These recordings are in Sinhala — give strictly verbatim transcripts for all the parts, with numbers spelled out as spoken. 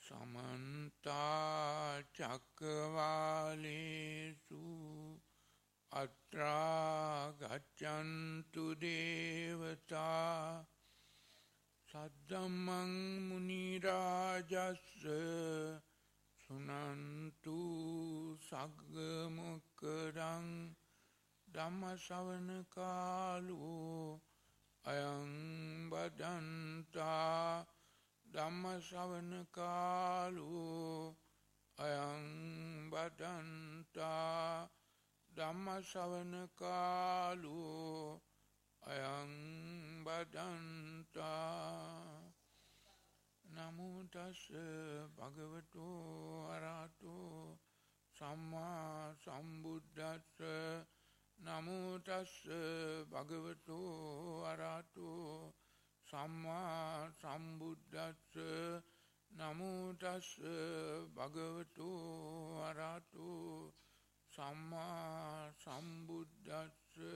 समन्ता चक्रवालेषु अत्रा गच्छन्तु देवता सद्धम्मं मुनिराजस्य शृण्वन्तु सग्मुखदं धम्मश्रवणकालो अयं बदन्ता धम्मश्रवणकालो अयं बदन्ता धम्मश्रवणकालो अयं बदन्ता नमो तस्से भगवतो अरहतो सम्मा सम्बुद्धस्से नमो तस्से भगवतो अरहतो सम्मा सम्बुद्धस्से नमो तस्से भगवतो अरहतो सम्मा सम्बुद्धस्से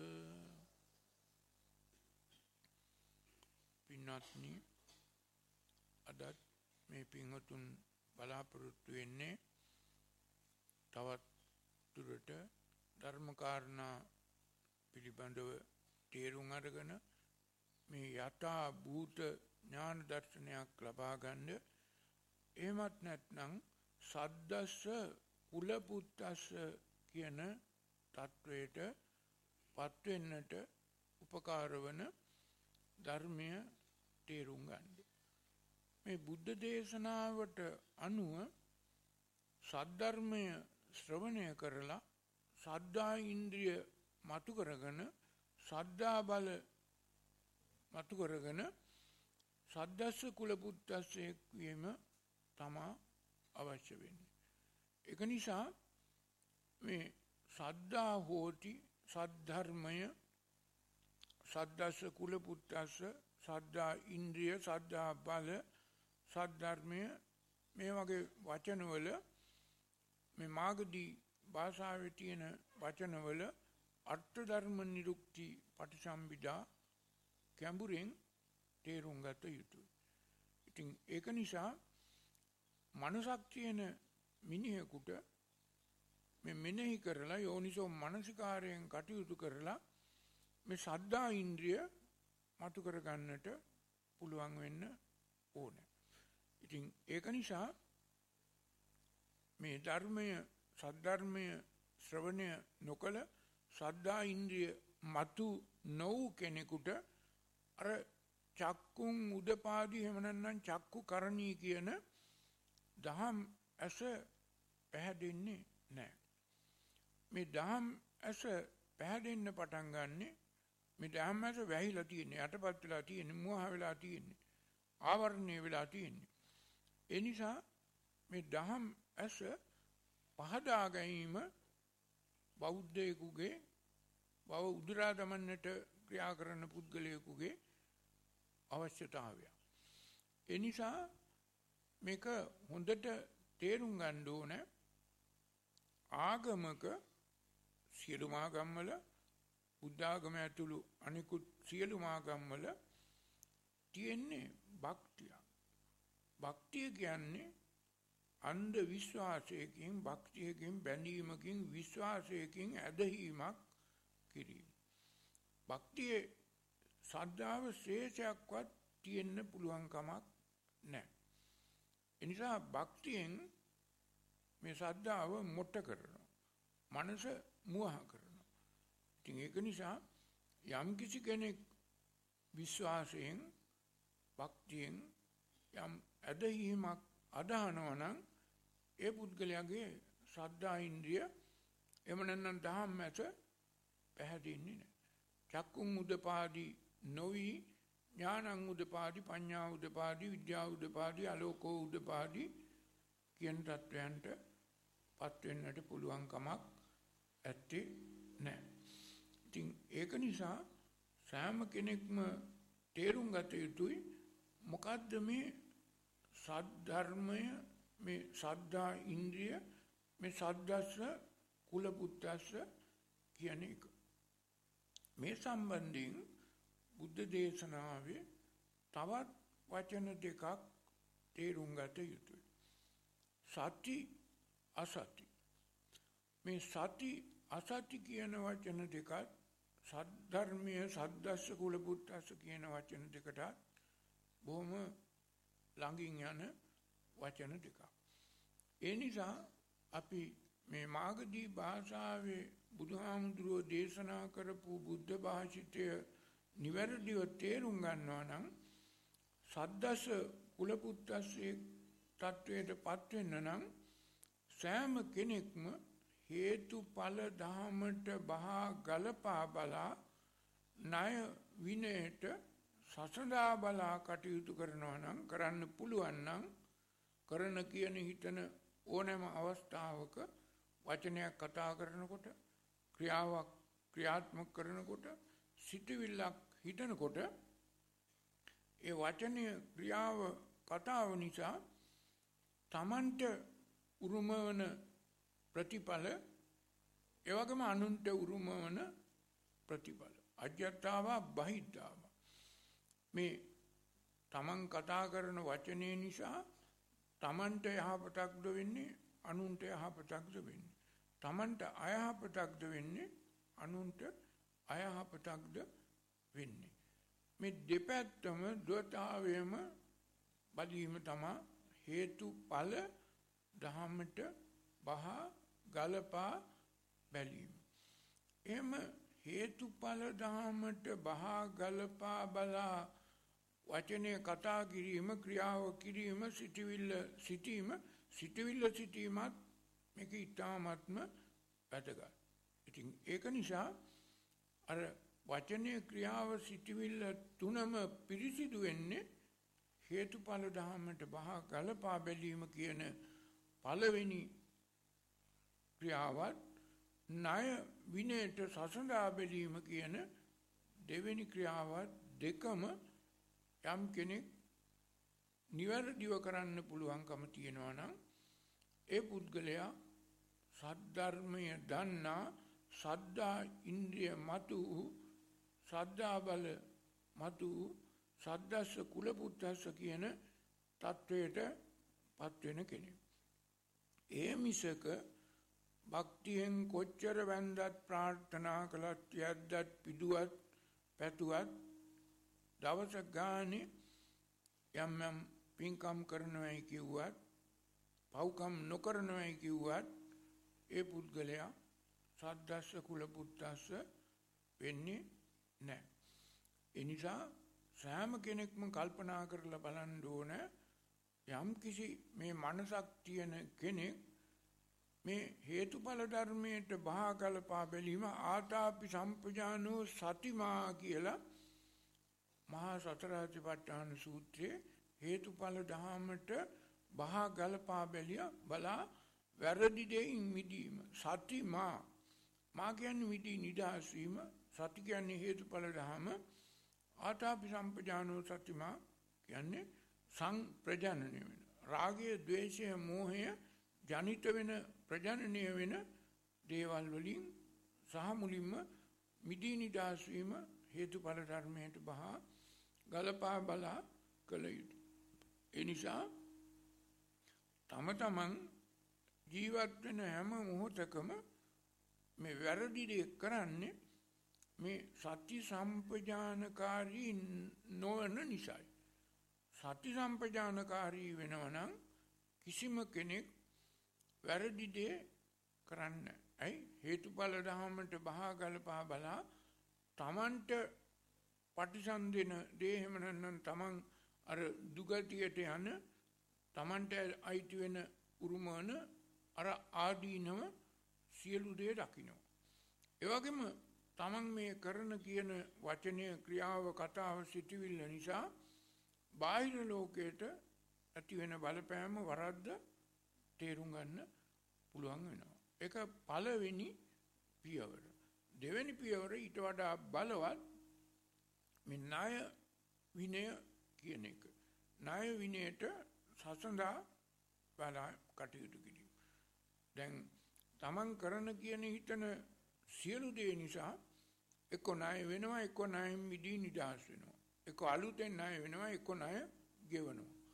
පින්වත්නි අදත් මේ පින්වතුන් බලාපොරොත්තු වෙන්නේ තවත් දුරට ධර්ම කාරණා පිළිබඳව තේරුම් අරගෙන මේ යථා භූත ඥාන දර්ශනයක් ලබා ගන්න. එහෙමත් නැත්නම් සද්දස්ස කුල පුත්තස්ස කියන තත්වයට පත් වෙන්නට උපකාර වන ධර්මය තේරුම් ගන්න. මේ බුද්ධ දේශනාවට අනුව සද්ධර්මය ශ්‍රවණය කරලා සද්ධා ඉන්ද්‍රිය මතු කරගෙන සද්ධා බල මතු කරගෙන සද්දස්ස කුල පුත්තස්ස වීම තමා අවශ්‍ය වෙන්නේ. ඒක නිසා මේ සද්ධා හෝති සද්ධර්මය සද්දස්ස කුල පුත්තස්ස සද්ධා ඉන්ද්‍රිය සද්ධා බල සද්ධර්මය මේ වගේ වචනවල මේ මාගදී භාෂාවේ තියෙන වචනවල අර්ථ ධර්ම නිරුක්ති පටිසම්භිදා කැඹුරෙන් තේරුම් ගත යුතුයි. ඉතින් ඒක නිසා මනසක් තියෙන මිනිහෙකුට මේ මෙනෙහි කරලා යෝනිසෝ මනසිකාරයෙන් කටයුතු කරලා මේ සද්ධා ඉන්ද්‍රිය මතු කර ගන්නට පුළුවන් වෙන්න ඕනේ. ඉතින් ඒක නිසා මේ ධර්මය සද්ධර්මය ශ්‍රවණය නොකළ සද්ධා ඉන්ද්‍රිය මතු නොවු කෙනෙකුට අර චක්කුන් උදපාදී එහෙම නැත්නම් චක්කු කරණී කියන දහම් ඇස පැහැදෙන්නේ නැහැ. මේ දහම් ඇස පැහැදෙන්න පටන් ගන්නෙ මේ දහම් ඇස වැහිලා තියෙන්නේ, යටපත් වෙලා තියෙන්නේ, මුවහ වෙලා තියෙන්නේ, ආවරණය වෙලා තියෙන්නේ. ඒ නිසා මේ දහම් ඇස පහදා ගැනීම බෞද්ධයෙකුගේ බව උදුරා දමන්නට ක්‍රියා කරන පුද්ගලයෙකුගේ අවශ්‍යතාවය. ඒ නිසා මේක හොඳට තේරුම් ගන්න ඕන. ආගමක සියලුම ආගම්වල බුද්ධ ආගම ඇතුළු අනිකුත් සියලුම ආගම්වල තියෙන්නේ භක්තිය. භක්තිය කියන්නේ අන්ධ විශ්වාසයකින්, භක්තියකින්, බැඳීමකින්, විශ්වාසයකින් ඇදහිීමක් කිරීම. භක්තියේ ශ්‍රද්ධාව ශේෂයක්වත් තියෙන්න පුළුවන් කමක් නැහැ. ඒ නිසා භක්තියෙන් මේ ශ්‍රද්ධාව මොට කරනවා. මනස මුවහ කරනවා. ඉතින් ඒක නිසා යම් කිසි කෙනෙක් විශ්වාසයෙන්, භක්තියෙන් යම් ඇදහිීමක් අදහනවා නම් ඒ පුද්ගලයාගේ ශ්‍රද්ධා ඉන්ද්‍රිය එහෙම නැත්නම් දහම් ඇස පැහැදෙන්නේ නැහැ. චක්කුන් උදපාදී නොවි ඥානං උදපාදී, පඤ්ඤා උදපාදී, විද්‍යා උදපාදී, ආලෝකෝ උදපාදී කියන තත්වයන්ට පත් වෙන්නට පුළුවන් කමක් ඇත්තේ නැහැ. ඉතින් ඒක නිසා සෑම කෙනෙක්ම තේරුම් ගත යුතුයි මොකද්ද මේ සද්ධර්මය, මේ සද්ධා ඉන්ද්‍රිය, මේ සද්දස්ස කුල පුත්තස්ස කියන එක. මේ සම්බන්ධයෙන් බුද්ධ දේශනාවේ තවත් වචන දෙකක් තේරුම් ගත යුතුයි. සති අසති. මේ සති අසති කියන වචන දෙකත් සද්ධර්මීය සද්දස්ස කුල පුත්තස්ස කියන වචන දෙකට බොහොම ළඟින් යන වචන දෙකක්. ඒ නිසා අපි මේ මාගදී භාෂාවේ බුදුහාමුදුරුවෝ දේශනා කරපු බුද්ධ භාෂිතය නිවැරදිව තේරුම් ගන්නවා නම් සද්දස්ස කුල පුත්තස්සේ තත්වයට පත් වෙන්න නම් සෑම කෙනෙක්ම හේතුඵල ධාමට බහා ගලපා බලා ණය විනයට සසඳා බලා කටයුතු කරනවා නම් කරන්න පුළුවන් නම් කරන කියන හිතන ඕනෑම අවස්ථාවක වචනයක් කතා කරනකොට ක්‍රියාවක් ක්‍රියාත්මක කරනකොට සිතවිල්ලක් හිතනකොට ඒ වචනය ක්‍රියාව කතාව නිසා තමන්ට උරුම වන ප්‍රතිඵල ඒ වගේම අනුන්ට උරුම වන ප්‍රතිඵල අජ්‍යත්තාව බහිද්ධාව මේ තමන් කතා කරන වචනේ නිසා තමන්ට යහපතක්ද වෙන්නේ අනුන්ට යහපතක්ද වෙන්නේ තමන්ට අයහපතක්ද වෙන්නේ අනුන්ට අයහපතක්ද වෙන්නේ මේ දෙපැත්තම ද්වතාවයම බදීම තමා හේතුඵල ධහමට බහා ගලපා බැලීම. එහෙම හේතුඵල ධහමට බහා ගලපා බලා වචනය කතා කිරීම ක්‍රියාව කිරීම සිතවිල්ල සිටීම සිතවිල්ල සිටීමත් මේක ඉතාමත්ම වැදගත්. ඉතින් ඒක නිසා අර වචනය ක්‍රියාව සිතවිල්ල තුනම පිරිසිදු වෙන්නේ හේතුඵල ධහමට බහා ගලපා බැලීම කියන පළවෙනි ක්‍රියාවත් ණය විනයට සසඳා බැලීම කියන දෙවෙනි ක්‍රියාවත් දෙකම යම් කෙනෙක් නිවැරදිව කරන්න පුළුවන්කම තියෙනවා නම් ඒ පුද්ගලයා සද්ධර්මය දන්නා සද්ධා ඉන්ද්‍රිය මතු සද්ධා බල මතු සද්දස්ස කුල පුත්තස්ස කියන තත්වයට පත් වෙන කෙනෙක්. ඒ මිසක භක්තියෙන් කොච්චර වැන්දත් ප්‍රාර්ථනා කළත් යද්දත් පිදුවත් පැතුවත් දවස ගානේ යම් යම් පින්කම් කරනවායි කිව්වත් පව්කම් නොකරනවායි කිව්වත් ඒ පුද්ගලයා සද්දස්ස කුල පුත්තස්ස වෙන්නේ නැහැ. ඒ නිසා සෑම කෙනෙක්ම කල්පනා කරලා බලන්න ඕන යම් කිසි මේ මනසක් තියෙන කෙනෙක් මේ හේතුඵල ධර්මයට බහා ගලපා බැලීම ආතාපි සම්පජානෝ සතිමා කියලා මහා සතරාතිපට්ඨාන සූත්‍රයේ හේතුඵල ධහමට බහා ගලපා බැලිය බලා වැරදි දෙයින් මිදීම සතිමා මා කියන්නේ මිදී නිදහස් වීම සති කියන්නේ හේතුඵල ධහම ආතාපි සම්පජානෝ සතිමා කියන්නේ සංප්‍රජනනය වෙන රාගය ද්වේෂය මෝහය ජනිත වෙන ප්‍රජනනය වෙන දේවල් වලින් සහ මුලින්ම මිදී නිදහස් වීම හේතුඵල ධර්මයට බහා ගලපා බලා කළ යුතුයි. ඒ නිසා තම තමන් ජීවත් වෙන හැම මොහොතකම මේ වැරදි දේ කරන්නේ මේ සති සම්පජානකාරී නොවන නිසායි. සති සම්පජානකාරී වෙනවා නම් කිසිම කෙනෙක් වැරදි දේ කරන්න. ඇයි? හේතුඵල ධහමට බහා ගලපා බලා තමන්ට පටිසන්ධින දේ එහෙම නැත්නම් තමන් අර දුගතියට යන තමන්ට අයිති වෙන උරුමන අර ආදීනව සියලු දේ දකිනවා. ඒ වගේම තමන් මේ කරන කියන වචනය ක්‍රියාව කතාව සිටිවිල්ල නිසා බාහිර ලෝකයට ඇති වෙන බලපෑම වරද්ද තේරුම් ගන්න පුළුවන් වෙනවා. ඒක පළවෙනි පියවර. දෙවෙනි පියවර ඊට වඩා බලවත් මේ ණය විනය කියන එක. ණය විනයට සසඳා බලා කටයුතු කිරීම. දැන් තමන් කරන කියන හිතන සියලු දේ නිසා එක්ක ණය වෙනවා එක්ක ණයෙන් මිදී නිදහස් වෙනවා. එක්ක අලුතෙන් ණය වෙනවා එක්ක ණය ගෙවනවා.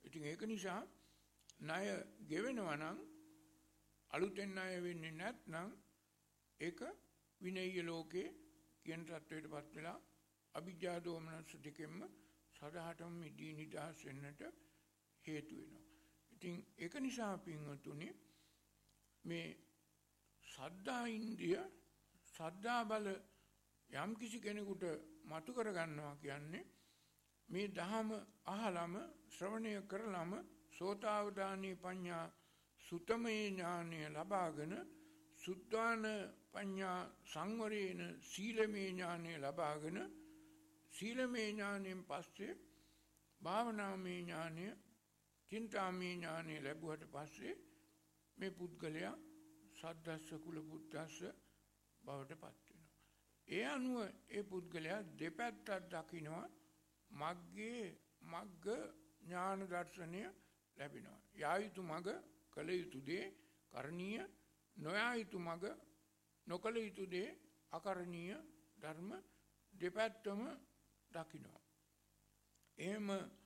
ඉතින් ඒක නිසා ණය ගෙවෙනවා නම් අලුතෙන් ණය වෙන්නේ නැත්නම් ඒක විනය්‍ය ලෝකේ කියන තත්වයටපත් වෙලා අවිජ්ජා දෝමනස්ස දෙකෙන්ම සදාහටම මිදී නිදහස් වෙන්නට හේතු වෙනවා. ඉතින් ඒක නිසා පින්වතුනි මේ සද්ධා ඉන්ද්‍රිය සද්ධා බල යම් කිසි කෙනෙකුට මතු කර ගන්නවා කියන්නේ මේ දහම අහලම ශ්‍රවණය කරලම සෝතාවදානී පඤ්ඤා සුතමේ ඥානය ලබාගෙන සුද්ධාන පඤ්ඤා සංවරේන සීලමේ ඥානය ලබාගෙන සීලමේ ඥානයෙන් පස්සේ භාවනාමේ ඥානය චින්තාමේ ඥානය ලැබුවට පස්සේ මේ පුද්ගලයා සද්දස්ස කුල පුද්දස්ස බවට පත් වෙනවා. ඒ අනුව ඒ පුද්ගලයා දෙපැත්තක් දකිනවා මග්ගේ මග්ග ඥාන දර්ශනය ලැබෙනවා. යා යුතු මග කළ යුතු දේ කරණීය නොයා යුතු මග නොකළ යුතු දේ අකරණීය ධර්ම දෙපැත්තම දකිනවා. එහෙම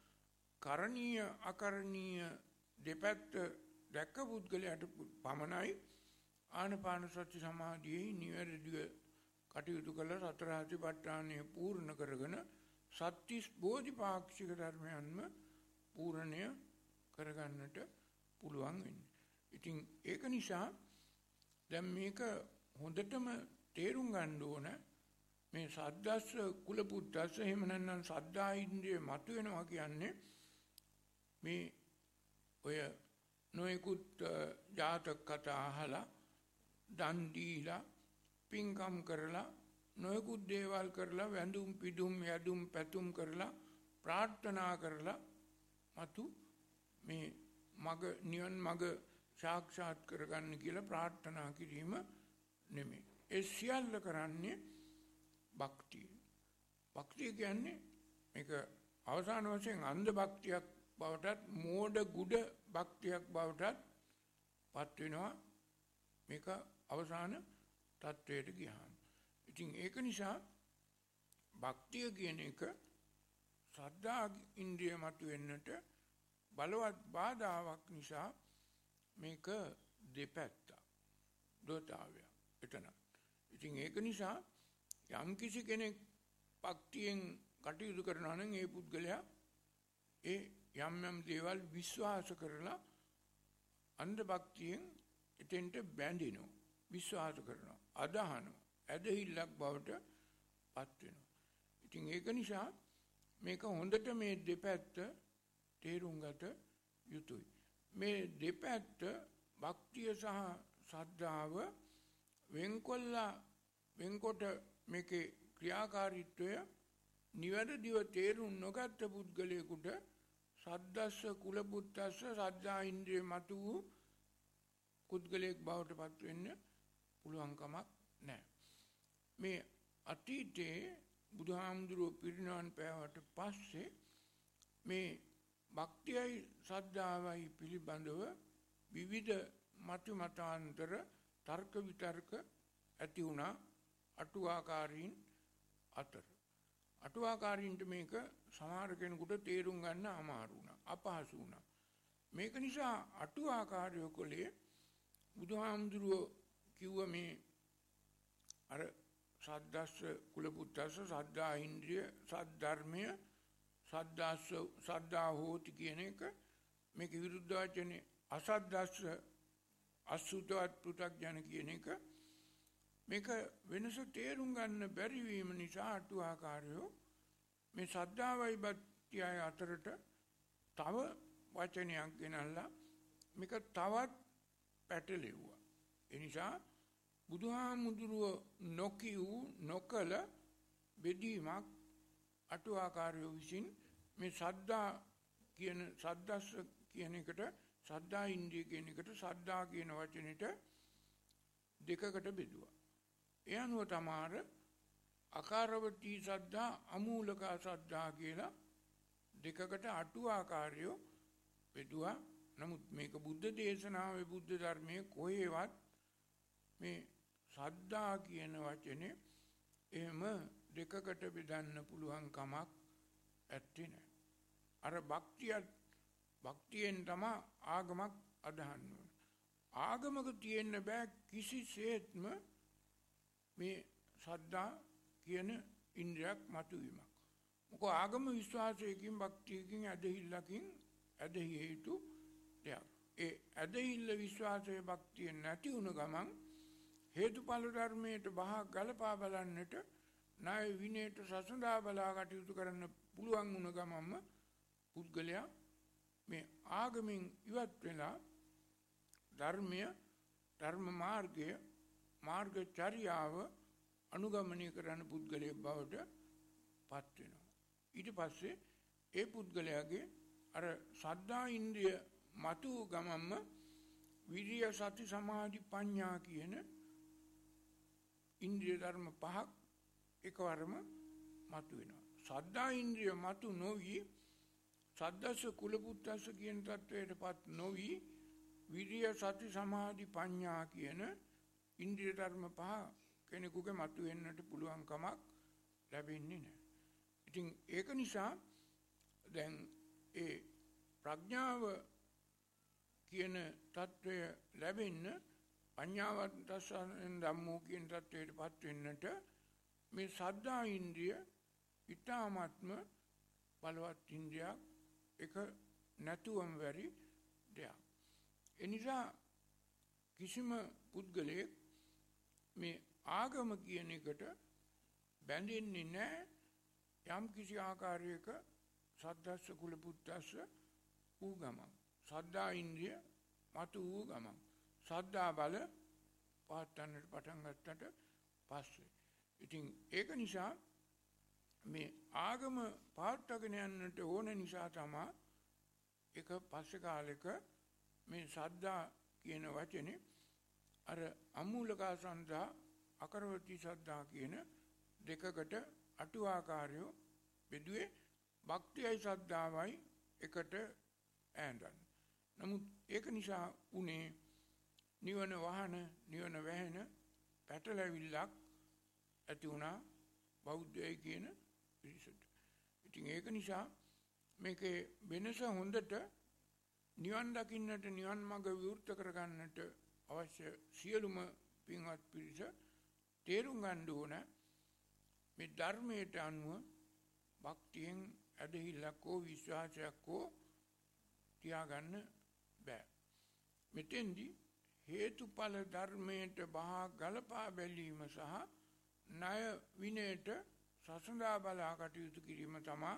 කරණීය අකරණීය දෙපැත්ත දැක්ක පුද්ගලයාට පමණයි ආනාපාන සති සමාධියේ නිවැරදිව කටයුතු කළ සතර සතිපට්ඨානය පූර්ණ කරගෙන සත්‍තිස් බෝධිපාක්ෂික ධර්මයන්ම පූර්ණය කරගන්නට පුළුවන් වෙන්නේ. ඉතින් ඒක නිසා දැන් මේක හොඳටම තේරුම් ගන්න ඕන මේ සද්දස්ස කුල පුද්දස්ස එහෙම නැත්නම් සද්දා ඉන්ද්‍රිය මතුවෙනවා කියන්නේ මේ ඔය නොයෙකුත් ජාතක කතා අහලා දන් දීලා පින්කම් කරලා නොයෙකුත් දේවල් කරලා වැඳුම් පිදුම් යදුම් පැතුම් කරලා ප්‍රාර්ථනා කරලා මතු මේ මග නිවන් මග සාක්ෂාත් කරගන්න කියලා ප්‍රාර්ථනා කිරීම නෙමෙයි. ඒ සියල්ල කරන්නේ භක්තිය. භක්තිය කියන්නේ මේක අවසාන වශයෙන් අන්ධ භක්තියක් බවටත් මෝඩ ගුඩ භක්තියක් බවටත් පත් වෙනවා මේක අවසාන තත්වයට ගියාම. ඉතින් ඒක නිසා භක්තිය කියන එක ශ්‍රද්ධා ඉන්ද්‍රිය මත වෙන්නට බලවත් බාධාවක් නිසා මේක දෙපැත්ත දෝතාවය එතන. ඉතින් ඒක නිසා යම් කිසි කෙනෙක් භක්තියෙන් කටයුතු කරනවා නම් ඒ පුද්ගලයා ඒ යම් යම් දේවල් විශ්වාස කරලා අන්ධ භක්තියෙන් එතෙන්ට බැඳිනවා විශ්වාස කරනවා අදහනවා ඇදහිල්ලක් බවට පත් වෙනවා. ඉතින් ඒක නිසා මේක හොඳට මේ දෙපැත්ත තේරුම් ගත යුතුයි. මේ දෙපැත්ත භක්තිය සහ ශ්‍රද්ධාව වෙන්කොල්ලා වෙන්කොට මේකේ ක්‍රියාකාරීත්වය නිවැරදිව තේරුම් නොගත් පුද්ගලයෙකුට සද්දස්ස කුල පුද්දස්ස ශ්‍රද්ධා ඉන්ද්‍රිය මතු වූ පුද්ගලයෙක් බවට පත් වෙන්න පුළුවන් කමක් නැහැ. මේ අතීතයේ බුදුහාමුදුරුවෝ පිරිනිවන් පෑවට පස්සේ මේ භක්තියයි ශ්‍රද්ධාවයි පිළිබඳව විවිධ මත මතාන්තර තර්ක විතර්ක ඇති වුණා අටුවාකාරීන් අතර. අටුවාකාරීන්ට මේක සමහර කෙනෙකුට තේරුම් ගන්න අමාරු වුණා අපහසු වුණා. මේක නිසා අටුවාකාරයෝ කලේ බුදුහාමුදුරුවෝ කිව්ව මේ අර සද්දස්ස කුල පුද්දස්ස සද්දා ඉන්ද්‍රිය සද්ධර්මය සද්දාස්ස සද්දා හෝති කියන එක මේක විරුද්ධ වචනේ අසද්දස්ස අසුතවත් පෘථග්ජන කියන එක මේක වෙනස තේරුම් ගන්න බැරි වීම නිසා අටුවාකාරයෝ මේ සද්ධාවයි භක්තියයි අතරට තව වචනයක් ගෙනල්ලා මේක තවත් පැටලෙව්වා. ඒ නිසා බුදුහාමුදුරුවෝ නොකියූ නොකල බෙදීමක් අටුවාකාරයෝ විසින් මේ සද්දා කියන සද්දස්ස කියන එකට සද්දා ඉන්ද්‍රිය කියන එකට සද්දා කියන වචනෙට දෙකකට බෙදුවා. ඒ අනුව තමාර අකාරවතී සද්දා අමූලකා සද්දා කියලා දෙකකට අටුවාකාරයෝ බෙදුවා. නමුත් මේක බුද්ධ දේශනාවේ බුද්ධ ධර්මයේ කොහේවත් මේ සද්දා කියන වචනේ එහෙම දෙකකට බෙදන්න පුළුවන් කමක් ඇත්තේ නැහැ. අර භක්තියත් භක්තියෙන් තමයි ආගමක් අදහන්න ඕන. ආගමක තියෙන්න බෑ කිසිසේත්ම මේ සද්දා කියන ඉන්ද්‍රියක් මතුවීමක්. මොකද ආගම විශ්වාසයකින් භක්තියකින් ඇදහිල්ලකින් ඇදහිය යුතු දෙයක්. ඒ ඇදහිල්ල විශ්වාසය භක්තිය නැති වුණ ගමන් හේතුඵල ධර්මයට බහ ගලපා බලන්නට ණය විනයට සසඳා බලා කටයුතු කරන්න පුළුවන් වුණ ගමන්ම පුද්ගලයා මේ ආගමින් ඉවත් වෙලා ධර්මය ධර්ම මාර්ගය මාර්ගචර්යාව අනුගමනය කරන පුද්ගලයෙක් බවට පත් වෙනවා. ඊට පස්සේ ඒ පුද්ගලයාගේ අර සද්ධා ඉන්ද්‍රිය මතු ගමම්ම විරිය සති සමාධි ප්‍රඥා කියන ඉන්ද්‍රිය ධර්ම පහක් එකවරම මතු වෙනවා. සද්ධා ඉන්ද්‍රිය මතු නොවි සද්දස්ස කුලපුත්තස්ස කියන තත්වයටපත් නොවි විරිය සති සමාධි ප්‍රඥා කියන ඉන්ද්‍රිය ධර්ම පහ කෙනෙකුගේ මතු වෙන්නට පුළුවන් කමක් ලැබෙන්නේ නැහැ. ඉතින් ඒක නිසා දැන් ඒ ප්‍රඥාව කියන තත්වය ලැබෙන්න පඤ්ඤාවත් තස්සෙන් ධම්මෝ කියන තත්වයටපත් වෙන්නට මේ සද්ධා ඉන්ද්‍රිය ඊටාත්ම බලවත් ඉන්ද්‍රියක් එක නැතුවම බැරි දෙයක්. ඒ නිසා කිසිම පුද්ගලයෙක් මේ ආගම කියන එකට බැඳෙන්නේ නැහැ. යම් කිසි ආකාරයක සද්දස්ස කුල පුත්තස්ස වූ ගමන් සද්දා ඉන්ද්‍රිය මතු වූ ගමන් සද්දා බල පාත්තන්නට පටන් ගත්තට පස්සේ ඉතින් ඒක නිසා මේ ආගම පාත්තගෙන යන්නට ඕන නිසා තමයි එක පස්සේ කාලෙක මේ සද්දා කියන වචනේ අර අමූලකා සන්දා අකරවති සද්දා කියන දෙකකට අටුවාකාරයෝ බෙදුවේ භක්තියයි ශ්‍රද්ධාවයි එකට ඈඳන්. නමුත් ඒක නිසා උනේ නිවන වහන නිවන වැහෙන පැටලවිල්ලක් ඇති වුණා බෞද්ධයයි කියන පිරිසට. ඉතින් ඒක නිසා මේකේ වෙනස හොඳට නිවන් දකින්නට නිවන් මඟ විවෘත කරගන්නට අවශ්‍ය සියලුම පින්වත් පිරිස තේරුම් ගන්න ඕන මේ ධර්මයට අනුව භක්තියෙන් ඇදහිල්ලක් හෝ විශ්වාසයක් හෝ තියාගන්න බෑ. මෙතෙන්දී හේතුඵල ධර්මයට බහා ගලපා බැලීම සහ ණය විනයට සසඳා බලා කටයුතු කිරීම තමයි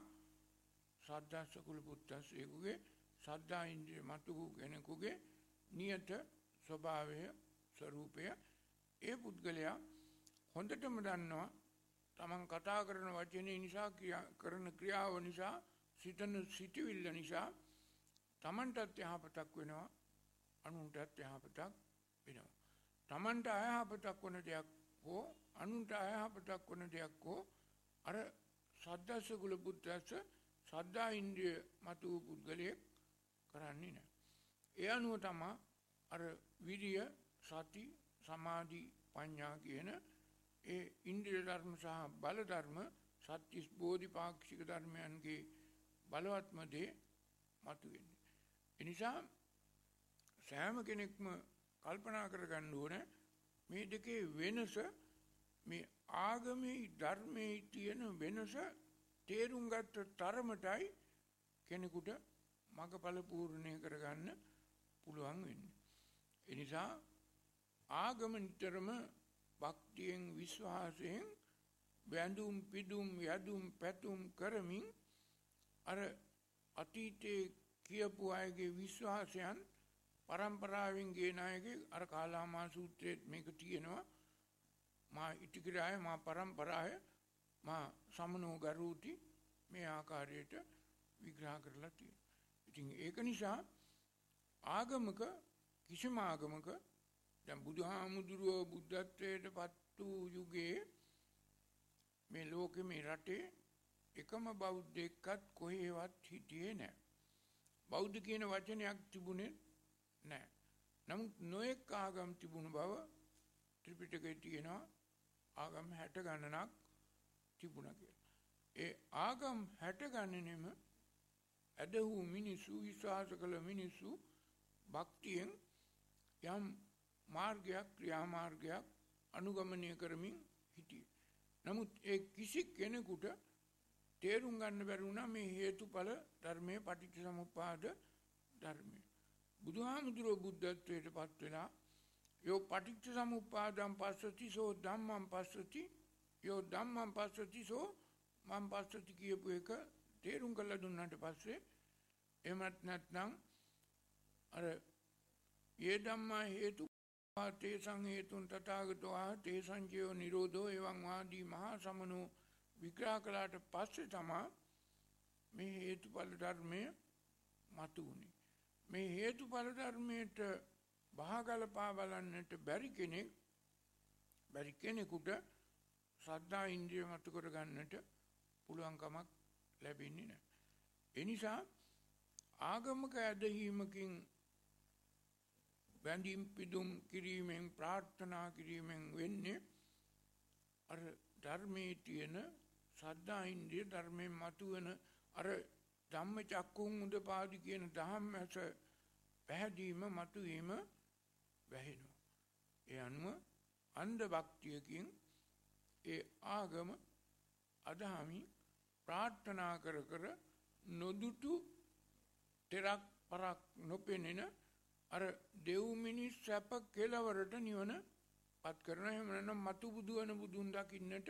සද්දස්ස කුල පුත්තස්සෙකුගේ සද්දා ඉන්ද්‍රිය මතු කෙනෙකුගේ නියත ස්වභාවය ස්වરૂපය. ඒ පුද්ගලයා හොඳටම දන්නවා තමන් කතා කරන වචනේ නිසා කරන ක්‍රියාව නිසා සිතන සිටිවිල්ල නිසා තමන්ටත් යහපතක් වෙනවා අනුන්ටත් යහපතක් වෙනවා. තමන්ට අයහපතක් වන දෙයක් හෝ අනුන්ට අයහපතක් වන දෙයක් හෝ අර සද්දස්ස කුල පුත්තස්ස සද්දා ඉන්ද්‍රිය මතු පුද්ගලයෙක් කරන්නේ නැහැ. ඒ අනුව තමයි අර විරිය සති සමාධි ප්‍රඥා කියන ඒ ඉන්ද්‍රිය ධර්ම සහ බල ධර්ම සත්‍තිස් බෝධිපාක්ෂික ධර්මයන්ගේ බලවත්ම දේ මතුවෙන්නේ. ඒ නිසා සෑම කෙනෙක්ම කල්පනා කරගන්න ඕන මේ දෙකේ වෙනස මේ ආගමේ ධර්මයේ තියෙන වෙනස තේරුම් ගත්ත තරමටයි කෙනෙකුට මඟඵල පූර්ණය කරගන්න පුළුවන් වෙන්නේ. ඒ නිසා ආගම නිතරම භක්තියෙන් විශ්වාසයෙන් බැඳුම් පිදුම් යදුම් පැතුම් කරමින් අර අතීතයේ කියපු අයගේ විශ්වාසයන් පරම්පරාවෙන් ගෙන අයගේ අර කාලාමා සූත්‍රයේ මේක තියෙනවා. මා ඉතිකිරාය මා පරම්පරාය මා සමනෝ ගරුති මේ ආකාරයට විග්‍රහ කරලා තියෙනවා. ඉතින් ඒක නිසා ආගමක කිසිම ආගමක දැන් බුදුහාමුදුරුවෝ බුද්ධත්වයට පත් වූ යුගයේ මේ ලෝකෙ මේ රටේ එකම බෞද්ධයෙක්වත් කොහේවත් හිටියේ නැහැ. බෞද්ධ කියන වචනයක් තිබුණේ නැහැ. නමුත් නොඑක ආගම් තිබුණු බව ත්‍රිපිටකයේ තියෙනවා. ආගම් හැට ගණනක් තිබුණා කියලා. ඒ ආගම් හැට ගණනෙම ඇදහූ මිනිස්සු විශ්වාස කළ මිනිස්සු භක්තියෙන් යම් මාර්ගයක් ක්‍රියාමාර්ගයක් අනුගමනය කරමින් හිටියේ. නමුත් ඒ කිසි කෙනෙකුට තේරුම් ගන්න බැරි වුණා මේ හේතුඵල ධර්මයේ පටිච්චසමුප්පාද ධර්මය. බුදුහාමුදුරුවෝ බුද්ධත්වයට පත් වෙලා යෝ පටිච්චසමුප්පාදං පස්සති සෝ ධම්මං පස්සති යෝ ධම්මං පස්සති සෝ මං පස්සති කියපු එක තේරුම් කරලා දුන්නාට පස්සේ එහෙමත් නැත්නම් අර යේ ධම්මා හේතු තේසං හේතුන් තථාගතෝ ආ තේසං ජීව නිරෝධෝ එවං වාදී මහා සමනෝ විග්‍රහ කළාට පස්සේ තමයි මේ හේතුඵල ධර්මයේ මතුවුනේ. මේ හේතුඵල ධර්මයට බහගලපා බලන්නට බැරි කෙනෙක් බැරි කෙනෙකුට ශ්‍රද්ධා ඉන්ද්‍රිය මතු කර ගන්නට පුළුවන් කමක් ලැබෙන්නේ නැහැ. ඒ නිසා ආගමක ඇදහිීමකින් වැඳීම් පිදුම් කිරීමෙන් ප්‍රාර්ථනා කිරීමෙන් වෙන්නේ අර ධර්මයේ තියෙන ශ්‍රද්ධා ඉන්ද්‍රිය ධර්මයෙන් මතුවන අර ධම්මචක්කුං උදපාදි කියන ධම්මස පැහැදීම මතුවීම වැහෙනවා. ඒ අනුව අන්ධ භක්තියකින් ඒ ආගම අදහමි ප්‍රාර්ථනා කර කර නොදුටු තෙරක් පරක් නොපෙනෙන අර දෙව් මිනිස් සැප කෙලවරට නිවන පත් කරන එහෙම නැත්නම් මතු බුදු වෙන බුදුන් දකින්නට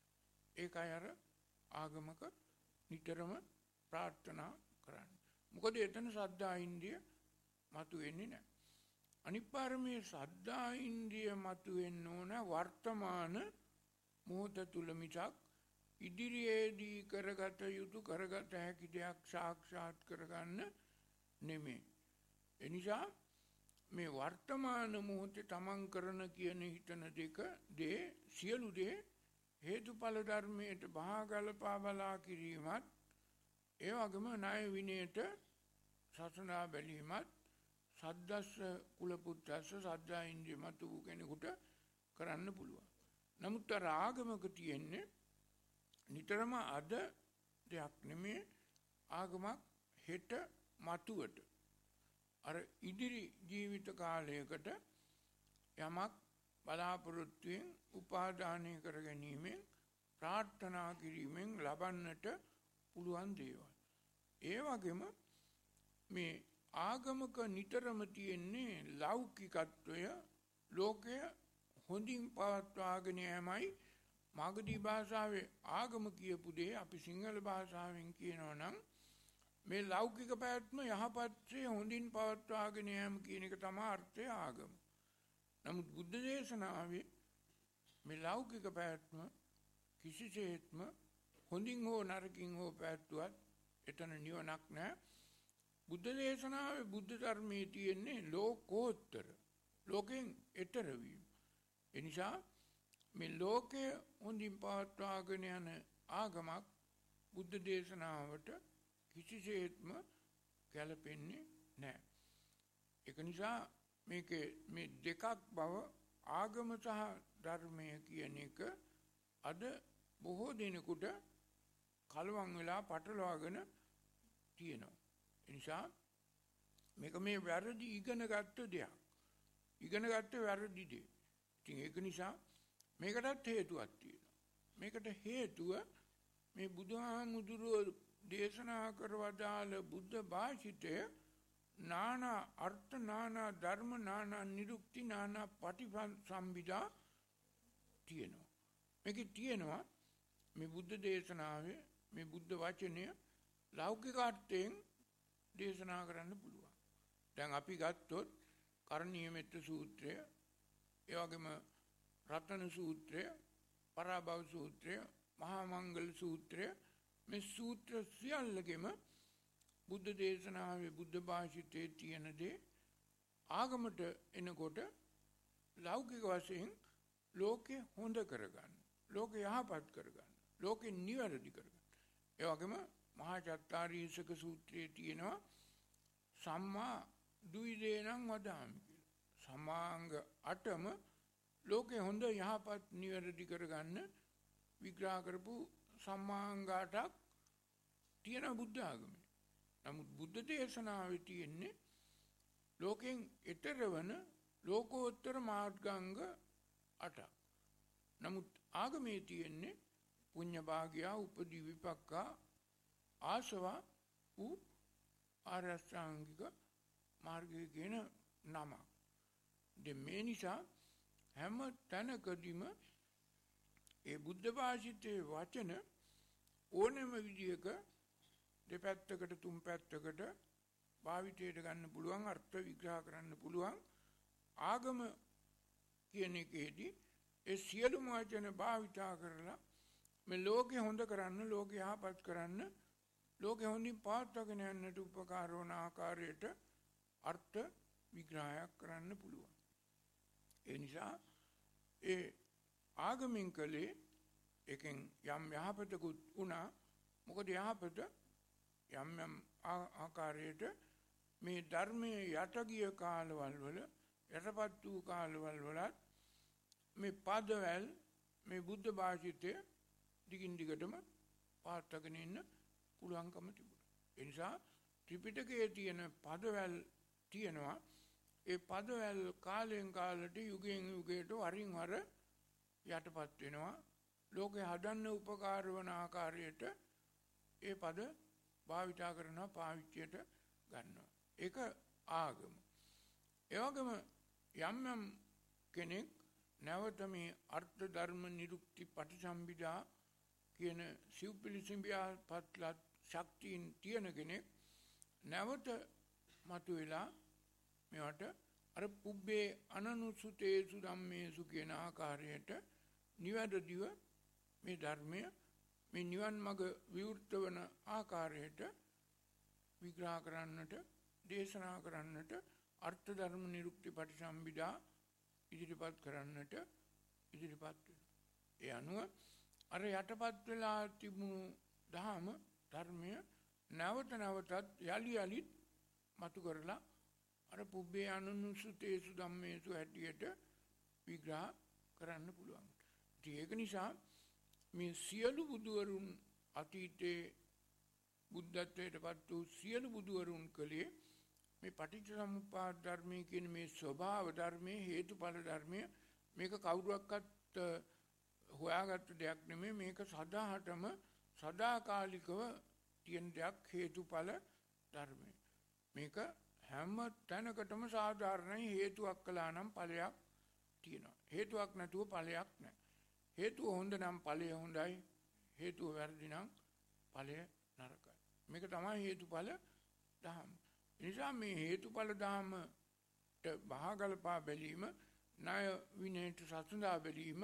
ඒකයි අර ආගමක නිතරම ප්‍රාර්ථනා කරන්නේ. මොකද එතන ශ්‍රද්ධා ඉන්ද්‍රිය මතු වෙන්නේ නැහැ. අනිත් පාරමේ ශ්‍රද්ධා ඉන්ද්‍රිය මතු වෙන්න ඕන වර්තමාන මොහොත තුල මිසක් ඉදිරියේදී කරගත යුතු කරගත හැකි දෙයක් සාක්ෂාත් කරගන්න නෙමෙයි. එනිසා මේ වර්තමාන මොහොතේ තමන් කරන කියන හිතන දෙක දේ සියලු දේ හේතුඵල ධර්මයට බහගලපා බලා කිරීමත් ඒ වගේම ණය විනයට සසනා බැලීමත් සද්දස්ස කුල පුත්තස්ස සද්දා ඉන්ද්‍රිය මතු වූ කෙනෙකුට කරන්න පුළුවන්. නමුත් ආගමක තියෙන්නේ නිතරම අද දෙයක් නෙමේ ආගමක් හෙට මතුවට අර ඉදිරි ජීවිත කාලයකට යමක් බලාපොරොත්තුවෙන් උපාදානය කර ගැනීමෙන් ප්‍රාර්ථනා කිරීමෙන් ලබන්නට පුළුවන් දේවල්. ඒ වගේම මේ ආගමක නිතරම තියෙන්නේ ලෞකිකත්වය ලෝකය හොඳින් පවත්වාගෙන යෑමයි. මාගදී භාෂාවේ ආගම කියපු දේ අපි සිංහල භාෂාවෙන් කියනවා නම් මේ ලෞකික පැවැත්ම යහපත්සේ හොඳින් පවත්වාගෙන යාම කියන එක තමයි අර්ථය ආගම. නමුත් බුද්ධ දේශනාවේ මේ ලෞකික පැවැත්ම කිසිසේත්ම හොඳින් හෝ නරකින් හෝ පැවැත්වුවත් එතන නිවනක් නැහැ. බුද්ධ දේශනාවේ බුද්ධ ධර්මයේ තියෙන්නේ ලෝකෝත්තර ලෝකෙන් එතර වීම. ඒ නිසා මේ ලෝකය හොඳින් පවත්වාගෙන යන ආගමක් බුද්ධ දේශනාවට කිසිසේත්ම ගැලපෙන්නේ නැහැ. ඒක නිසා මේකේ මේ දෙකක් බව ආගම සහ ධර්මය කියන එක අද බොහෝ දෙනෙකුට කලවම් වෙලා පටලවාගෙන තියෙනවා. ඒ නිසා මේක මේ වැරදි ඉගෙන ගත්ත දෙයක්. ඉගෙන ගත්ත වැරදි දෙයක්. ඉතින් ඒක නිසා මේකටත් හේතුවක් තියෙනවා. මේකට හේතුව මේ බුදුහාමුදුරුවෝ දේශනා කරවදාළ බුද්ධ භාෂිතය නානා අර්ථ නානා ධර්ම නානා නිරුක්ති නානා පටිසම්භිදා තියෙනවා. මේකේ තියෙනවා මේ බුද්ධ දේශනාවේ මේ බුද්ධ වචනය ලෞකික අර්ථයෙන් දේශනා කරන්න පුළුවන්. දැන් අපි ගත්තොත් කරණීය මෙත්ත සූත්‍රය, ඒ වගේම රතන සූත්‍රය, පරාභව සූත්‍රය, මහා මංගල සූත්‍රය මේ සූත්‍ර සියල්ලගෙම බුද්ධ දේශනාවේ බුද්ධ භාෂිතයේ තියෙන දේ ආගමට එනකොට ලෞකික වශයෙන් ලෝකෙ හොඳ කරගන්න, ලෝකෙ යහපත් කරගන්න, ලෝකෙ නිවැරදි කරගන්න. ඒ වගේම මහා චත්තාරීසක සූත්‍රයේ තියෙනවා සම්මා දුයිදේනං වදාමි කියලා. සමාංග අටම ලෝකෙ හොඳ යහපත් නිවැරදි කරගන්න විග්‍රහ කරපු සම්මාංග අටක් තියෙන බුද්ධ ආගමේ. නමුත් බුද්ධ දේශනාවේ තියෙන්නේ ලෝකෙන් ඈතර වන ලෝකෝත්තර මාර්ගාංග අටක්. නමුත් ආගමේ තියෙන්නේ පුඤ්ඤ භාග්‍යා උපදී විපක්කා ආසවා වූ ආරෂ්ඨාංගික මාර්ගය කියන නම. දැන් මේ නිසා හැම තැනකදීම ඒ බුද්ධ භාෂිතයේ වචන ඕනෑම විදියක දෙපැත්තකට තුන් පැත්තකට භාවිතයට ගන්න පුළුවන්, අර්ථ විග්‍රහ කරන්න පුළුවන්. ආගම කියන එකේදී ඒ සියලුම වචන භාවිතා කරලා මේ ලෝකෙ හොඳ කරන්න, ලෝකෙ යහපත් කරන්න, ලෝකෙ හොඳින් පවත්වාගෙන යන්නට උපකාර වන ආකාරයට අර්ථ විග්‍රහයක් කරන්න පුළුවන්. ඒ නිසා ඒ ආගමින් කලේ එකෙන් යම් යහපතකුත් වුණා. මොකද යහපත යම් යම් ආකාරයට මේ ධර්මයේ යට ගිය කාලවල වල යටපත් වූ කාලවල වලත් මේ පදවැල් මේ බුද්ධ භාෂිතය දිගින් දිගටම පාත්තගෙන ඉන්න පුළුවන්කම තිබුණා. ඒ නිසා ත්‍රිපිටකයේ තියෙන පදවැල් තියෙනවා. ඒ පදවැල් කාලෙන් කාලට යුගයෙන් යුගයට වරින් වර යටපත් වෙනවා. ලෝකේ හදන්න උපකාර වන ආකාරයට ඒ පද භාවිතා කරනවා, පාවිච්චියට ගන්නවා. ඒක ආගම. ඒ වගේම යම් යම් කෙනෙක් නැවත මේ අර්ථ ධර්ම නිරුක්ති පටිසම්භිදා කියන සිව්පිලිසිඹියා පත්ලත් ශක්තියින් තියෙන කෙනෙක් නැවත මතුවෙලා මේවට අර පුබ්බේ අනනුසුතේසු ධම්මේසු කියන ආකාරයට නිවැරදිව මේ ධර්මය මේ නිවන් මඟ විවෘත වන ආකාරයට විග්‍රහ කරන්නට, දේශනා කරන්නට, අර්ථ ධර්ම නිරුක්ති පටිසම්භිදා ඉදිරිපත් කරන්නට ඉදිරිපත් වෙනවා. ඒ අනුව අර යටපත් වෙලා තිබුණු ධර්ම ධර්මය නැවත නැවතත් යලි යලිත් මතු කරලා අර පුබ්බේ අනුනුසුතේසු ධම්මේසු හැටියට විග්‍රහ කරන්න පුළුවන්. ඒක නිසා මේ සියලු බුදුවරුන් අතීතයේ බුද්ධත්වයට පත් වූ සියලු බුදුවරුන් කලේ මේ පටිච්චසමුප්පාද ධර්මයේ කියන මේ ස්වභාව ධර්මයේ හේතුඵල ධර්මය මේක කවුරුවක්වත් හොයාගත්ත දෙයක් නෙමෙයි. මේක සදාහටම සදාකාලිකව තියෙන දෙයක්, හේතුඵල ධර්මය. මේක හැම තැනකටම සාධාරණයි. හේතුවක් කළා නම් ඵලයක් තියෙනවා. හේතුවක් නැතුව ඵලයක් නැහැ. හේතුව හොඳ නම් ඵලය හොඳයි. හේතුව වැරදි නම් ඵලය නරකයි. මේක තමයි හේතුඵල ධර්ම. නිසා මේ හේතුඵල ධර්මට බහගලපා බැලීම, ණය විනයට සසඳා බැලීම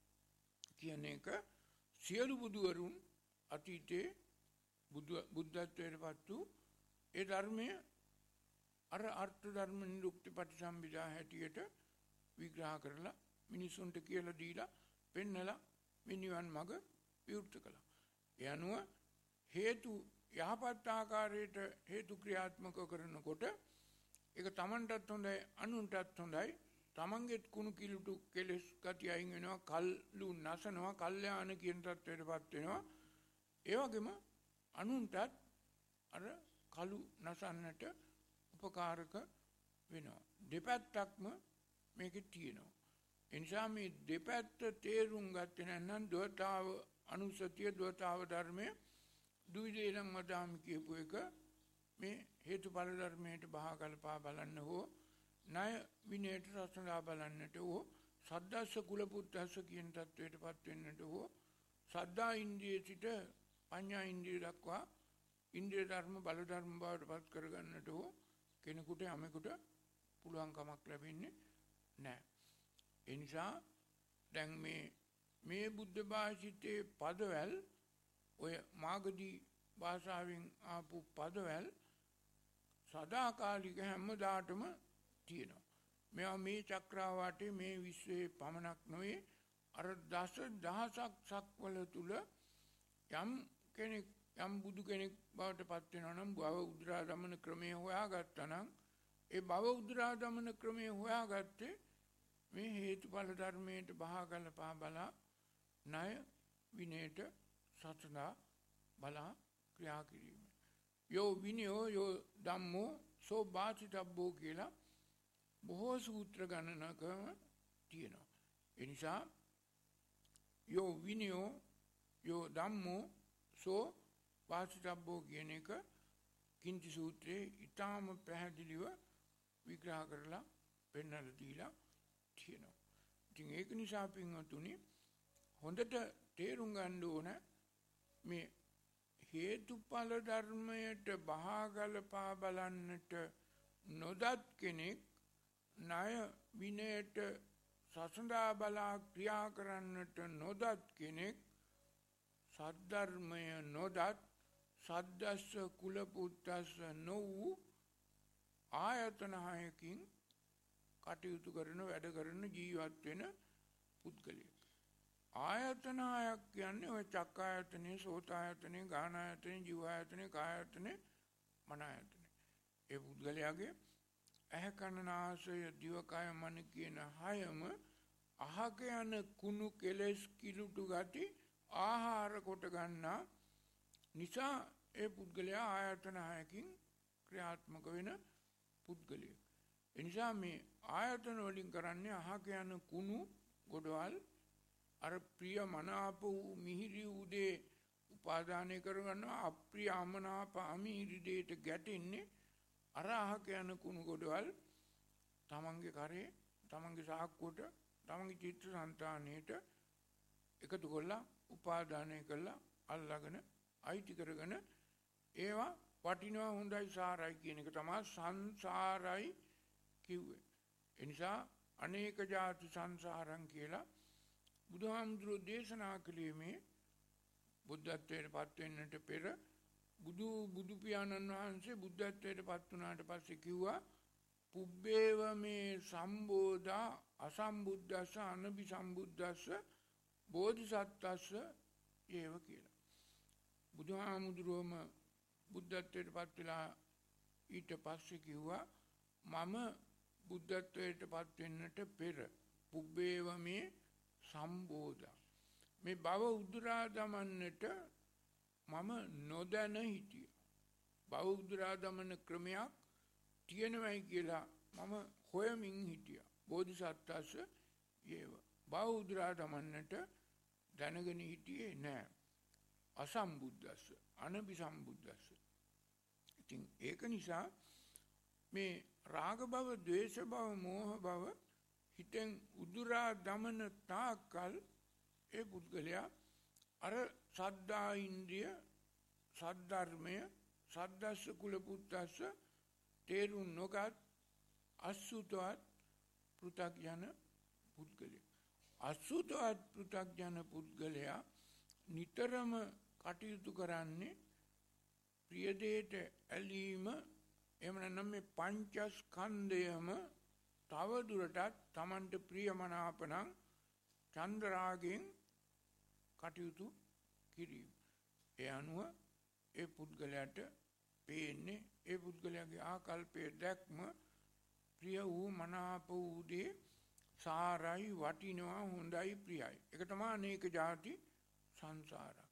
කියන එක සියලු බුදුවරුන් අතීතයේ බුදු බුද්ධත්වයට පත් වූ ඒ ධර්මය අර අර්ථ ධර්ම නිරුක්ති පටිසම්භිදා හැටියට විග්‍රහ කරලා මිනිසුන්ට කියලා දීලා පෙන්නලා මේ නිවන් මඟ විවෘත කළා. ඒ අනුව හේතු යහපත් ආකාරයට හේතු ක්‍රියාත්මක කරනකොට ඒක තමන්ටත් හොඳයි, අනුන්ටත් හොඳයි. තමන්ගේත් කුණු කිලුටු කෙලස් ගතිය අයින් වෙනවා, කල්ලු නැසනවා, කල්යාණ කියන තත්ත්වයටපත් වෙනවා. ඒ වගේම අනුන්ටත් අර කලු නැසන්නට උපකාරක වෙනවා. දෙපැත්තක්ම මේකේ තියෙනවා. ඒ නිසා මේ දෙපැත්ත තේරුම් ගත්තේ නැත්නම් දවතාව අනුසතිය දවතාව ධර්මයේ දුවිදේලම් වදාමි කියපු එක මේ හේතුඵල ධර්මයට බහා කල්පා බලන්න හෝ ණය විනයට රසනා බලන්නට හෝ සද්දස්ස කුල පුත්තස්ස කියන තත්වයටපත් වෙන්නට හෝ සද්දා ඉන්ද්‍රිය සිට පඤ්ඤා ඉන්ද්‍රිය දක්වා ඉන්ද්‍රිය ධර්ම බල ධර්ම බවට පත් කරගන්නට හෝ කෙනෙකුට යමෙකුට පුළුවන් කමක් ලැබෙන්නේ නැහැ. ඒ නිසා දැන් මේ මේ බුද්ධ භාෂිතේ පදවැල් ඔය මාගදී භාෂාවෙන් ආපු පදවැල් සදාකාලික හැමදාටම තියෙනවා. මේවා මේ චක්‍රාවාටේ මේ විශ්වයේ පමණක් නොවේ, අර දස දහසක් සක්වල තුල යම් කෙනෙක් යම් බුදු කෙනෙක් බවට පත් වෙනවා නම් භව උද්දරා දමන ක්‍රමය හොයාගත්තා නම් ඒ භව උද්දරා දමන ක්‍රමය හොයාගත්තේ මේ හේතුඵල ධර්මයට බහගල පහ බලා ණය විනයට සතනා බලා ක්‍රියා කිරීම. යෝ විනයෝ යෝ ධම්මෝ සෝ බාසිතබ්බෝ කියලා බොහෝ සූත්‍ර ගණනකම තියෙනවා. ඒ නිසා යෝ විනයෝ යෝ ධම්මෝ සෝ බාසිතබ්බෝ කියන එක කිංචි සූත්‍රයේ ඊටාම පැහැදිලිව විග්‍රහ කරලා පෙන්වලා දීලා තියෙනවා. ඉතින් ඒක නිසා පින්වතුනි හොඳට තේරුම් ගන්න ඕන මේ හේතුඵල ධර්මයට බහාගලපා බලන්නට නොදත් කෙනෙක් ණය විනයට සසඳා බලා ක්‍රියා කරන්නට නොදත් කෙනෙක් සද්ධර්මය නොදත් සද්දස්ස කුල පුත්තස්ස නොවූ ආයතන හයකින් කටයුතු කරන වැඩ කරන ජීවත් වෙන පුද්ගලයෙක්. ආයතන හයක් කියන්නේ ඔය චක්කායතනේ, සෝතායතනේ, ගානායතනේ, ජීවායතනේ, කායයතනේ, මනායතනේ. ඒ පුද්ගලයාගේ ඇහැ කන නාසය දිවකය මන කියන හයම අහක යන කුණු කෙලස් කිලුටු ගති ආහාර කොට ගන්නා නිසා ඒ පුද්ගලයා ආයතන හයකින් ක්‍රියාත්මක වෙන පුද්ගලයෙක්. ඒ නිසා මේ ආයතන වලින් කරන්නේ අහක යන කුණු ගොඩවල් අර ප්‍රිය මනාප වූ මිහිරි උදේ උපාදානය කරගන්නවා. අප්‍රිය අමනාප අමිහිරි දෙයට ගැටෙන්නේ අර අහක යන කුණු ගොඩවල් තමන්ගේ කරේ, තමන්ගේ සාක්කුවට, තමන්ගේ චිත්ත සංතානයට එකතු කරලා උපාදානය කරලා අල්ලාගෙන අයිති කරගෙන ඒවා වටිනවා හොඳයි සාරයි කියන එක තමයි සංසාරයි කිව්වේ. ඒ නිසා අනේක ජාති සංසාරං කියලා බුදුහාමුදුරුවෝ දේශනා කළේ මේ බුද්ධත්වයට පත් වෙන්නට පෙර බුදු බුදු පියාණන් වහන්සේ බුද්ධත්වයට පත් වුණාට පස්සේ කිව්වා පුබ්බේව මේ සම්බෝධා අසම්බුද්දස්ස අනබි සම්බුද්දස්ස බෝධිසත්වස්ස ඒව කියලා. බුදුහාමුදුරුවෝම බුද්ධත්වයට පත් වෙලා ඊට පස්සේ කිව්වා මම බුද්ධත්වයට පත් වෙන්නට පෙර පුබ්බේව මේ සම්බෝධා මේ භව උදුරා දමන්නට මම නොදැන හිටියා. භව උදුරා දමන ක්‍රමයක් තියෙනවයි කියලා මම හොයමින් හිටියා. බෝධිසත්වස්ස ඒව භව උදුරා දමන්නට දැනගෙන හිටියේ නෑ. අසම්බුද්දස්ස අනබි සම්බුද්දස්ස. ඉතින් ඒක නිසා මේ රාග භව, ද්වේෂ භව, මෝහ භව හිතෙන් උදුරා දමන තාකල් ඒ පුද්ගලයා අර සද්ධා ඉන්ද්‍රිය, සද්ධර්මය, සද්දස්ස කුල පුත්තස්ස තේරුම් නොගත් අසුතවත් පෘථග්ජන පුද්ගලයා. අසුතවත් පෘථග්ජන පුද්ගලයා නිතරම කටයුතු කරන්නේ ප්‍රිය දෙයට ඇලීම, එහෙම නැත්නම් මේ පංචස්කන්ධයම තව දුරටත් Tamanට ප්‍රියමනාපණං චන්ද්‍රාගෙන් කටයුතු කිරීම. ඒ අනුව ඒ පුද්ගලයාට පේන්නේ ඒ පුද්ගලයාගේ ආකල්පයේ දැක්ම ප්‍රිය වූ මනාප වූ දේ සාරයි, වටිනවා, හොඳයි, ප්‍රියයි. ඒක තමයි අනේක ಜಾති සංසාරක්.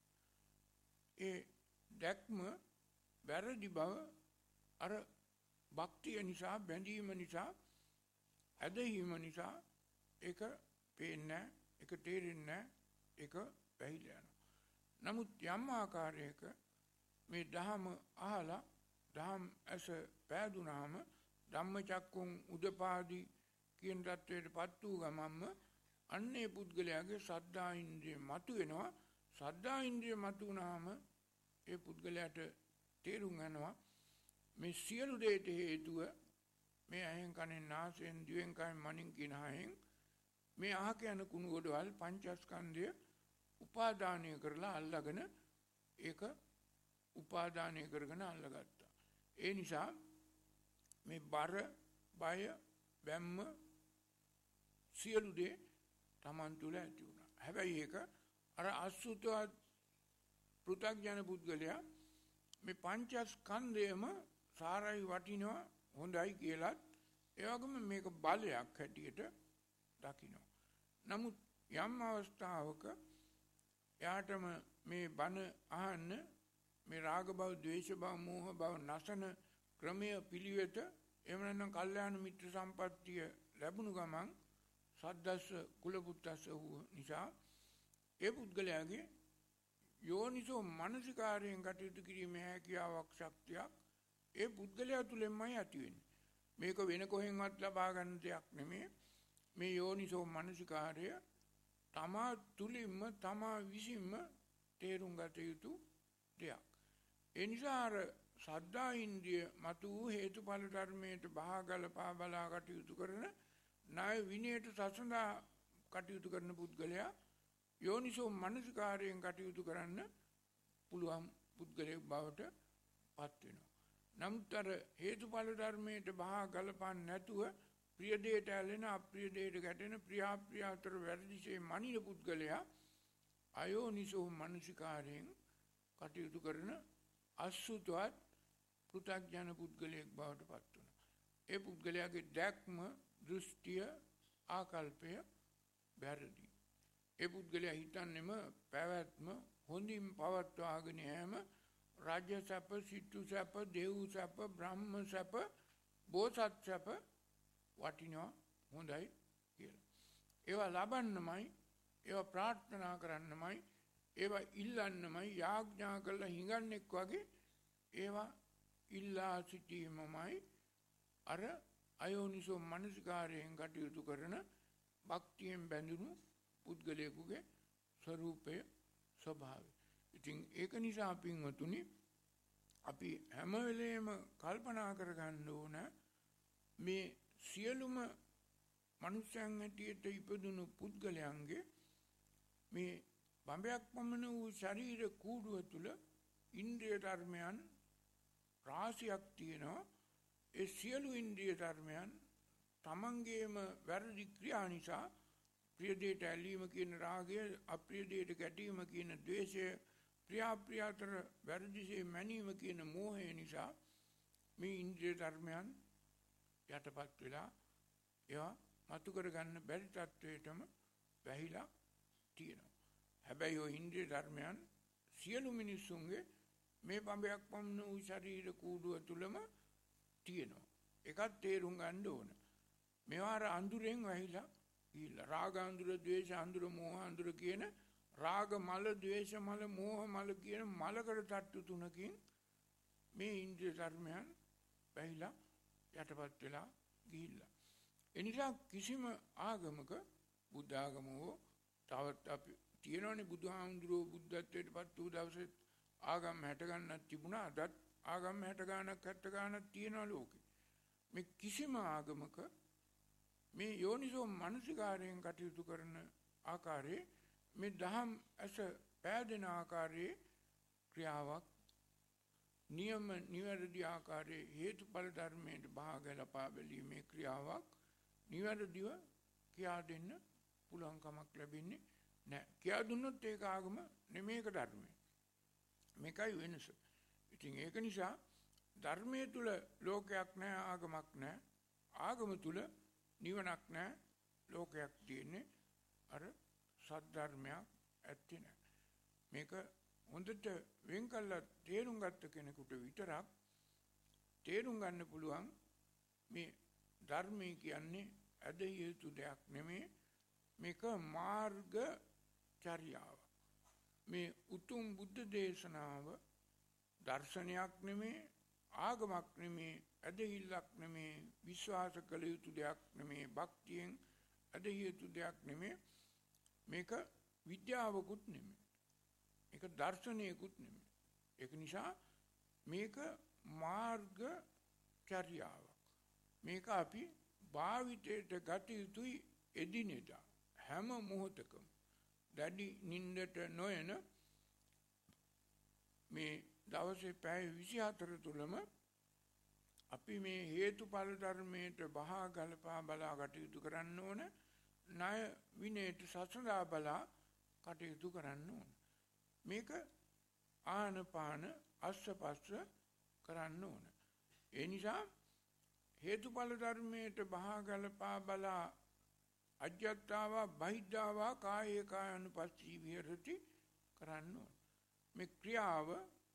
ඒ දැක්ම වැරදි බව අර භක්තිය නිසා, බැඳීම නිසා, ඇදහිීම නිසා ඒක පේන්නේ, ඒක තේරෙන්නේ, ඒක පැහිලා යනවා. නමුත් යම් ආකාරයක මේ ධහම අහලා ධම් ඇස පෑදුනාම ධම්මචක්කුන් උදපාදි කියන தത്വයට පත් වූ ගමන්ම අන්නේ පුද්ගලයාගේ සද්ධා ඉන්ද්‍රිය මතු වෙනවා. සද්ධා ඉන්ද්‍රිය මතු වුණාම ඒ පුද්ගලයාට තේරුම් යනවා මේ සියලු දේට හේතුව මේ ඇහෙන් කනෙන් නාසයෙන් දිවෙන් කයෙන් මනින් කියන හයෙන් මේ අහක යන කුණු ගොඩවල් පංචස්කන්ධය උපාදානය කරලා අල්ලාගෙන ඒක උපාදානය කරගෙන අල්ලගත්තා. ඒ නිසා මේ බර, බය, බැම්ම සියලු දේ Taman තුල ඇති වුණා. හැබැයි ඒක අර අසුතවත් පෘථග්ජන පුද්ගලයා මේ පංචස්කන්ධයම සාරයි, වටිනවා, හොඳයි කියලත් ඒ වගේම මේක බලයක් හැටියට දකිනවා. නමුත් යම් අවස්ථාවක එයාටම මේ බණ අහන්න මේ රාග භව, ද්වේෂ භව, මෝහ භව නැසන ක්‍රමය පිළිවෙත එහෙම නැත්නම් කල්යාණ මිත්‍ර සම්පත්තිය ලැබුණු ගමන් සද්දස්ස කුල පුත්තස්ස වූ නිසා ඒ පුද්ගලයාගේ යෝනිසෝ මනසිකාරයෙන් කටයුතු කිරීමේ හැකියාවක් ශක්තියක් ඒ පුද්ගලයා තුළින්මයි ඇති වෙන්නේ. මේක වෙන කොහෙන්වත් ලබා ගන්න දෙයක් නෙමෙයි. මේ යෝනිසෝ මනසිකාරය තමා තුළින්ම තමා විසින්ම තේරුම් ගත යුතු දෙයක්. ඒ නිසා අර සද්ධා ඉන්ද්‍රිය මතු වූ හේතුඵල ධර්මයට බහගලපා බලා කටයුතු කරන ණය විනයට සසඳා කටයුතු කරන පුද්ගලයා යෝනිසෝ මනසිකාරයෙන් කටයුතු කරන්න පුළුවන් පුද්ගලයෙක් බවට පත් වෙනවා. නමුත් අර හේතුඵල ධර්මයට බහගලපන්නේ නැතුව ප්‍රිය දෙයට ඇලෙන අප්‍රිය දෙයට ගැටෙන ප්‍රියාප්‍රිය අතර වැරදිසේ මනින පුද්ගලයා අයෝනිසෝ මනසිකාරයෙන් කටයුතු කරන අසුතවත් පෘථග්ජන පුද්ගලයෙක් බවට පත් වෙනවා. ඒ පුද්ගලයාගේ දැක්ම, දෘෂ්ටිය, ආකල්පය වැරදි. ඒ පුද්ගලයා හිතන්නේම පැවැත්ම හොඳින් පවත්වාගෙන යෑම රාජ්‍ය සැප, සිටු සැප, දේව් සැප, බ්‍රහ්ම සැප, බෝසත් සැප වටිනවා හොඳයි කියලා. ඒවා ලබන්නමයි, ඒවා ප්‍රාර්ථනා කරන්නමයි, ඒවා ඉල්ලන්නමයි, යාඥා කරලා හිඟන්නෙක් වගේ ඒවා ඉල්ලා සිටීමමයි අර අයෝනිසෝ මනසිකාරයෙන් කටයුතු කරන භක්තියෙන් බැඳුණු පුද්ගලයෙකුගේ ස්වરૂපය, ස්වභාවය. ඉතින් ඒක නිසා පින්වතුනි අපි හැම වෙලේම කල්පනා කරගන්න ඕන මේ සියලුම මනුෂ්‍යයන් හැටියට ඉපදුණු පුද්ගලයන්ගේ මේ බඹයක් පමණ වූ ශරීර කූඩුව තුළ ඉන්ද්‍රිය ධර්මයන් රාශියක් තියෙනවා. ඒ සියලු ඉන්ද්‍රිය ධර්මයන් තමන්ගේම වැරදි ක්‍රියා නිසා ප්‍රිය දෙයට ඇලීම කියන රාගය, අප්‍රිය දෙයට ගැටීම කියන ද්වේෂය, ප්‍රියාප්‍රිය අතර වැරදිසේ මැනීම කියන මෝහය නිසා මේ ඉන්ද්‍රිය ධර්මයන් යටපත් වෙලා ඒවා මතු කරගන්න බැරි තත්වයටම වැහිලා තියෙනවා. හැබැයි ඔය ඉන්ද්‍රිය ධර්මයන් සියලු මිනිස්සුන්ගේ මේ බඹයක් පමණ වූ ශරීර කූඩුව තුලම තියෙනවා. ඒකත් තේරුම් ගන්න ඕන. මේවා අර අඳුරෙන් වැහිලා ගිහිල්ලා රාග අඳුර, ද්වේෂ අඳුර, මෝහ අඳුර කියන රාග මල, ද්වේෂ මල, මෝහ මල කියන මලකට තට්ටු තුනකින් මේ ඉන්ද්‍රිය ධර්මයන් වැහිලා යටපත් වෙලා ගිහිල්ලා. එනිසා කිසිම ආගමක, බුද්ධ ආගම හෝ තවත් අපි තියෙනවනේ බුදුහාමුදුරුවෝ බුද්ධත්වයට පත් වූ දවසේ ආගම් හැට ගන්නක් තිබුණා. අදත් ආගම් හැට ගානක් හැට ගානක් තියෙනවා ලෝකේ. මේ කිසිම ආගමක මේ යෝනිසෝ මනසිකාරයෙන් කටයුතු කරන ආකාරයේ මේ දහම් ඇස පෑදෙන ආකාරයේ ක්‍රියාවක්, නියම නිවැරදි ආකාරයේ හේතුඵල ධර්මයට බහගලපා බැලීමේ ක්‍රියාවක් නිවැරදිව කියා දෙන්න පුළුවන් කමක් ලැබෙන්නේ නැහැ. කියා දුන්නොත් ඒක ආගම නෙමේක ධර්මය. මේකයි වෙනස. ඉතින් ඒක නිසා ධර්මයේ තුල ලෝකයක් නැහැ, ආගමක් නැහැ. ආගම තුල නිවනක් නැහැ, ලෝකයක් තියෙන්නේ. අර සද්ධර්මයක් ඇත්තේ නැහැ. මේක හොඳට වෙන් කළා තේරුම් ගත්ත කෙනෙකුට විතරක් තේරුම් ගන්න පුළුවන් මේ ධර්මය කියන්නේ ඇදහිය යුතු දෙයක් නෙමෙයි. මේක මාර්ග චර්යාව. මේ උතුම් බුද්ධ දේශනාව දර්ශනයක් නෙමෙයි, ආගමක් නෙමෙයි, ඇදහිල්ලක් නෙමෙයි, විශ්වාස කළ යුතු දෙයක් නෙමෙයි, භක්තියෙන් ඇදහිය යුතු දෙයක් නෙමෙයි. මේක විද්‍යාවකුත් නෙමෙයි, මේක දර්ශනයකුත් නෙමෙයි. ඒක නිසා මේක මාර්ග චර්යාවක්. මේක අපි භාවිතයට ගත යුතුයි එදිනෙදා හැම මොහොතකම. දැඩි නින්දට නොයන මේ දවසේ පැය විසිහතර තුලම අපි මේ හේතුඵල ධර්මයට බහා ගලපා බලා කටයුතු කරන්න ඕන. ණය විනයට සසඳා බලා කටයුතු කරන්න ඕන. මේක ආනපාන අස්සපස්ස කරන්න ඕන. ඒ නිසා හේතුඵල ධර්මයට බහා ගලපා බලා අජ්ජත්තාවා බහිද්ධාවා කායේ කායනුපස්සී විහෙරති කරන්න ඕන. මේ ක්‍රියාව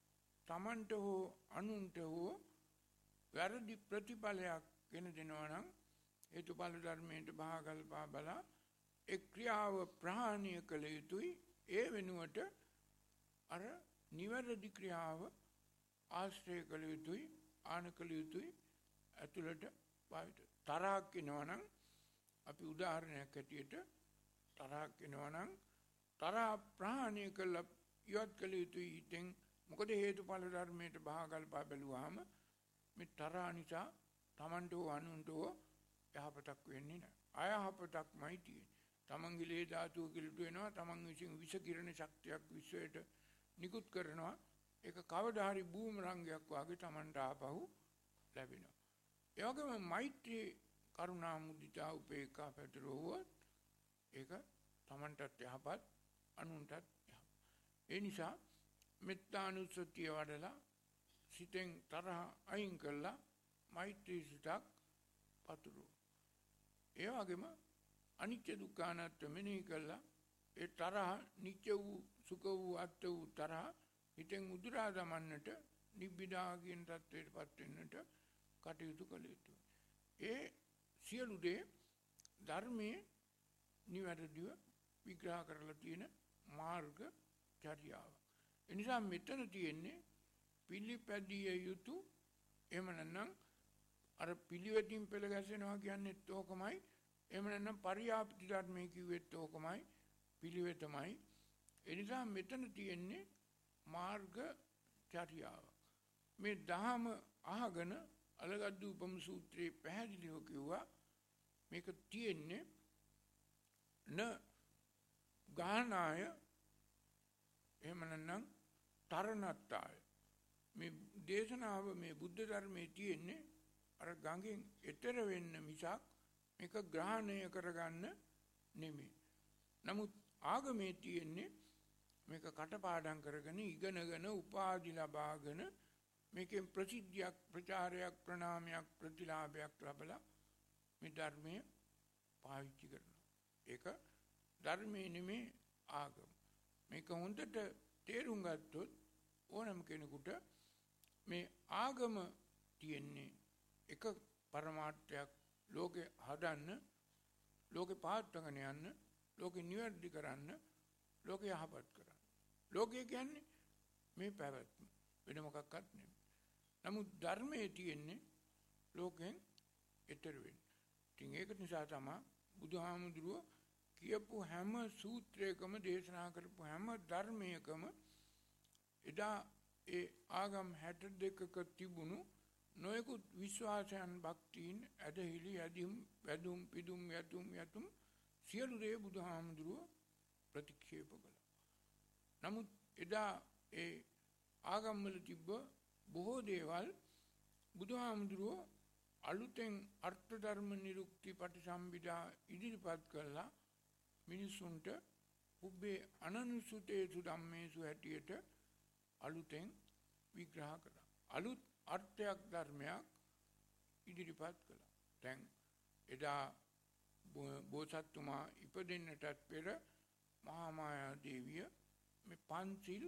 තමන්ට හෝ අනුන්ට හෝ වැරදි ප්‍රතිඵලයක් ගෙන දෙනවා නම් හේතුඵල ධර්මයට බහගල්පා බලා ඒ ක්‍රියාව ප්‍රහාණය කළ යුතුයි. ඒ වෙනුවට අර නිවැරදි ක්‍රියාව ආශ්‍රය කළ යුතුයි, ආන කළ යුතුයි, ඇතුළට භාවිත. තරහක් එනවා නම් අපි උදාහරණයක් ඇටියට තරහක් එනවා නම් තරහ ප්‍රහාණය කළ ඉවත් කළ යුතුයි හිතෙන්. මොකද හේතුඵල ධර්මයට බහගල්පා බැලුවාම මේ තරහ නිසා තමන්ට හෝ අනුන්ට හෝ යහපතක් වෙන්නේ නැහැ. අයහපතක්මයි තියෙන්නේ. තමන්ගේ ලේ ධාතුව කිලුට වෙනවා, තමන් විසින් විෂ කිරණ ශක්තියක් විශ්වයට නිකුත් කරනවා. ඒක කවදා හරි බූමරංගයක් වගේ තමන්ට ආපහු ලැබෙනවා. ඒ වගේම මෛත්‍රී, කරුණා, මුදිතා, උපේක්ඛා පැතුරුවොත් ඒක තමන්ටත් යහපත්, අනුන්ටත් යහපත්. ඒ නිසා මෙත්තානුස්සතිය වඩලා සිතෙන් තරහ අයින් කළා මෛත්‍රී සිතක් පතුරවනවා. ඒ වගේම අනිත්‍ය දුක්ඛ අනාත්ම මෙනෙහි කළා ඒ තරහ නිත්‍ය වූ සුඛ වූ අත්ත වූ තරහ හිතෙන් උදුරා දමන්නට නිබ්බිදා කියන තත්වයටපත් වෙන්නට කටයුතු කළ යුතුයි. ඒ සියලු දේ ධර්මයේ නිවැරදිව විග්‍රහ කරලා තියෙන මාර්ග චර්යාව. ඒ නිසා මෙතන තියෙන්නේ පිළිපැදිය යුතු, එහෙම නැත්නම් අර පිළිවෙතින් පෙළ ගැසෙනවා කියන්නේත් ඕකමයි. එහෙම නැත්නම් පරියාප්ති ධර්මයේ කිව්වෙත් ඕකමයි, පිළිවෙතමයි. ඒ නිසා මෙතන තියෙන්නේ මාර්ග චර්යාව. මේ දහම අහගෙන අලගද්දු උපම සූත්‍රයේ පැහැදිලිව කිව්වා මේක තියෙන්නේ න ගානාය, එහෙම නැත්නම් තරණත්තාය. මේ දේශනාව, මේ බුද්ධ ධර්මයේ තියෙන්නේ අර ගඟෙන් එතර වෙන්න මිසක් මේක ග්‍රහණය කරගන්න නෙමෙයි. නමුත් ආගමේ තියෙන්නේ මේක කටපාඩම් කරගෙන ඉගෙනගෙන උපාධි ලබාගෙන මේකෙන් ප්‍රසිද්ධියක්, ප්‍රචාරයක්, ප්‍රණාමයක්, ප්‍රතිලාභයක් ලැබලා මේ ධර්මය පාවිච්චි කරනවා. ඒක ධර්මයේ නෙමේ ආගම. මේක හොඳට තේරුම් ගත්තොත් ඕනම කෙනෙකුට මේ ආගම තියෙන්නේ එක පරමාර්ථයක්, ලෝකෙ හදන්න, ලෝකෙ පාත්වගෙන යන්න, ලෝකෙ නිවැරදි කරන්න, ලෝකෙ යහපත් කරන්න. ලෝකය කියන්නේ මේ පැවැත්ම, වෙන මොකක්වත් නෙමෙයි. නමුත් ධර්මයේ තියෙන්නේ ලෝකෙන් එතර වෙන්න. ඉතින් ඒක නිසා තමයි බුදුහාමුදුරුවෝ කියපු හැම සූත්‍රයකම, දේශනා කරපු හැම ධර්මයකම එදා ඒ ආගම් හැට දෙකක තිබුණු නොයෙකුත් විශ්වාසයන්, භක්තියින්, ඇදහිලි, ඇදීම්, වැදුම්, පිදුම්, යතුම් යතුම් සියලු දේ බුදුහාමුදුරුවෝ ප්‍රතික්ෂේප කළා. නමුත් එදා ඒ ආගම්වල තිබ්බ බොහෝ දේවල් බුදුහාමුදුරුවෝ අලුතෙන් අර්ථ ධර්ම නිරුක්ති පටිසම්භිදා ඉදිරිපත් කළා. මිනිසුන්ට පුබ්බේ අනනුසුතේසු ධම්මේසු හැටියට අලුතෙන් විග්‍රහ කළා. අලුත් අර්ථයක්, ධර්මයක් ඉදිරිපත් කළා. දැන් එදා බෝසත්තුමා ඉපදෙන්නටත් පෙර මහා මායා දේවිය මේ පන්සිල්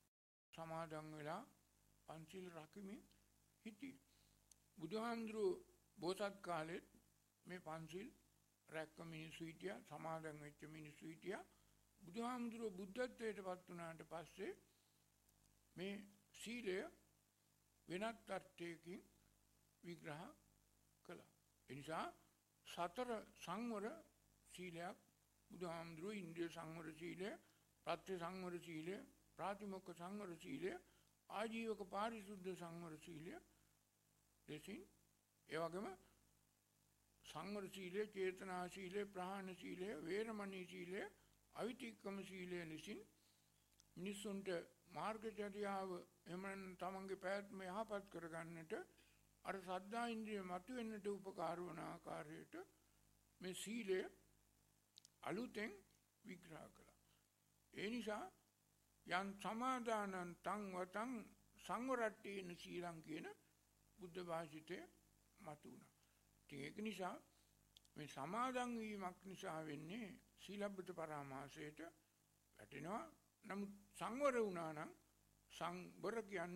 සමාදන් වෙලා පන්සිල් රකිමින් හිටියේ. බුදුහාමුදුරුවෝ බෝසත් කාලෙත් මේ පන්සිල් රැක්ක මිනිස්සු හිටියා, සමාදන් වෙච්ච මිනිස්සු හිටියා. බුදුහාමුදුරුවෝ බුද්ධත්වයට පත් වුණාට පස්සේ මේ සීලය වෙනත් අර්ථයකින් විග්‍රහ කළා. ඒ නිසා සතර සංවර සීලයක් බුදුහාමුදුරුවෝ ඉන්ද්‍රිය සංවර සීලය, ප්‍රත්‍ය සංවර සීලය, ප්‍රාතිමොක්ඛ සංවර සීලය, ආජීවක පාරිශුද්ධ සංවර සීලය ලෙසින්, ඒ වගේම සංවර සීලය, චේතනා සීලය, ප්‍රහාණ සීලය, වේරමණී සීලය, අවිතික්‍රම සීලය ලෙසින් මිනිසුන්ට මාර්ගචර්යාව, එහෙම තමන්ගේ පැවැත්ම යහපත් කරගන්නට අර සද්ධා ඉන්ද්‍රිය මතුවෙන්නට උපකාර වන ආකාරයට මේ සීලය අලුතෙන් විග්‍රහ කළා. ඒ නිසා යන් සමාදානං තං වතං සංවරට්ඨේන සීලං කියන බුද්ධ භාෂිතය මතු වුණා. ඉතින් ඒක නිසා මේ සමාදන් වීමක් නිසා වෙන්නේ සීලබ්බත පරාමාසයට වැටෙනවා. නමුත් සංවර වුණා නම්, සංවර කියන්නේ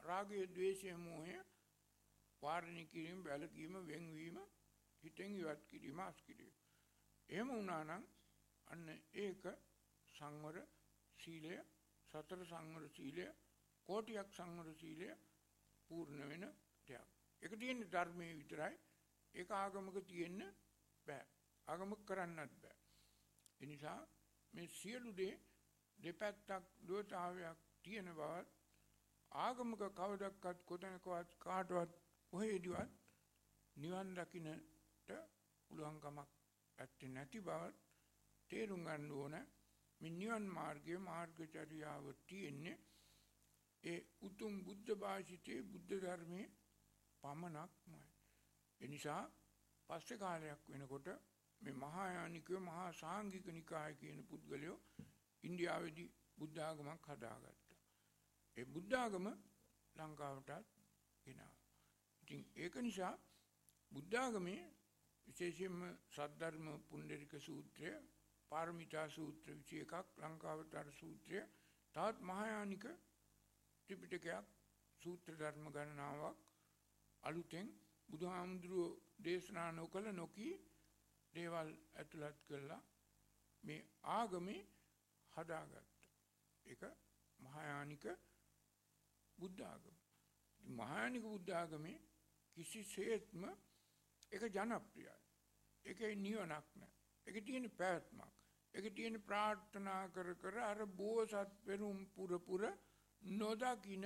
රාගය, ද්වේෂය, මෝහය වාරණය කිරීම, වැළකීම, වෙන්වීම, හිතෙන් ඉවත් කිරීම, අස් කිරීම. එහෙම වුණා නම් අන්න ඒක සංවර සීලය, සතර සංවර සීලය, කෝටියක් සංවර සීලය පූර්ණ වෙන දෙයක්. ඒක තියෙන්නේ ධර්මයේ විතරයි. ඒක ආගමක තියෙන්න බෑ. ආගමක කරන්නත් බෑ. ඒ නිසා මේ සියලු දේ දෙපැත්තක් දුවතාවයක් තියෙන බවත් ආගමක කවදක්වත් කොතනකවත් කාටවත් කොහේදීවත් නිවන් දකින්නට පුළුවන්කමක් ඇත්තේ නැති බවත් තේරුම් ගන්න ඕන. මේ නිවන් මාර්ගයේ මාර්ගචර්යාව තියෙන්නේ ඒ උතුම් බුද්ධ භාෂිතේ බුද්ධ ධර්මයේ පමණක්මයි. ඒ නිසා පස්සේ කාලයක් වෙනකොට මේ මහායානිකව මහා සාංගික නිකාය කියන පුද්ගලයෝ ඉන්දියාවේදී බුද්ධ ආගමක් හදාගත්තා. ඒ බුද්ධ ආගම ලංකාවටත් ගෙනාවා. ඉතින් ඒක නිසා බුද්ධ ආගමේ විශේෂයෙන්ම සද්ධර්ම පුණ්ඩරික සූත්‍රය, පාරමිතා සූත්‍ර විසි එකක්, ලංකාවතර සූත්‍රය, තවත් මහායානික ත්‍රිපිටකයක්, සූත්‍ර ධර්ම ගණනාවක් අලුතෙන් බුදුහාමුදුරුවෝ දේශනා නොකළ නොකී දේවල් ඇතුළත් කළා මේ ආගමේ හදාගත්තා. ඒක මහායානික බුද්ධ ආගම. මහායානික බුද්ධ ආගමේ කිසිසේත්ම ඒක ජනප්‍රියයි. ඒකේ නිවනක් නැහැ. ඒකේ තියෙන පැවැත්මක්. ඒකේ තියෙන ප්‍රාර්ථනා කර කර අර බෝසත් පෙරුම් පුර පුර නොදකින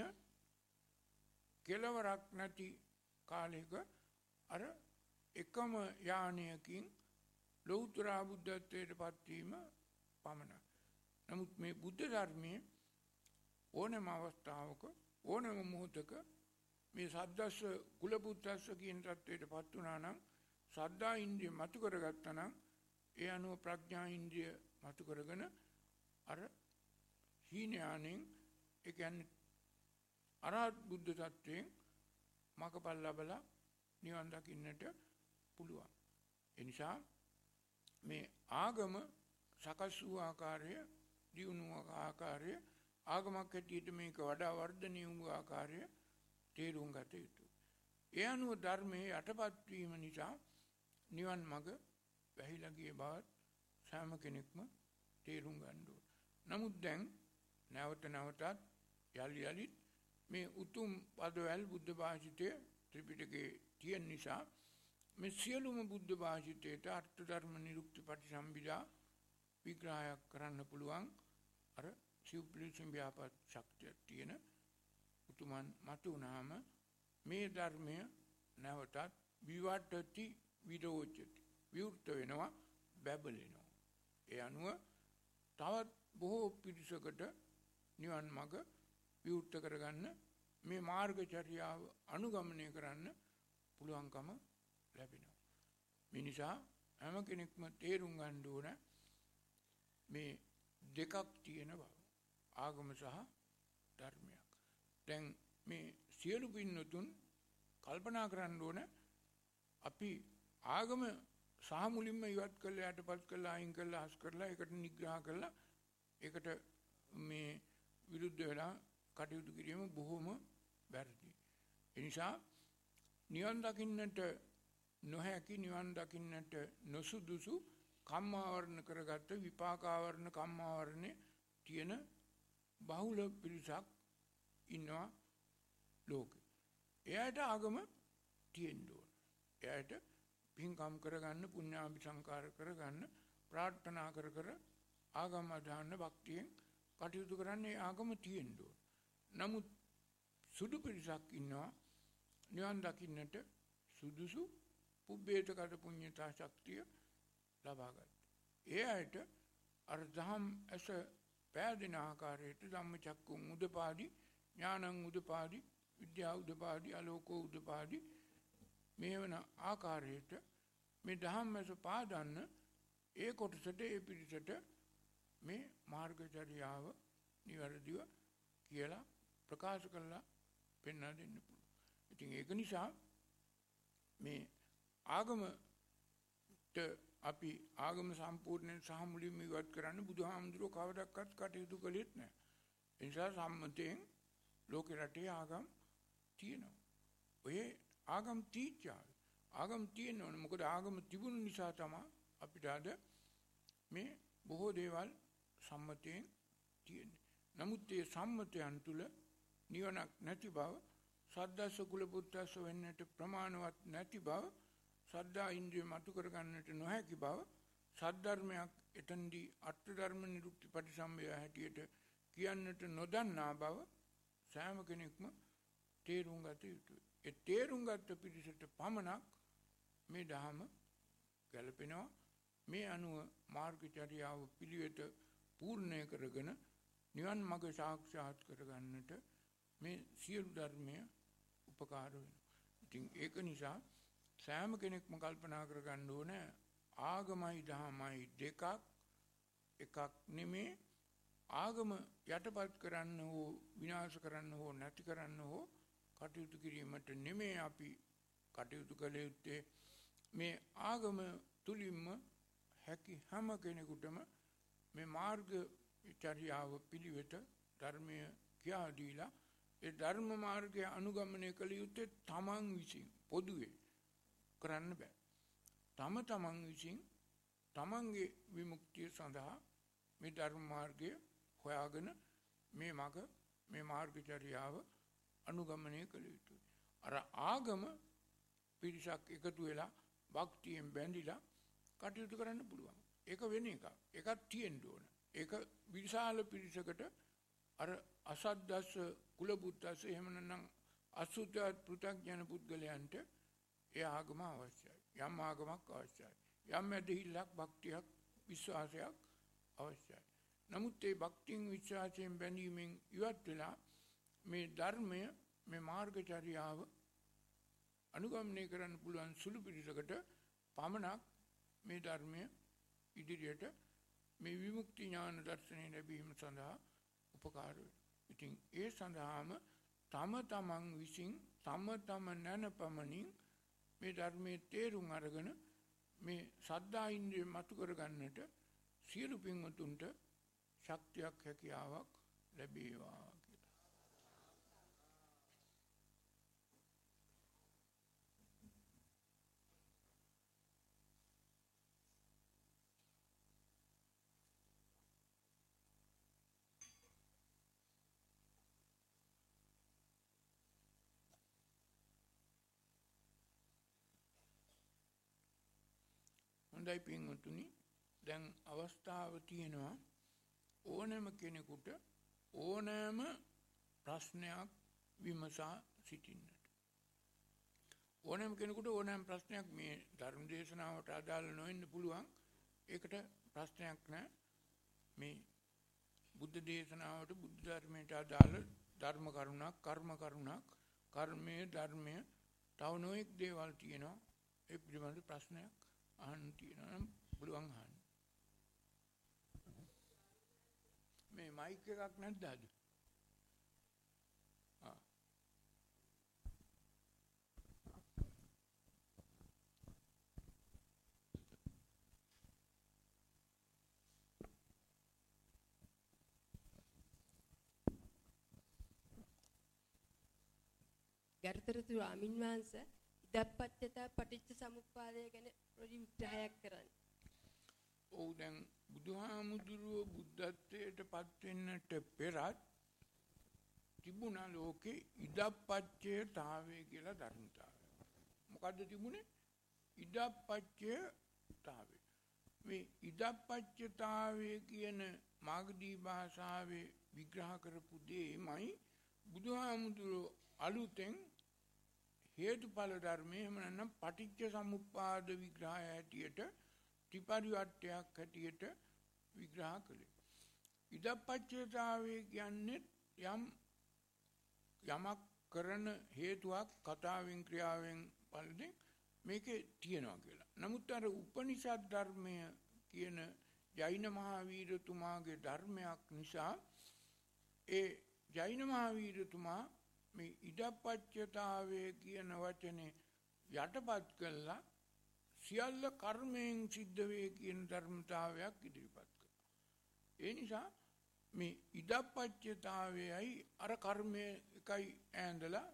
කෙලවරක් නැති කාලයක අර එකම යානයකින් ලෞතර බුද්ධත්වයට පත්වීම පමණයි. නමුත් මේ බුද්ධ ධර්මයේ ඕනෑම අවස්ථාවක ඕනෑම මොහොතක මේ සද්දස්ස කුලපුත්තස්ස කියන තත්වයට පත් වුණා නම්, සද්දා ඉන්ද්‍රිය මතු කරගත්තා නම්, ඒ අනුව ප්‍රඥා ඉන්ද්‍රිය මතු කරගෙන අර හීනයානෙන්, ඒ කියන්නේ අරහත් බුද්ධ තත්වයෙන් මගපල් ලබලා නිවන් දකින්නට පුළුවන්. ඒ නිසා මේ ආගම සකස් වූ ආකාරය, දියුණු වූ ආකාරය, ආගමක් හැටියට මේක වඩා වර්ධනය වූ ආකාරය තේරුම් ගත යුතුයි. ඒ අනුව ධර්මයේ යටපත් වීම නිසා නිවන් මඟ වැහිලා ගිය බවත් සෑම කෙනෙක්ම තේරුම් ගන්න ඕන. නමුත් දැන් නැවත නැවතත් යලි යලිත් මේ උතුම් පදවැල් බුද්ධ භාෂිතය ත්‍රිපිටකයේ තියෙන නිසා මේ සියලුම බුද්ධ භාෂිතයට අර්ථ ධර්ම නිරුක්ති පටිසම්භිදා විග්‍රහයක් කරන්න පුළුවන් අර සිව්පිලිසිම් ව්‍යාපත් ශක්තියක් තියෙන උතුමන් මතු වුණාම මේ ධර්මය නැවතත් විවටති විරෝචති, විවෘත වෙනවා, බැබලෙනවා. ඒ අනුව තවත් බොහෝ පිරිසකට නිවන් මඟ විවෘත කරගන්න, මේ මාර්ගචර්යාව අනුගමනය කරන්න පුළුවන්කම ලැබෙනවා. මේ නිසා හැම කෙනෙක්ම තේරුම් ගන්න ඕන මේ දෙකක් තියෙන බව, ආගම සහ ධර්මයක්. දැන් මේ සියලු පින්නතුන් කල්පනා කරන්න ඕන, අපි ආගම සහ මුලින්ම ඉවත් කළා, යටපත් කළා, අයින් කළා, හස් කරලා, ඒකට නිග්‍රහ කළා, ඒකට මේ විරුද්ධ වෙලා කටයුතු කිරීම බොහොම වැරදි. ඒ නිසා නිවන් දකින්නට නොහැකි, නිවන් දකින්නට නොසුදුසු කම්මාවරණ කරගත්ත විපාකාවරණ කම්මාවරණේ තියෙන බහුල පිරිසක් ඉන්නවා ලෝකේ. එයාට ආගම තියෙන්න ඕන. එයාට පින්කම් කරගන්න, පුණ්‍යාභි සංකාර කරගන්න, ප්‍රාර්ථනා කර කර ආගම අදහන්න භක්තියෙන් කටයුතු කරන්නේ ආගම තියෙන්න ඕන. නමුත් සුදු පිරිසක් ඉන්නවා නිවන් දකින්නට සුදුසු පුබ්බේතකත පුඤ්ඤතා ශක්තිය ලබා ගන්න. ඒ අයට අර දහම් ඇස පෑදෙන ආකාරයට ධම්මචක්කුන් උදපාදි, ඥානං උදපාදි, විද්‍යා උදපාදි, ආලෝකෝ උදපාදි මේ වන ආකාරයට මේ දහම් ඇස පාදන්න ඒ කොටසට, ඒ පිරිසට මේ මාර්ගචර්යාව නිවැරදිව කියලා ප්‍රකාශ කරලා පෙන්වා දෙන්න පුළුවන්. ඉතින් ඒක නිසා මේ ආගමට අපි ආගම සම්පූර්ණයෙන් සහ මුලින්ම ඉවත් කරන්න බුදුහාමුදුරුවෝ කවදාවත් කටයුතු කළෙත් නැහැ. ඒ නිසා සම්මතයෙන් ලෝක රටේ ආගම් තියෙනවා. ඔය ආගම් තීච්ඡාව. ආගම් තියෙන්න ඕනේ. මොකද ආගම තිබුණු නිසා තමයි අපිට අද මේ බොහෝ දේවල් සම්මතයෙන් තියෙන්නේ. නමුත් මේ සම්මතයන් තුල නිවනක් නැති බව, සද්දස්ස කුල පුත්තස්ස වෙන්නට ප්‍රමාණවත් නැති බව, සද්දා ඉන්ද්‍රිය මතු කර ගන්නට නොහැකි බව, සද්ධර්මයක් එතෙන්දී අර්ථ ධර්ම නිරුක්ති පරිසම්භය හැටියට කියන්නට නොදන්නා බව සෑම කෙනෙක්ම තේරුම් ගත යුතුයි. ඒ තේරුම් ගත්ත පිරිසට පමණක් මේ ධහම ගැලපෙනවා. මේ අනුව මාර්ගචර්යාව පිළිවෙත පූර්ණය කරගෙන නිවන් මඟ සාක්ෂාත් කරගන්නට මේ සියලු ධර්මය උපකාර වෙනවා. ඉතින් ඒක නිසා සෑම කෙනෙක්ම කල්පනා කරගන්න ඕනේ ආගමයි ධහමයි දෙකක් එකක් නෙමේ. ආගම යටපත් කරන්න හෝ විනාශ කරන්න හෝ නැති කරන්න හෝ කටයුතු කිරීමට නෙමේ අපි කටයුතු කළ යුත්තේ. මේ ආගම තුලින්ම හැකි හැම කෙනෙකුටම මේ මාර්ග චර්යාව පිළිවෙත ධර්මය කියා දීලා ඒ ධර්ම මාර්ගය අනුගමනය කළ යුත්තේ තමන් විසින් පොදුවේ කරන්න බෑ. තම තමන් විසින් තමන්ගේ විමුක්තිය සඳහා මේ ධර්ම මාර්ගය හොයාගෙන මේ මඟ මේ මාර්ගචර්යාව අනුගමනය කළ යුතුයි. අර ආගම පිරිසක් එකතු වෙලා භක්තියෙන් බැඳිලා කටයුතු කරන්න පුළුවන්. ඒක වෙන එකක්. ඒකක් තියෙන්න ඕන. ඒක විශාල පිරිසකට අර අසද්දස්ස කුල පුත්තස්ස එහෙම නැත්නම් අසුද්ධ පෘථග්ජන පුද්ගලයන්ට ඒ ආගම අවශ්‍යයි. යම් ආගමක් අවශ්‍යයි. යම් ඇදහිල්ලක් භක්තියක් විශ්වාසයක් අවශ්‍යයි. නමුත් මේ භක්තියෙන් විශ්වාසයෙන් බැඳීමෙන් ඉවත් වෙලා මේ ධර්මය මේ මාර්ගචර්යාව අනුගමනය කරන්න පුළුවන් සුළු පිරිසකට පමණක් මේ ධර්මය ඉදිරියට මේ විමුක්ති ඥාන දර්ශනය ලැබීම සඳහා උපකාර වෙනවා. ඉතින් ඒ සඳහාම තම තමන් විසින් තම තම නැනපමණින් මේ ධර්මයේ තේරුම් අරගෙන මේ සද්ධා ඉන්ද්‍රිය මතු කරගන්නට සියලු පින්වතුන්ට ශක්තියක් හැකියාවක් ලැබේවා කියලා. හොඳයි පින්වතුනි, දැන් අවස්ථාව තියෙනවා ඕනෑම කෙනෙකුට ඕනෑම ප්‍රශ්නයක් විමසා සිටින්නට. ඕනෑම කෙනෙකුට ඕනෑම ප්‍රශ්නයක් මේ ධර්ම දේශනාවට අදාළ නොවෙන්න පුළුවන්. ඒකට ප්‍රශ්නයක් නැහැ. මේ බුද්ධ දේශනාවට බුද්ධ ධර්මයට අදාළ ධර්ම කරුණක්, කර්ම කරුණක්, කර්මයේ ධර්මය තව නොඑක් දේවල් තියෙනවා. ඒ පිළිබඳ ප්‍රශ්නයක් අහන්න තියෙනවා නම් පුළුවන් අහන්න. මේ මයික් එකක් නැද්ද අද? ආ ගරුතර ස්වාමීන් වහන්සේ ඉදප්පච්චතා පටිච්ච සමුප්පාදය ගැන පොඩි විග්‍රහයක් කරන්න. ඔව්, දැන් බුදුහාමුදුරුවෝ බුද්ධත්වයට පත් වෙන්නට පෙරත් තිබුණා ලෝකේ ඉදප්පච්චයතාවය කියලා ධර්මතාවය. මොකද්ද තිබුණේ? ඉදප්පච්චයතාවය. මේ ඉදප්පච්චතාවය කියන මාගදී භාෂාවේ විග්‍රහ කරපු දෙයමයි බුදුහාමුදුරුවෝ අලුතෙන් හේතුඵල ධර්මයේ එහෙම නැත්නම් පටිච්ච සමුප්පාද විග්‍රහය හැටියට ත්‍රිපරිවර්තයක් හැටියට විග්‍රහ කළේ. ඉදප්පච්චයතාවය කියන්නේ යම් යමක් කරන හේතුවක් කතාවෙන් ක්‍රියාවෙන් පළදෙන් මේකේ තියනවා කියලා. නමුත් අර උපනිෂද් ධර්මය කියන ජෛන මහාවීරතුමාගේ ධර්මයක් නිසා ඒ ජෛන මහාවීරතුමා මේ ඉදප්පච්චයතාවය කියන වචනේ යටපත් කළා සියල්ල කර්මයෙන් සිද්ධ වේ කියන ධර්මතාවයක් ඉදිරිපත් කළා. ඒ නිසා මේ ඉදප්පච්චයතාවයයි අර කර්මය එකයි ඈඳලා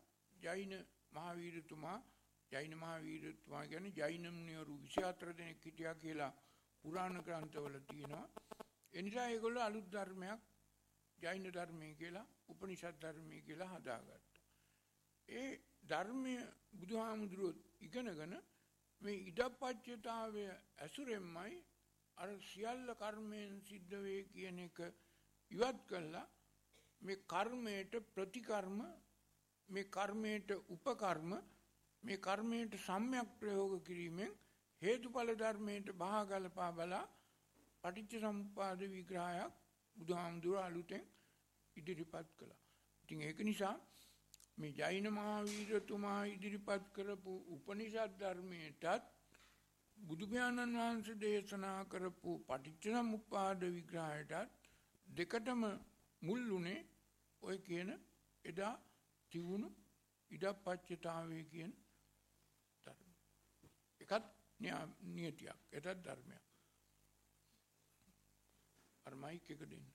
ජෛන මහවීරතුමා ජෛන මහවීරතුමා කියන්නේ ජෛන මුනිවරු විසිහතර දෙනෙක් හිටියා කියලා පුරාණ ග්‍රන්ථවල තියෙනවා. ඒ නිසා ඒගොල්ලෝ අලුත් ධර්මයක් ජෛන ධර්මය කියලා උපනිෂද් ධර්මය කියලා හදාගත්තා. ඒ ධර්මය බුදුහාමුදුරුවෝ ඉගෙනගෙන මේ ඉදප්පච්චතාවය ඇසුරෙන්මයි අර සියල්ල කර්මයෙන් සිද්ධ වේ කියන එක ඉවත් කළා. මේ කර්මයට ප්‍රතිකර්ම, මේ කර්මයට උපකර්ම, මේ කර්මයට සම්‍යක් ප්‍රයෝග කිරීමෙන් හේතුඵල ධර්මයට බහගලපා බලා පටිච්ච සමුප්පාද විග්‍රහයක් බුදුහාමුදුරුවෝ අලුතෙන් ඉදිරිපත් කළා. ඉතින් ඒක නිසා මේ ජෛන මහවීරතුමා ඉදිරිපත් කරපු උපනිෂද් ධර්මයටත් බුදු පියාණන් වහන්සේ දේශනා කරපු පටිච්ච සමුප්පාද විග්‍රහයටත් දෙකටම මුල් උනේ ඔය කියන එදා තිබුණු ඉදප්පච්චතාවය කියන ධර්ම. එකත් නියතියක්, ඒකත් ධර්මයක්. අර මයික් එක දෙන්න.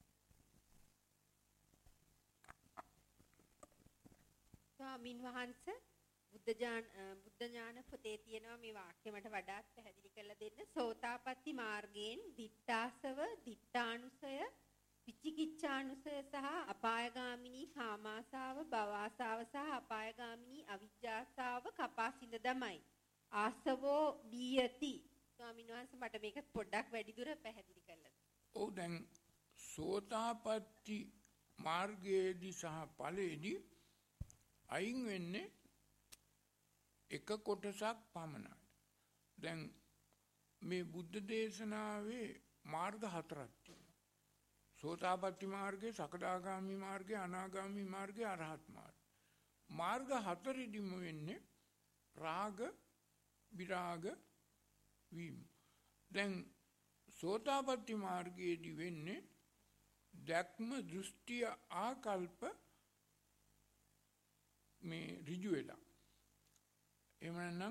ස්වාමින් වහන්සේ බුද්ධ ඥාන බුද්ධ ඥාන පොතේ තියෙනවා මේ වාක්‍ය මට වඩාත් පැහැදිලි කරලා දෙන්න. සෝතාපට්ටි මාර්ගයෙන් දිට්ඨාසව, දිට්ඨානුසය, විචිකිච්ඡානුසය සහ අපායගාමිනී කාමාසාව, භවආසාව සහ අපායගාමිනී අවිජ්ජාසාව කපා සිඳ දමයි. ආසවෝ බීයති. ස්වාමීන් වහන්සේ මට මේක පොඩ්ඩක් වැඩිදුර පැහැදිලි කරලා දෙන්න. ඔව් දැන් සෝතාපට්ටි මාර්ගයේදී සහ ඵලයේදී අයින් වෙන්නේ එක කොටසක් පමණයි. දැන් මේ බුද්ධ දේශනාවේ මාර්ග හතරක් තියෙනවා. සෝතාපට්ටි මාර්ගය, සකදාගාමි මාර්ගය, අනාගාමි මාර්ගය, අරහත් මාර්ගය. මාර්ග හතරෙදිම වෙන්නේ රාග, විරාග වීම. දැන් සෝතාපට්ටි මාර්ගයේදී වෙන්නේ දැක්ම, දෘෂ්ටිය, ආකල්ප මේ ඍජු වෙලා. එහෙම නැත්නම්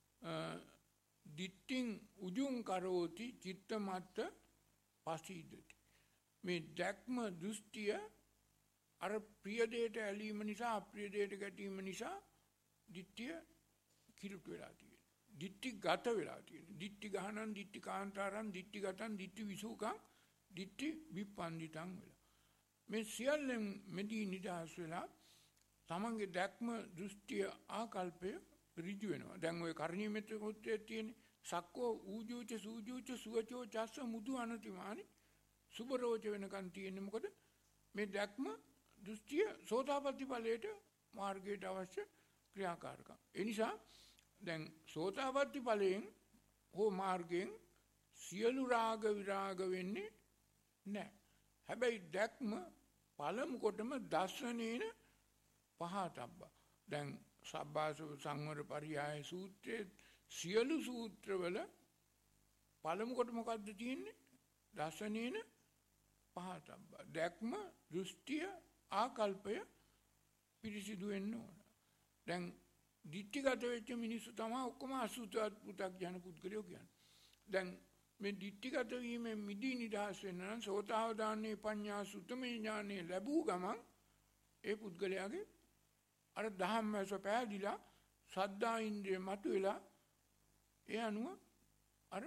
දිට්ඨින් උජුං කරෝති චිත්ත මත්ත පසීදති. මේ දැක්ම, දෘෂ්ටිය අර ප්‍රිය දෙයට ඇලීම නිසා, අප්‍රිය දෙයට ගැටීම නිසා දිට්ඨිය කිලුට වෙලා තියෙනවා. දිට්ඨි ගත වෙලා තියෙනවා. දිට්ඨි ගහනන්, දිට්ඨි කාන්තාරන්, දිට්ඨි ගතන්, දිට්ඨි විසුකම්, දිට්ඨි විපන්දිතං වෙලා. මේ සියල්ලෙන් මෙදී නිදහස් වෙලා තමන්ගේ දැක්ම, දෘෂ්ටිය, ආකල්පය ඍජු වෙනවා. දැන් ওই කර්ණීයමෙත් කොටේ තියෙන සක්කෝ ඌජූච සූජූච සුවචෝ චස්ස මුදු අනතිමානි සුබරෝච වෙනකන් තියෙන්නේ මොකද? මේ දැක්ම, දෘෂ්ටිය සෝතාපට්ටි ඵලයට මාර්ගයට අවශ්‍ය ක්‍රියාකාරකම්. ඒ නිසා දැන් සෝතාපට්ටි ඵලයෙන් හෝ මාර්ගයෙන් සියලු රාග විරාග වෙන්නේ නැහැ. හැබැයි දැක්ම පළමු කොටම දස්සනේන පහතබ්බා. දැන් සබ්බාසව සංවර පරියාය සූත්‍රයේ සියලු සූත්‍රවල පළමු කොට මොකද්ද තියෙන්නේ? දසනේන පහතබ්බා. දැක්ම, දෘෂ්ටිය, ආකල්පය පිරිසිදු වෙන්න ඕන. දැන් දිට්ඨිගත වෙච්ච මිනිස්සු තමයි ඔක්කොම අසුතවත් පු탁ජන පුද්ගලයෝ කියන්නේ. දැන් මේ දිට්ඨිගත වීමෙන් මිදී නිදහස් වෙන්න නම් සෝතාවදානේ පඤ්ඤා සුතමේ ඥානෙ ලැබූ ගමන් ඒ පුද්ගලයාගේ අර දහම් වැස පෑදිලා සද්ධා ඉන්ද්‍රිය මතුවෙලා ඒ අනුව අර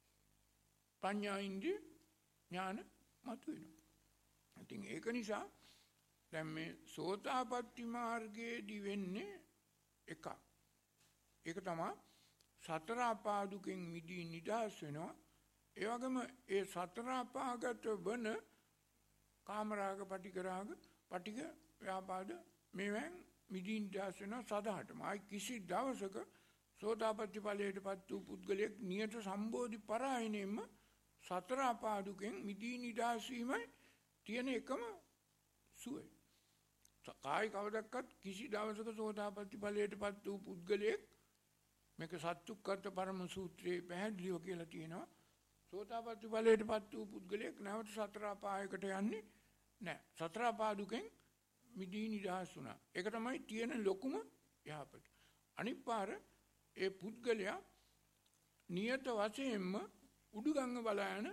පඤ්ඤා ඉන්ද්‍රිය ඥාන මතුවෙනවා. ඉතින් ඒක නිසා දැන් මේ සෝතාපට්ටි මාර්ගයේදී වෙන්නේ එකක්. ඒක තමයි සතර අපාදුකෙන් මිදී නිදහස් වෙනවා. ඒ වගේම ඒ සතර අපාගත වන කාමරාග, පටිඝ රාග, පටිඝ ව්‍යාපාද මේවෙන් මිදී නිදහස් වෙනවා සදාටම. ආයි කිසි දවසක සෝතාපට්ටි ඵලයටපත් වූ පුද්ගලයෙක් නියත සම්බෝධි පරායනෙම සතර අපාදුකෙන් මිදී නිදහස් වීමයි තියෙන එකම සුවය. කායි කවදක්වත් කිසි දවසක සෝතාපට්ටි ඵලයටපත් වූ පුද්ගලයෙක් මේක සත්තුක්කත් පරම සූත්‍රයේ පැහැදිලිව කියලා තියෙනවා. සෝතාපට්ටි ඵලයටපත් වූ පුද්ගලයෙක් නැවත සතර අපායකට යන්නේ නැහැ. සතර අපාදුකෙන් මිදී නිදහස් වුණා. ඒක තමයි තියෙන ලොකුම යහපත. අනිත් පාර ඒ පුද්ගලයා නියත වශයෙන්ම උඩුගංග බලායන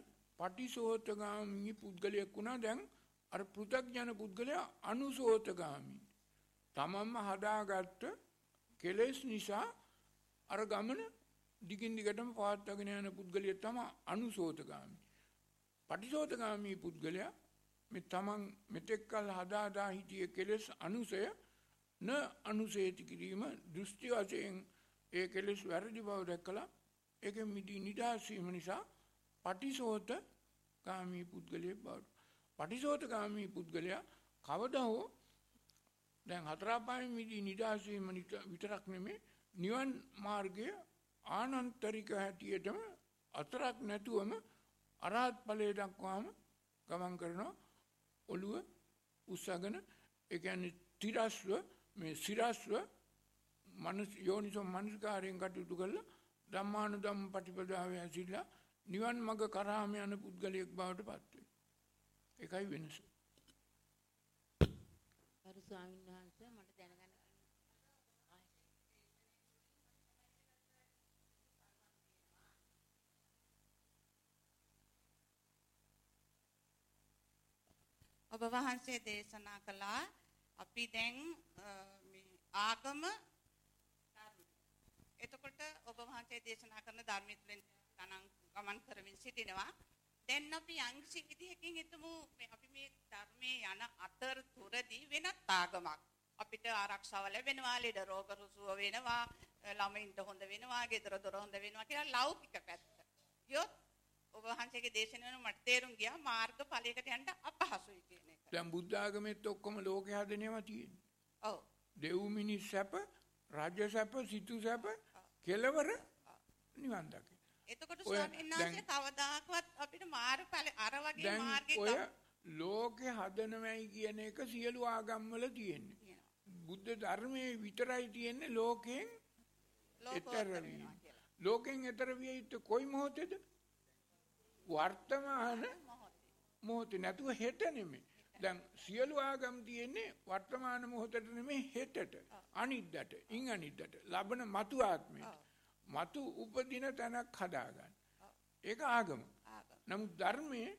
පටිසෝතගාමී පුද්ගලයෙක් වුණා. දැන් අර පෘථග්ජන පුද්ගලයා අනුසෝතගාමී. තමන්ම හදාගත්ත කෙලෙස් නිසා අර ගමන දිගින් දිගටම පවත්වාගෙන යන පුද්ගලයා තමයි අනුසෝතගාමි. පටිසෝතගාමි පුද්ගලයා මේ තමන් මෙතෙක් කල හදා හදා හිටියේ කෙලෙස් අනුසය න අනුසේති කිරීම දෘෂ්ටි වශයෙන් ඒ කෙලෙස් වැරදි බව දැකලා ඒකෙ මිදී නිදහස් වීම නිසා පටිසෝතගාමි පුද්ගලයෙක් බවට. පටිසෝතගාමි පුද්ගලයා කවදා හෝ දැන් හතර අපායෙන් මිදී නිදහස් වීම විතරක් නෙමෙයි නිවන් මාර්ගය ආනන්තරික හැටියටම අතරක් නැතුවම අරහත් ඵලයේ දක්වාම ගමන් කරනවා. ඔළුව උස්සගෙන ඒ කියන්නේ තිරස්ව මේ සිරස්ව මනස යෝනිසෝ මනස්කාරයෙන් කටයුතු කරලා ධම්මානුධම්ම ප්‍රතිපදාවේ ඇසිලා නිවන් මඟ කරාම යන පුද්ගලයෙක් බවට පත් වෙනවා. ඒකයි වෙනස. ගරු ස්වාමීන් වහන්සේ මට දැනගන්න ඔබ වහන්සේ දේශනා කළා අපි දැන් මේ ආගම ධර්ම. එතකොට ඔබ වහන්සේ දේශනා කරන ධර්මයේ තුලින් ගමන් කරමින් සිටිනවා. දැන් අපි යම්කිසි විදිහකින් හිතමු අපි මේ ධර්මයේ යන අතරතුරදී වෙනත් ආගමක් අපිට ආරක්ෂාව ලැබෙනවා, ලෙඩ රෝග රුසුව වෙනවා, ළමයින්ට හොඳ වෙනවා, ගෙදර දොර හොඳ වෙනවා කියලා ලෞකික පැත්ත. යොත් ඔබ වහන්සේගේ දේශනාවෙන් මට තේරුම් ගියා මාර්ග ඵලයකට යන්න අපහසුයි කියන එක. දැන් බුද්ධ ආගමෙත් ඔක්කොම ලෝකේ හදනේවා තියෙන්නේ. ඔව්. දෙව් මිනිස් සැප, රාජ්‍ය සැප, සිටු සැප, කෙලවර නිවන් දකින්න. එතකොට ස්වාමීන් වහන්සේ කවදාකවත් අපිට මාර්ග ඵල අර වගේ මාර්ගයක ඔය ලෝකේ හදනවයි කියන එක සියලු ආගම් වල තියෙන්නේ. බුද්ධ ධර්මයේ විතරයි තියෙන්නේ ලෝකයෙන් ඈතර වීම. ලෝකයෙන් ඈතර විය යුත්තේ කොයි මොහොතේද? වර්තමාන මොහොතේ නැතුව හෙට නෙමෙයි. දැන් සියලු ආගම් තියෙන්නේ වර්තමාන මොහොතට නෙමෙයි හෙටට. අනිද්දට, ඉන් අනිද්දට, ලබන මතු ආත්මයට. මතු උපදින තැනක් හදාගන්න. ඒක ආගම. නමුත් ධර්මයේ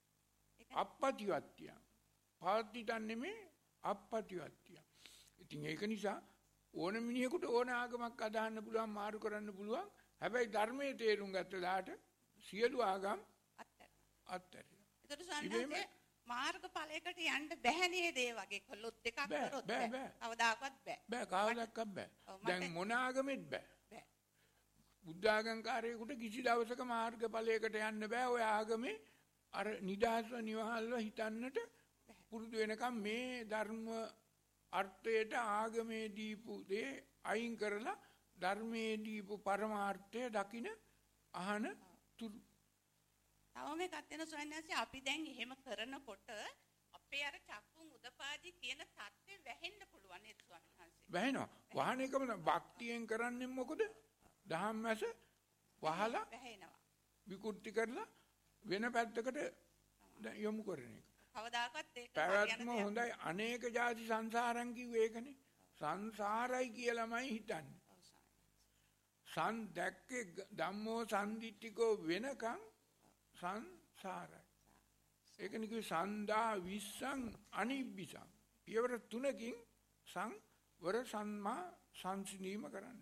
අපපතිවත්‍ය. පාටිතන් නෙමෙයි අපපතිවත්‍ය. ඉතින් ඒක නිසා ඕන මිනිහෙකුට ඕන ආගමක් අදහන්න පුළුවන්, මාරු කරන්න පුළුවන්. හැබැයි ධර්මයේ තේරුම් ගත්තලාට සියලු ආගම් අත්හැරියා. ඒතර සම්මානයේ මාර්ග ඵලයකට යන්න බැහැ නේද ඒ වගේ කළොත් එකක් කරොත් බෑ. කවදාකවත් බෑ. බෑ කවදාකවත් බෑ. දැන් මොන ආගමෙත් බෑ. බෑ. බුද්ධ ආගම්කාරයෙකුට කිසි දවසක මාර්ග ඵලයකට යන්න බෑ. ඔය ආගමේ අර නිදහස්ව නිවහල්ව හිතන්නට පුරුදු වෙනකම් මේ ධර්ම අර්ථයට ආගමේ දීපු දේ අයින් කරලා ධර්මයේ දීපු පරමාර්ථය දකින අහන තුරු. තව මේකත් වෙන සොයන්නැසි අපි දැන් එහෙම කරනකොට අපේ අර චක්කුන් උදපාදි කියන தත්ත්වෙ වැහෙන්න පුළුවන් නේද ස්වාමීන් වහන්සේ? වැහෙනවා. වහන එකම භක්තියෙන් කරන්නේ මොකද? දහම් මැස වහලා වැහෙනවා. විකෘති කරලා වෙන පැත්තකට යොමු කරන එක. කවදාකවත් ඒක පැවැත්ම හොඳයි. අනේක ಜಾති සංසාරං කිව්වේ ඒකනේ. සංසාරයි කියලාමයි හිතන්නේ. සන් දැක්කේ ධම්මෝ සම්දිත්තිකෝ වෙනකන් සංසාරයි. ඒකනේ කිව්වේ සන්දා විස්සං අනිබ්බිසං. පියවර තුනකින් සංවර සම්මා සංසිනීම කරන්න.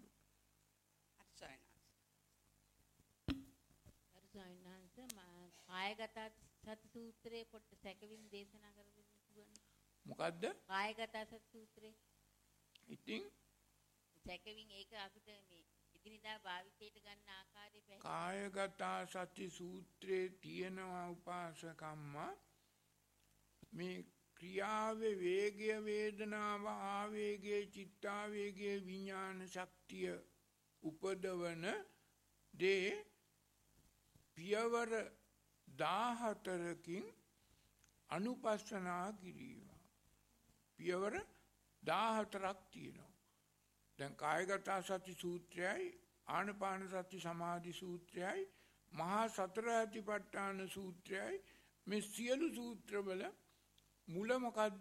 කායගත සති සූත්‍රයේ පොට සැකවින් දේශනා කරගෙන තිබුණා. මොකද්ද? කායගත සති සූත්‍රේ. ඉතින් සැකවින් ඒක අපිට මේ ඉදිනදා භාවිතයට ගන්න ආකාරය පැහැදිලි. කායගත සති සූත්‍රයේ තියෙනවා උපාසකම්මා මේ ක්‍රියාවේ වේගය, වේදනාව, ආවේගය, චිත්තාවේගය, විඥාන ශක්තිය උපදවන දේ පියවර දාහතරකින් අනුපස්සනා කිරීම. පියවර දාහතරක් තියෙනවා. දැන් කායගත සති සූත්‍රයයි, ආනපාන සති සමාධි සූත්‍රයයි, මහා සතර අතිපට්ඨාන සූත්‍රයයි මේ සියලු සූත්‍රවල මුල මොකද්ද?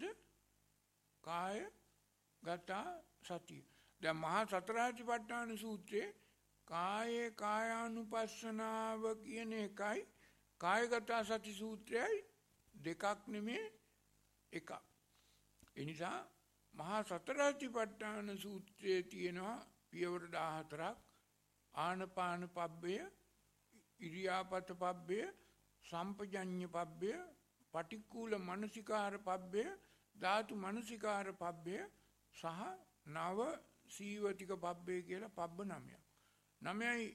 කායගත සතිය. දැන් මහා සතර අතිපට්ඨාන සූත්‍රයේ කායේ කායානුපස්සනාව කියන එකයි කායගත සති සූත්‍රයයි දෙකක් නෙමේ එකක්. ඒ නිසා මහා සතරාතිපට්ඨාන සූත්‍රයේ තියෙනවා පියවර දහහතරක් ආනපාන පබ්බය, ඉරියාපත පබ්බය, සම්පජඤ්ඤ පබ්බය, පටික්කුල මනසිකාර පබ්බය, ධාතු මනසිකාර පබ්බය සහ නව සීවතික පබ්බය කියලා පබ්බ නවයක්. නවයයි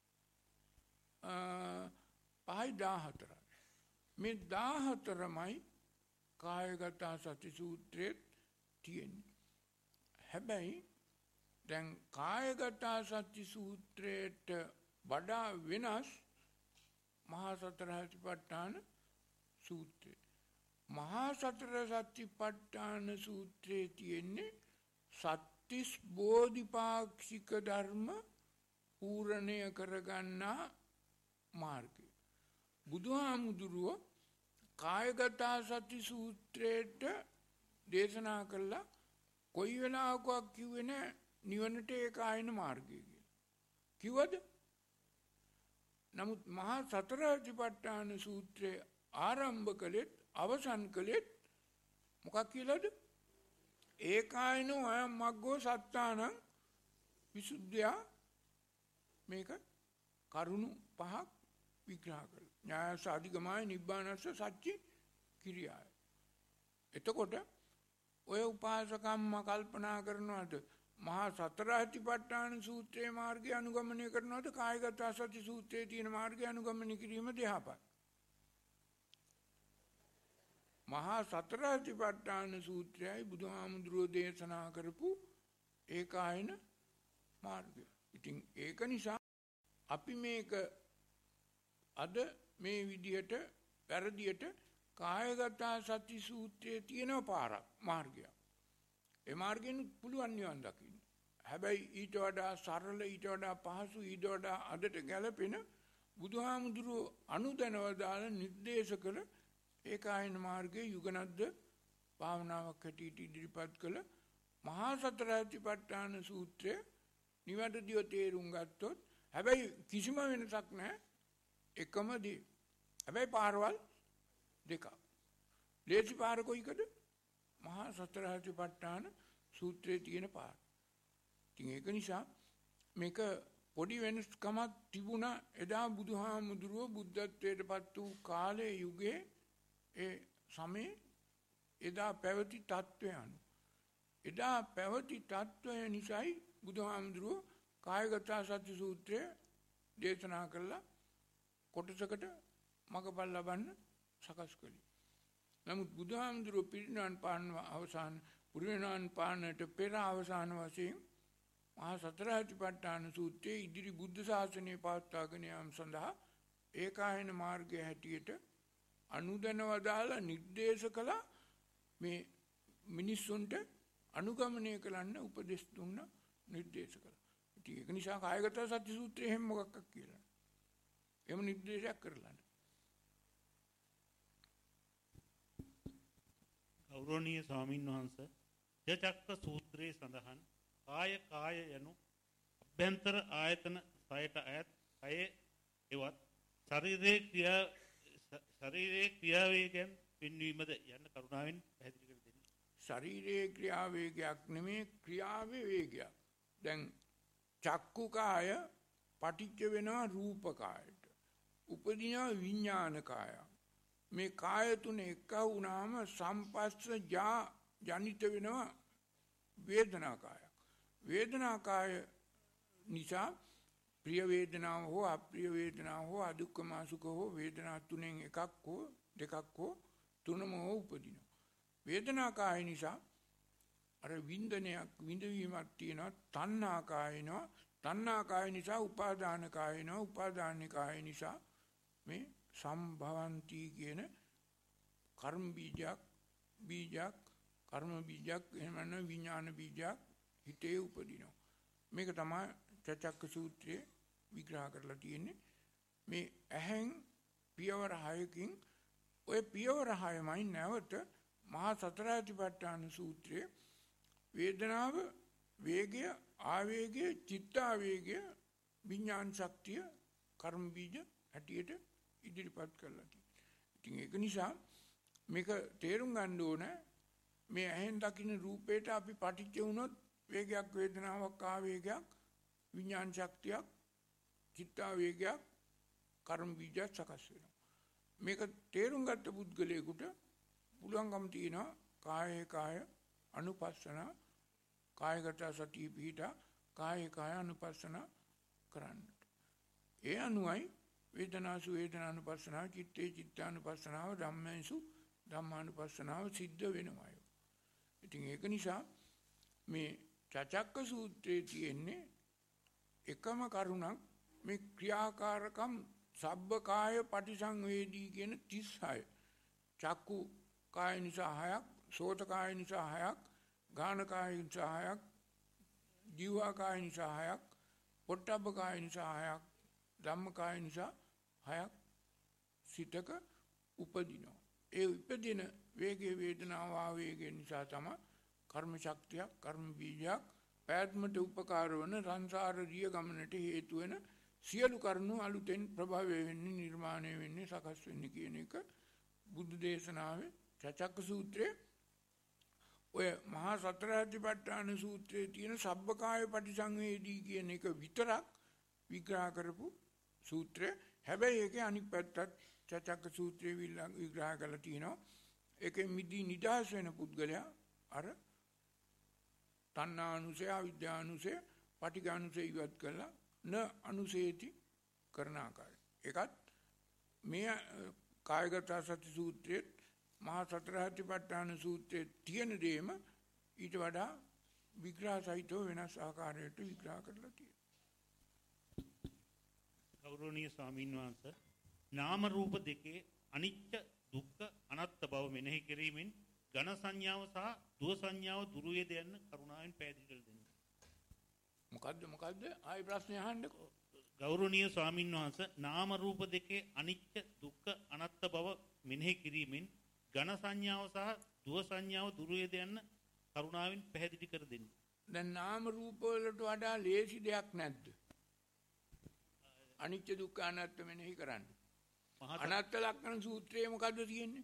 පහයි දහහතරයි. මේ දහහතරමයි කායගත සති සූත්‍රයේ තියෙන්නේ. හැබැයි දැන් කායගත සති සූත්‍රයට වඩා වෙනස් මහා සතර සතිපට්ඨාන සූත්‍රය. මහා සතර සතිපට්ඨාන සූත්‍රයේ තියෙන්නේ සත්‍තිස් බෝධිපාක්ෂික ධර්ම පූර්ණය කරගන්නා මාර්ගය. බුදුහාමුදුරුවෝ කායගත සති සූත්‍රයට දේශනා කළා කොයි වෙලාවකවත් කිව්වේ නැහැ නිවනට ඒකායන මාර්ගය කියලා. කිව්වද? නමුත් මහා සතර සතිපට්ඨාන සූත්‍රය ආරම්භ කළෙත් අවසන් කළෙත් මොකක් කියලාද? ඒකායනෝ අයම් මග්ගෝ සත්තානං විසුද්ධියා. මේක කරුණු පහක් විග්‍රහ කළා. ඥායස අධිගමයි නිබ්බානස්ස සච්චි කිරියාය. එතකොට ඔය උපාසකම්ම කල්පනා කරනවාද මහා සතර සතිපට්ඨාන සූත්‍රයේ මාර්ගය අනුගමනය කරනවාද කායගත සති සූත්‍රයේ තියෙන මාර්ගය අනුගමනය කිරීම දෙහපත්. මහා සතර සතිපට්ඨාන සූත්‍රයයි බුදුහාමුදුරුවෝ දේශනා කරපු ඒකායන මාර්ගය. ඉතින් ඒක නිසා අපි මේක අද මේ විදිහට වැරදියට කායගත සති සූත්‍රයේ තියෙන පාරක් මාර්ගයක්. ඒ මාර්ගයෙන් පුළුවන් නිවන් දකින්න. හැබැයි ඊට වඩා සරල, ඊට වඩා පහසු, ඊට වඩා අදට ගැලපෙන බුදුහාමුදුරුවෝ අනුදැනව දාලා නිර්දේශ කළ ඒකායන මාර්ගයේ යුගනද්ද භාවනාවක් හැටියට ඉදිරිපත් කළ මහා සතර සතිපට්ඨාන සූත්‍රය නිවැරදිව තේරුම් ගත්තොත් හැබැයි කිසිම වෙනසක් නැහැ. එකම දේ. හැබැයි පාරවල් දෙකක්. ලේසි පාර කොයිකද? මහා සතර සතිපට්ඨාන සූත්‍රයේ තියෙන පාර. ඉතින් ඒක නිසා මේක පොඩි වෙනස්කමක් තිබුණා එදා බුදුහාමුදුරුවෝ බුද්ධත්වයට පත් වූ කාලයේ යුගයේ ඒ සමේ එදා පැවති තත්ත්වය අනුව. එදා පැවති තත්ත්වය නිසායි බුදුහාමුදුරුවෝ කායගත සති සූත්‍රය දේශනා කළා කොටසකට මගපල් ලබන්න සකස් කළේ. නමුත් බුදුහාමුදුරුවෝ පිරිනිවන් පාන අවසාන පිරිනිවන් පානට පෙර අවසාන වශයෙන් මහා සතර සතිපට්ඨාන සූත්‍රයේ ඉදිරි බුද්ධ ශාසනය පවත්වාගෙන යාම සඳහා ඒකායන මාර්ගය හැටියට අනුදැනවදාලා නිර්දේශ කළා. මේ මිනිස්සුන්ට අනුගමනය කරන්න උපදෙස් දුන්න නිර්දේශ කළා. ඉතින් ඒක නිසා කායගත සති සූත්‍රයේ හැම මොකක්ද කියලා. එහෙම නිර්දේශයක් කරලා නැහැ. ගෞරවනීය ස්වාමින් වහන්සේ ජචක්ක සූත්‍රයේ සඳහන් කාය කාය යනු අභ්‍යන්තර ආයතන සයට අයත් කය එවත් ශරීරයේ ක්‍රියා ශරීරයේ ක්‍රියාවේගයන් පින්වීමද යන්න කරුණාවෙන් පැහැදිලි කර දෙන්න. ශරීරයේ ක්‍රියාවේගයක් නෙමේ ක්‍රියාවේ වේගයක්. දැන් චක්කු කාය පටිච්ච වෙනවා රූප කායට. උපදිනවා විඥාන කාය. මේ කාය තුන එක වුණාම සම්පස්සජා ජනිත වෙනවා වේදනා කාය. වේදනා කාය නිසා ප්‍රිය වේදනාව හෝ අප්‍රිය වේදනාව හෝ අදුක්කම සුඛ හෝ වේදනා තුනෙන් එකක් හෝ දෙකක් හෝ තුනම හෝ උපදිනවා. වේදනා කාය නිසා අර වින්දනයක් විඳවීමක් තියෙනවා. තණ්හා කායනවා. තණ්හා කාය නිසා උපාදාන කායනවා. උපාදාන කාය නිසා මේ සම්භවಂತಿ කියන කර්ම බීජයක් බීජයක් කර්ම බීජයක් එහෙම නැත්නම් විඥාන බීජයක් හිතේ උපදිනවා. මේක තමයි චචක්ක සූත්‍රයේ විග්‍රහ කරලා තියෙන්නේ. මේ ඇහෙන් පියවර හයකින් ඔය පියවර හයමයි නැවත මහා සතර සතිපට්ඨාන සූත්‍රයේ වේදනාව වේගය ආවේගය චිත්තාවේගය විඥාන ශක්තිය කර්ම බීජ හැටියට ඉදිරිපත් කරලා තියෙනවා. ඉතින් ඒක නිසා මේක තේරුම් ගන්න ඕන මේ ඇහෙන් දකින්න රූපේට අපි පටිච්ච වුණොත් වේගයක් වේදනාවක් ආවේගයක් විඥාන ශක්තියක් චිත්තාවේගයක් කර්ම බීජයක් සකස් වෙනවා. මේක තේරුම් ගත්ත පුද්ගලයෙකුට පුළුවන්කම තියෙනවා කායේ කාය අනුපස්සන කායගත සතිය පිහිටා කායේ කාය අනුපස්සන කරන්න. ඒ අනුවයි වේදනාසු වේදනානුපස්සනාව චිත්තේ චිත්තානුපස්සනාව ධම්මේසු ධම්මානුපස්සනාව සිද්ධ වෙනවා. ඉතින් ඒක නිසා මේ චචක්ක සූත්‍රයේ තියෙන්නේ එකම කරුණක් මේ ක්‍රියාකාරකම් සබ්බකාය පටිසංවේදී කියන තිස් හය. චක්කු කාය නිසා හයක්, සෝත කාය නිසා හයක්, ගාන කාය නිසා හයක්, ජීවා කාය නිසා හයක්, පොට්ටබ්බ කාය නිසා හයක්, ධම්ම කාය නිසා හයක් සිතක උපදිනවා. ඒ උපදින වේගයේ වේදනාව ආවේගය නිසා තමයි කර්ම ශක්තියක්, කර්ම බීජයක් පැවැත්මට උපකාර වන සංසාර රිය ගමනට හේතු වෙන සියලු කරුණු අලුතෙන් ප්‍රභවය වෙන්නේ, නිර්මාණය වෙන්නේ, සකස් වෙන්නේ කියන එක බුදු දේශනාවේ චචක්ක සූත්‍රයේ ඔය මහා සතර සතිපට්ඨාන සූත්‍රයේ තියෙන සබ්බකාය පටිසංවේදී කියන එක විතරක් විග්‍රහ කරපු සූත්‍රය. හැබැයි ඒකේ අනිත් පැත්තත් චචක්ක සූත්‍රයේ විග්‍රහ කරලා තියෙනවා. ඒකෙ මිදී නිදහස් වෙන පුද්ගලයා අර තණ්හානුසය, අවිද්‍යානුසය, පටිඝානුසය ඉවත් කළා න අනුසේති කරන ආකාරය. ඒකත් මේ කායගත සති සූත්‍රයේ මහා සතර සතිපට්ඨාන සූත්‍රයේ තියෙන දෙයම ඊට වඩා විග්‍රහ සහිතව වෙනස් ආකාරයකට විග්‍රහ කරලා තියෙනවා. ගෞරවනීය ස්වාමීන් වහන්සේ, නාම රූප දෙකේ අනිත්‍ය දුක්ඛ අනාත්ම බව මෙනෙහි කිරීමෙන් ඝන සංඥාව සහ දුව සංඥාව දුරු වේද යන කරුණාවෙන් පැහැදිලි කර දෙන්න. මොකද්ද මොකද්ද ආයි ප්‍රශ්නේ අහන්නකෝ. ගෞරවනීය ස්වාමීන් වහන්සේ, නාම රූප දෙකේ අනිත්‍ය දුක්ඛ අනාත්ම බව මෙනෙහි කිරීමෙන් ඝන සංඥාව සහ දුව සංඥාව දුරු වේද යන කරුණාවෙන් පැහැදිලි කර දෙන්න. දැන් නාම රූප වලට වඩා ලේසි දෙයක් නැද්ද? අනිත්‍ය දුක්ඛ අනාත්ම මෙනෙහි කරන්න. අනාත්ම ලක්ෂණ සූත්‍රයේ මොකද්ද තියෙන්නේ?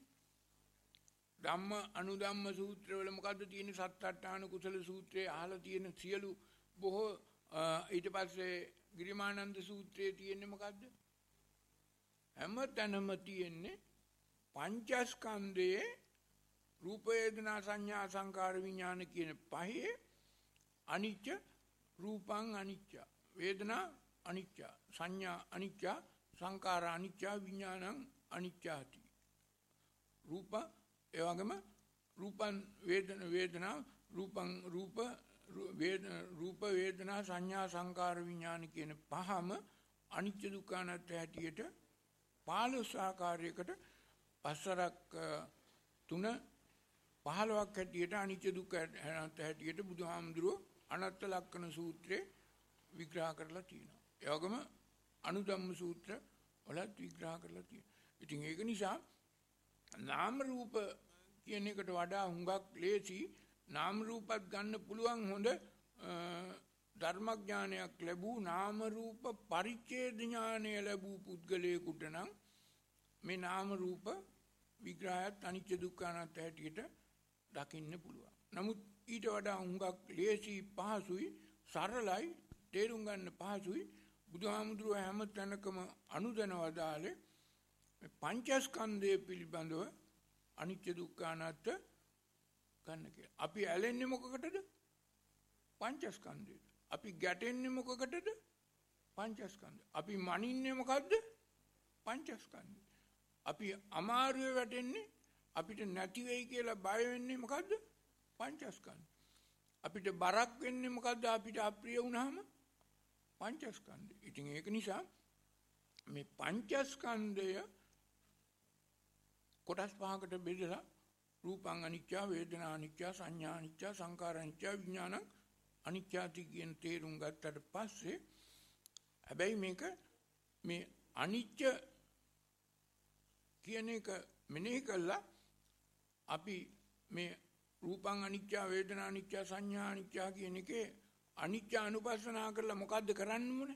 ධම්ම අනුධම්ම සූත්‍රවල මොකද්ද තියෙන්නේ? සත්අට්ඨාන කුසල සූත්‍රයේ අහලා තියෙන සියලු බොහෝ ඊට පස්සේ ගිරිමානන්ද සූත්‍රයේ තියෙන්නේ මොකද්ද? හැම තැනම තියෙන්නේ පංචස්කන්ධයේ රූප වේදනා සංඥා සංකාර විඥාන කියන පහේ අනිත්‍ය, රූපං අනිත්‍ය, වේදනා අනිත්‍ය, සංඥා අනිත්‍ය, සංකාර අනිත්‍ය, විඥානං අනිත්‍යති. රූප ඒ වගේම රූපං වේදන වේදනා රූපං රූප රූප වේදනා සංඥා සංකාර විඥාන කියන පහම අනිත්‍ය දුක්ඛ අනාත්ම හැටියට පහළොස් ආකාරයකට පස්සරක් තුන පහළොවක් හැටියට අනිත්‍ය දුක්ඛ අනාත්ම හැටියට බුදුහාමුදුරුවෝ අනාත්ම ලක්ෂණ සූත්‍රයේ විග්‍රහ කරලා තියෙනවා. ඒ වගේම අනුධම්ම සූත්‍ර වලත් විග්‍රහ කරලා තියෙනවා. ඉතින් ඒක නිසා නාම රූප කියන එකට වඩා හුඟක් ලේසි නාම රූපත් ගන්න පුළුවන් හොඳ ධර්මඥානයක් ලැබූ නාම රූප පරිච්ඡේද ඥානය ලැබූ පුද්ගලයෙකුට නම් මේ නාම රූප විග්‍රහයත් අනිත්‍ය දුක්ඛ අනාත්ම හැටියට දකින්න පුළුවන්. නමුත් ඊට වඩා හුඟක් ලේසි පහසුයි සරලයි තේරුම් ගන්න පහසුයි බුදුහාමුදුරුවෝ හැම තැනකම අනුදැන වදාළේ පංචස්කන්ධය පිළිබඳව අනිත්‍ය දුක්ඛ අනාත්ම ගන්න කියලා. අපි ඇලෙන්නේ මොකකටද? පංචස්කන්ධයට. අපි ගැටෙන්නේ මොකකටද? පංචස්කන්ධය. අපි මනින්නේ මොකද්ද? පංචස්කන්ධය. අපි අමාරුවේ වැටෙන්නේ අපිට නැති වෙයි කියලා බය වෙන්නේ මොකද්ද? පංචස්කන්ධය. අපිට බරක් වෙන්නේ මොකද්ද? අපිට අප්‍රිය වුණාම පංචස්කන්ධය. ඉතින් ඒක නිසා මේ පංචස්කන්ධය කොටස් පහකට බෙදලා රූපං අනිත්‍ය, වේදනා අනිත්‍ය, සංඥා අනිත්‍ය, සංකාර අනිත්‍ය, විඥානං අනිත්‍යති කියන තේරුම් ගත්තට පස්සේ හැබැයි මේක මේ අනිත්‍ය කියන එක මෙනෙහි කළා අපි මේ රූපං අනිත්‍ය, වේදනා අනිත්‍ය, සංඥා අනිත්‍ය කියන එකේ අනිත්‍ය අනුපස්සනා කරලා මොකද්ද කරන්න ඕනේ?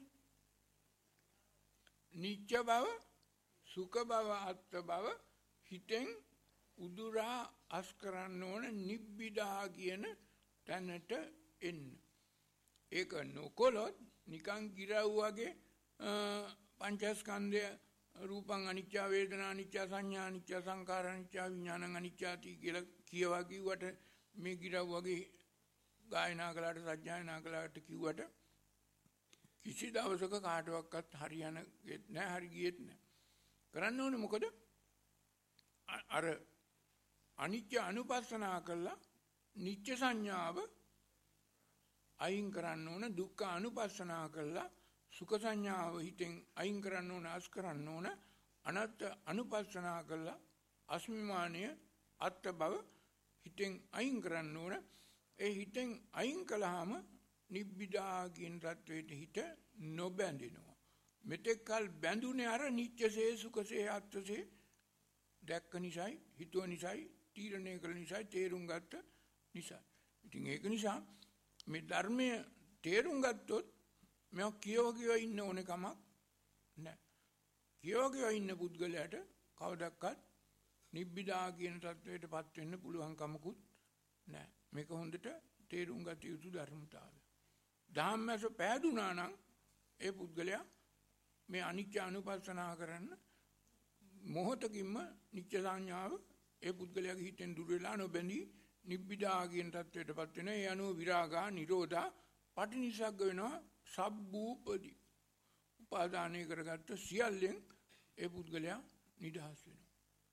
නිත්‍ය බව, සුඛ බව, අත්ථ බව හිතෙන් උදුරා අස් කරන්න ඕන නිබ්බිදා කියන තැනට එන්න. ඒක නොකොලොත් නිකන් ගිරව් වගේ පංචස්කන්ධය රූපං අනිච්ච වේදනා අනිච්ච සංඥා අනිච්ච සංකාර අනිච්ච විඥානං අනිච්චාති කියලා කියවා කිව්වට මේ ගිරව් වගේ ගායනා කළාට සජ්ජායනා කළාට කිව්වට කිසි දවසක කාටවත් හරියන්නේත් නැහැ හරි ගියෙත් නැහැ. කරන්න ඕනේ මොකද? අර අනිච්ච අනුපස්සනා කළා නිච්ච සංඥාව අයින් කරන්න ඕන, දුක්ඛ අනුපස්සනා කළා සුඛ සංඥාව හිතෙන් අයින් කරන්න ඕන, අස් කරන්න ඕන, අනත්ත අනුපස්සනා කළා අස්මිමානය අත්ත බව හිතෙන් අයින් කරන්න ඕන. ඒ හිතෙන් අයින් කළාම නිබ්බිදා කියන තත්වයට හිත නොබැඳෙනවා. මෙතෙක් කල බැඳුනේ අර නිච්චසේ සුඛසේ අත්සේ දැක්ක නිසායි, හිතුව නිසායි, තීරණය කළ නිසායි, තේරුම් ගත්ත නිසා. ඉතින් ඒක නිසා මේ ධර්මය තේරුම් ගත්තොත් මම කියව කියව ඉන්න ඕනේ කමක් නැහැ. කියව කියව ඉන්න පුද්ගලයාට කවදක්වත් නිබ්බිදා කියන තත්වයටපත් වෙන්න පුළුවන් කමකුත් නැහැ. මේක හොඳට තේරුම් ගත යුතු ධර්මතාවය. ධම්මස පෑදුනා නම් ඒ පුද්ගලයා මේ අනිත්‍ය අනුපස්සනා කරන්න මොහොතකින්ම නිත්‍ය සංඥාව ඒ පුද්ගලයාගේ හිතෙන් දුර වෙලා නොබැඳී නිබ්බිදා කියන තත්වයටපත් වෙන. ඒ අනුව විරාගා නිරෝධා පටිනිසග්ග වෙනවා. සබ්බූපදී උපාදානය කරගත්ත සියල්ලෙන් ඒ පුද්ගලයා නිදහස් වෙනවා.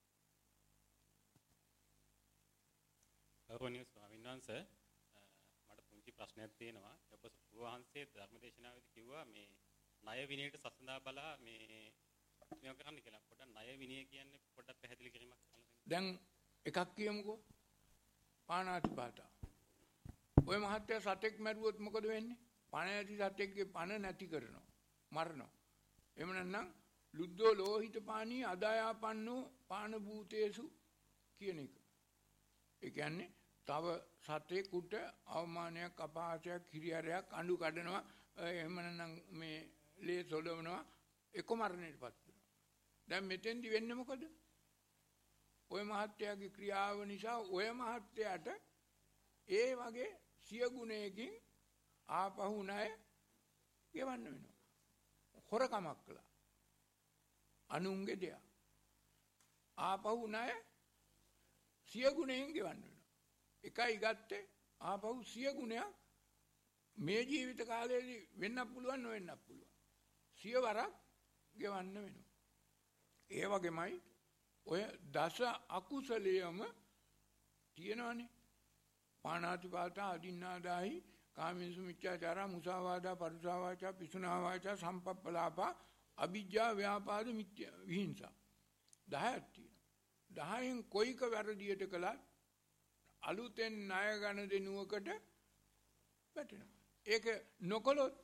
ගෞරවනීය ස්වාමීන් වහන්සේ, මට පුංචි ප්‍රශ්නයක් තියෙනවා. ඔබ වහන්සේ ධර්මදේශනාවේදී කිව්වා මේ ණය විනයට සසඳා බලා මේ මේක කරන්න කියලා. පොඩ්ඩක් ණය විනය කියන්නේ පොඩ්ඩක් පැහැදිලි කිරීමක් කරන්න. දැන් එකක් කියමුකෝ. පාණාතිපාතා. ඔය මහත්තයා සතෙක් මැරුවොත් මොකද වෙන්නේ? පණ ඇති සතෙක්ගේ පණ නැති කරනවා. මරනවා. එහෙම නැත්නම් ලුද්ධෝ ලෝහිත පානී අදායාපන්නෝ පාන භූතේසු කියන එක. ඒ කියන්නේ තව සතෙකුට අවමානයක්, අපහාසයක්, හිරිහැරයක්, අඬු කඩනවා, එහෙම නැත්නම් මේ ලේ සොලවනවා, එක මරණයටපත් වෙනවා. දැන් මෙතෙන්දි වෙන්නේ මොකද? ඔය මහත්තයාගේ ක්‍රියාව නිසා ඔය මහත්තයාට ඒ වගේ සිය ගුණයකින් ආපහු ණය ගෙවන්න වෙනවා. හොරකමක් කළා. අනුන්ගේ දෙයක්. ආපහු ණය සිය ගුණයෙන් ගෙවන්න වෙනවා. එකයි ගත්තේ ආපහු සිය ගුණයක් මේ ජීවිත කාලයේදී වෙන්නත් පුළුවන්, නොවෙන්නත් පුළුවන්. සිය වරක් ගෙවන්න වෙනවා. ඒ වගේමයි ඔය දස අකුසලයම තියෙනවානේ. පාණාතිපාතා, අදින්නාදාහි, කාමීසු මිච්ඡාචාරා, මුසාවාදා, පරුසා වාචා, පිසුනා වාචා, සම්පප්පලාපා, අවිජ්ජා, ව්‍යාපාද, මිත්‍යා විහිංසා. දහයක් තියෙනවා. දහයෙන් කොයික වැරදියට කළත් අලුතෙන් ණය ගන්න දෙනුවකට වැටෙනවා. ඒක නොකළොත්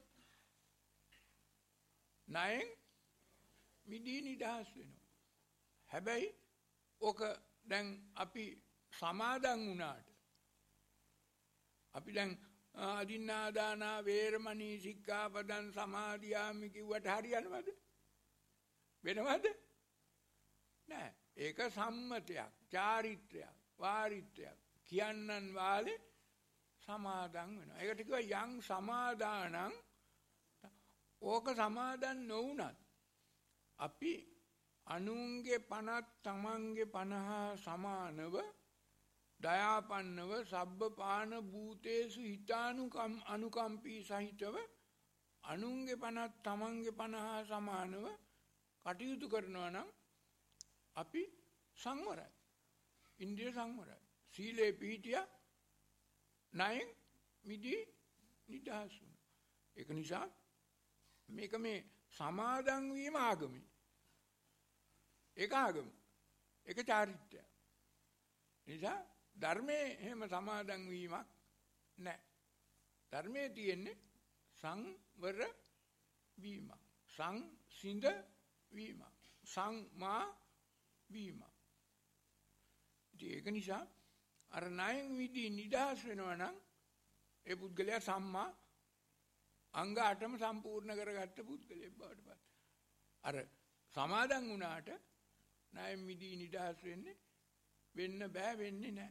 ණයෙන් මිදී නිදහස් වෙනවා. හැබැයි ඕක දැන් අපි සමාදන් වුණාට අපි දැන් අදින්නාදානා වේරමණී සික්ඛාපදං සමාදියාමි කිව්වට හරියනවද? වෙනවද? නෑ. ඒක සම්මතයක්, චාරිත්‍රයක්, වාරිත්‍රයක්. කියන්නන් වාලේ සමාදන් වෙනවා. ඒකට කිව්වා යං සමාදානං. ඕක සමාදන් නොවුනත් අපි අනුන්ගේ පනත් තමන්ගේ පනහ සමානව දයාපන්නව සබ්බපාන භූතේසු හිතානුකම් අනුකම්පී සහිතව අනුන්ගේ පනත් තමන්ගේ පනහ සමානව කටයුතු කරනවා නම් අපි සංවරයි. ඉන්ද්‍රිය සංවරයි. සීලේ පිහිටියා ණයෙන් මිදී නිදහස් වුණා. ඒක නිසා මේක මේ සමාදන් වීම ආගමයි. ඒක ආගම. ඒක චාරිත්‍රය. නිසා ධර්මයේ එහෙම සමාදන් වීමක් නැහැ. ධර්මයේ තියෙන්නේ සංවර වීම. සංසිඳ වීම. සංමා වීම. ඒක නිසා අර ණයෙන් විදී නිදහස් වෙනවා නම් ඒ පුද්ගලයා සම්මා අංග අටම සම්පූර්ණ කරගත්ත පුද්ගලයෙක් බවට පත්. අර සමාදන් වුණාට ණයෙන් මිදී නිදහස් වෙන්නේ වෙන්න බෑ වෙන්නේ නැහැ.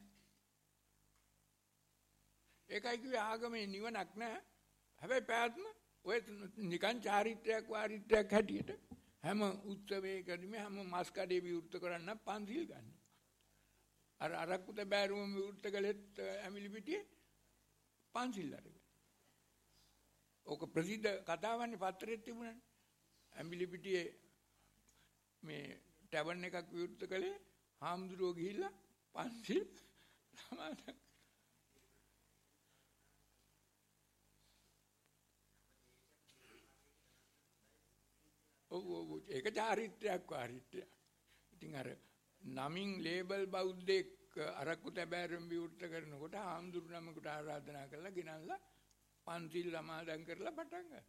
ඒකයි කිව්වේ ආගමේ නිවනක් නැහැ. හැබැයි පැවැත්ම ඔය නිකන් චාරිත්‍රාක් වාරිත්‍රාක් හැටියට හැම උත්සවයකදීම හැම මාස් කඩේ විවෘත කරන්න පන්සිල් ගන්න. අර අරක්කුත බෑරුම විවෘත කළෙත් ඇමිලි පිටියේ පන්සිල් අරගෙන. ඕක ප්‍රසිද්ධ කතාවන්නේ පත්‍රෙත් තිබුණානේ. ඇමිලි පිටියේ මේ ටැවර්න් එකක් විවෘත කළේ හාමුදුරුවෝ ගිහිල්ලා පන්සිල් සමාදන්. ඔව් ඔව් ඒක චාරිත්‍රාක් වාරිත්‍රාක්. ඉතින් අර නමින් ලේබල් බෞද්ධෙක් අරක්කු තැබෑරම් විවෘත කරනකොට හාමුදුරු නමකට ආරාධනා කරලා ගෙනල්ලා පන්සිල් සමාදන් කරලා පටන් ගත්තා.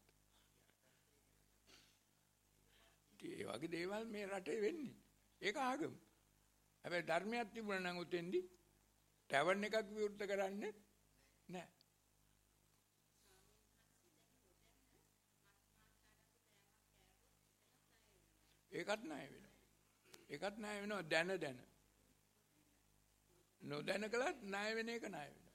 ඒ වගේ දේවල් මේ රටේ වෙන්නේ. ඒක ආගම. හැබැයි ධර්මයක් තිබුණා නම් උතෙන්දි ටැවර්න් එකක් විවෘත කරන්නේ නැහැ. ඒකත් නැහැ වෙනවා. ඒකත් නැහැ වෙනවා දැන දැන. නොදැන කළත් ණය වෙන එක ණය වෙනවා.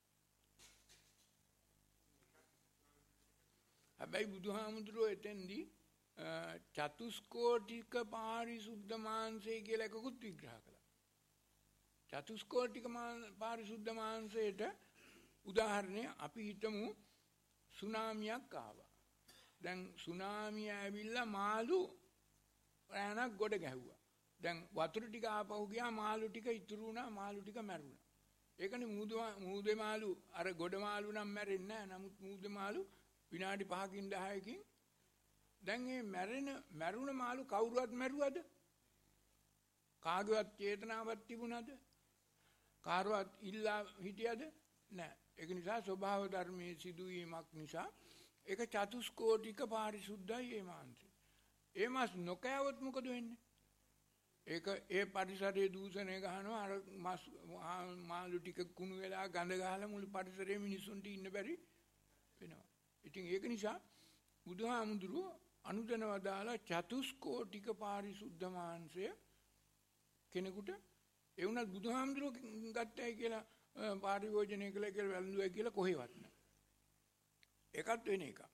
හැබැයි බුදුහාමුදුරුවෝ එතෙන්දී චතුස්කෝටික පාරිශුද්ධ මාංශය කියලා එකකුත් විග්‍රහ කළා. චතුස්කෝටික පාරිශුද්ධ මාංශයට උදාහරණය අපි හිතමු සුනාමියක් ආවා. දැන් සුනාමිය ඇවිල්ලා මාළු රැණක් ගොඩ ගැහුවා. දැන් වතුර ටික ආපහු ගියා මාළු ටික ඉතුරු වුණා මාළු ටික මැරුණා. ඒකනේ මූද මූදේ මාළු අර ගොඩ මාළු නම් මැරෙන්නේ නැහැ. නමුත් මූදේ මාළු විනාඩි පහකින් දහයකින් දැන් මේ මැරෙන මැරුණ මාළු කවුරුවත් මැරුවද? කාගේවත් චේතනාවක් තිබුණාද? කාරවත් ඉල්ලා හිටියද? නැහැ. ඒක නිසා ස්වභාව ධර්මයේ සිදුවීමක් නිසා ඒක චතුස්කෝටික පාරිශුද්ධයි මේ මාංශය. ඒ මාස් නොකෑවොත් මොකද වෙන්නේ? ඒක ඒ පරිසරයේ දූෂණය ගහනවා අර මාළු ටික කුණු වෙලා ගඳ ගහලා මුළු පරිසරයේ මිනිස්සුන්ට ඉන්න බැරි වෙනවා. ඉතින් ඒක නිසා බුදුහාමුදුරුවෝ අනුදැනව දාලා චතුස්කෝටික පාරිශුද්ධ මාංශය කෙනෙකුට ඒ වුණත් බුදුහාමුදුරුවෝ ගත්තයි කියලා පාරිභෝජනය කළා කියලා වැළඳුවයි කියලා කොහෙවත් නැහැ. ඒකත් වෙන එකක්.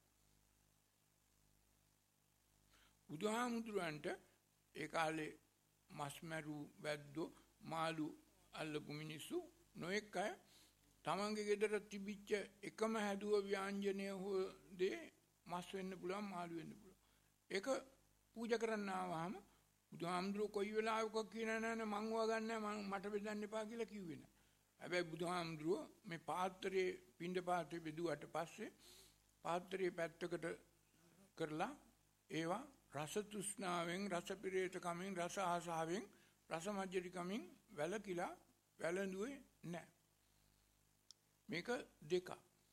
බුදුහාමුදුරන්ට ඒ කාලේ මස්මරු වැද්දෝ මාළු අල්ලපු මිනිස්සු නොඑක අය තමන්ගේ ගෙදර තිබිච්ච එකම හැදුව ව්‍යංජනය හෝ දේ මස් වෙන්න පුළුවන් මාළු වෙන්න පුළුවන්. ඒක පූජා කරන්න ආවම බුදුහාමුදුරුවෝ කොයි වෙලාවක කියන නෑ මං වගන්නේ මං මට බෙදන්න එපා කියලා කිව්වේ නෑ. හැබැයි බුදුහාමුදුරුවෝ මේ පාත්‍රයේ පින්ඩ පාත්‍රය බෙදුවට පස්සේ පාත්‍රයේ පැත්තකට කරලා ඒවා රස තෘෂ්ණාවෙන් රස පිරේත කමින් රස ආසාවෙන් රස මජ්ජරි කමින් වැළකීලා වැළඳුවේ නැහැ. මේක දෙක.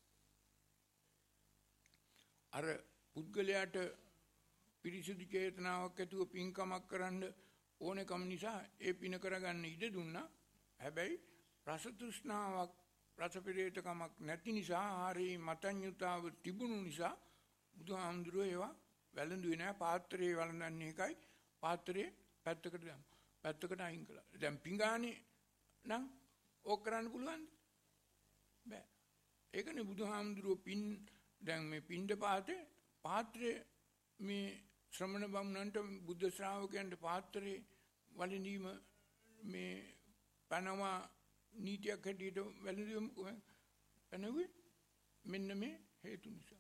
අර පුද්ගලයාට පිරිසිදු චේතනාවක් ඇතුව පින්කමක් කරන්න ඕනකම නිසා ඒ පින කරගන්න ඉඩ දුන්නා. හැබැයි රස තෘෂ්ණාවක් රස පිරේත කමක් නැති නිසා ආරේ මතඤ්‍යතාව තිබුණු නිසා බුදුහාමුදුරුවෝ ඒවා වැළඳුවේ නැහැ. පාත්‍රයේ වළඳන්නේ එකයි පාත්‍රයේ පැත්තකට දාමු. පැත්තකට අයින් කළා. දැන් පිඟානේ නම් ඕක කරන්න පුළුවන්ද? බෑ. ඒකනේ බුදුහාමුදුරුවෝ පින් දැන් මේ පින්ඩ පාතේ පාත්‍රයේ මේ ශ්‍රමණ බමුණන්ට බුද්ධ ශ්‍රාවකයන්ට පාත්‍රයේ වළඳීම මේ පනවා නීතියක් හැටියට වැළඳීම පනවුවේ මෙන්න මේ හේතු නිසා.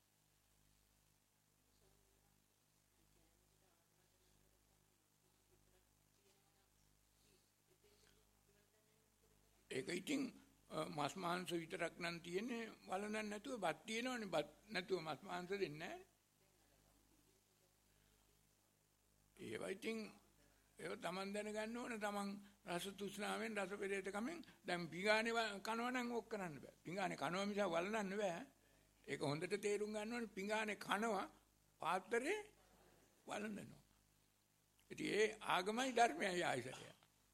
ඒක ඉතින් මස් මාංශ විතරක් නම් තියෙන්නේ වළඳන්න නැතුව බත් තියෙනවනේ බත් නැතුව මස් මාංශ දෙන්නේ නැහැ. ඒවා ඉතින් ඒක තමන් දැනගන්න ඕනේ තමන් රස තෘෂ්ණාවෙන් රස පෙරේත කමෙන් දැන් පිඟානේ කනවා නම් ඕක කරන්න බෑ. පිඟානේ කනවා මිස වළඳන්න බෑ. ඒක හොඳට තේරුම් ගන්න ඕනේ පිඟානේ කනවා පාත්‍රේ වළඳනවා. ඉතින් ඒ ආගමයි ධර්මයයි ආයතනය.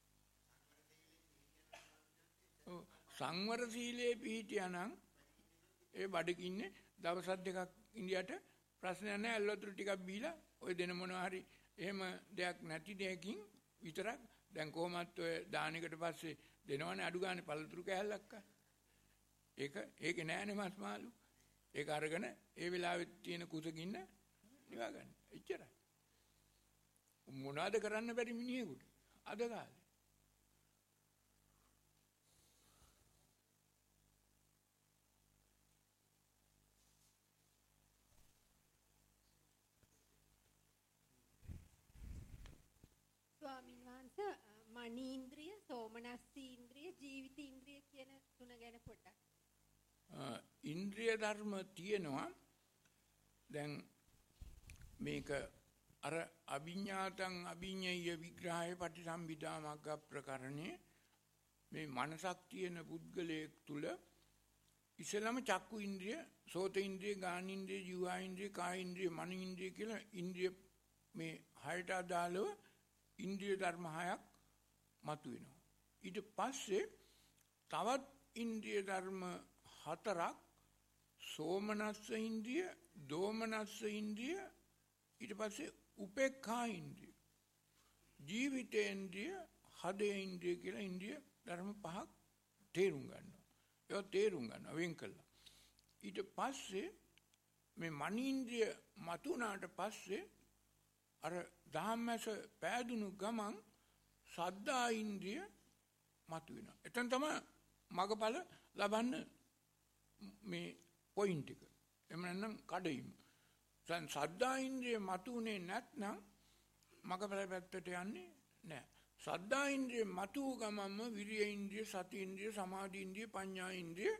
සංවර සීලයේ පිහිටියා නම් ඒ බඩගින්නේ දවස් දෙකක් ඉන්දියට ප්‍රශ්නයක් නැහැ. ඇල්ලතුරු ටිකක් බීලා ඔය දෙන මොනවා හරි එහෙම දෙයක් නැති දෙයකින් විතරක් දැන් කොහොමත් ඔය දානෙකට පස්සේ දෙනවනේ අඩු ගානේ පළතුරු කෑල්ලක්. ඒක ඒකේ නෑනේ මස් මාළු. ඒක අරගෙන ඒ වෙලාවෙත් තියෙන කුසකින්න නිවා ගන්න. එච්චරයි. මොනවාද කරන්න බැරි මිනිහෙකුට අද කාලේ. ස්වාමීන් වහන්සේ මනීන්ද්‍රිය, සෝමනස්සීන්ද්‍රිය, ජීවිතීන්ද්‍රිය කියන තුන ගැන පොඩ්ඩක්. ඉන්ද්‍රිය ධර්ම තියෙනවා. දැන් මේක අර අභිඥාතං අභිඤ්ඤය විග්‍රහය පටිසම්භිදා මග්ග ප්‍රකරණේ මේ මනසක් තියෙන පුද්ගලයෙක් තුල ඉස්සෙල්ලාම චක්කු ඉන්ද්‍රිය, සෝත ඉන්ද්‍රිය, ගාන ඉන්ද්‍රිය, ජීවා ඉන්ද්‍රිය, කාය ඉන්ද්‍රිය, මන ඉන්ද්‍රිය කියලා ඉන්ද්‍රිය මේ හයට අදාළව ඉන්ද්‍රිය ධර්ම හයක් මතුවෙනවා. ඊට පස්සේ තවත් ඉන්ද්‍රිය ධර්ම හතරක් සෝමනස්ස ඉන්ද්‍රිය, දෝමනස්ස ඉන්ද්‍රිය, ඊට පස්සේ උපේක්ඛා ඉන්ද්‍රිය, ජීවිතේන්ද්‍රිය, හදේ ඉන්ද්‍රිය කියලා ඉන්ද්‍රිය ධර්ම පහක් තේරුම් ගන්නවා. ඒක තේරුම් ගන්නවා වෙන් කළා. ඊට පස්සේ මේ මනීන්ද්‍රිය මතුනාට පස්සේ අර ධම්මස පෑදුණු ගමන් සද්දා ඉන්ද්‍රිය මතුවෙනවා. එතන තමයි මගපල ලබන්න මේ පොයින්ට් එක. එහෙම නැත්නම් කඩයිම. දැන් සද්දා ඉන්ද්‍රිය මතුනේ නැත්නම් මගපල පැත්තට යන්නේ නැහැ. සද්දා ඉන්ද්‍රිය මතුව ගමන්ම විරිය ඉන්ද්‍රිය, සති ඉන්ද්‍රිය, සමාධි ඉන්ද්‍රිය, පඤ්ඤා ඉන්ද්‍රිය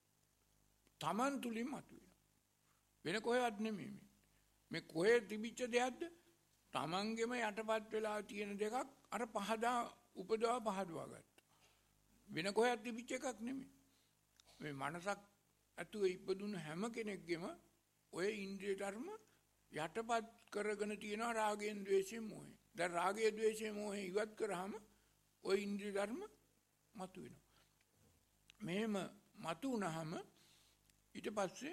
තමන් තුලින් මතුවෙනවා. වෙන කොහෙවත් නෙමෙයි මේ. මේ කොහෙ තිබිච්ච දෙයක්ද? තමන්ගෙම යටපත් වෙලා තියෙන දෙකක් අර පහදා උපදවා පහදවා ගත්තා. වෙන කොහෙවත් තිබිච්ච එකක් නෙමෙයි. මේ මනසක් ඇතුලේ ඉපදුණු හැම කෙනෙක්ගෙම ඔය ඉන්ද්‍රිය ධර්ම යටපත් කරගෙන තියෙනවා රාගයෙන්, ද්වේෂයෙන්, මොහෙන්. දැන් රාගය, ද්වේෂය, මොහෙන් ඉවත් කරාම ඔය ඉන්ද්‍රිය ධර්ම මතුවෙනවා. මෙහෙම මතුවනහම ඊට පස්සේ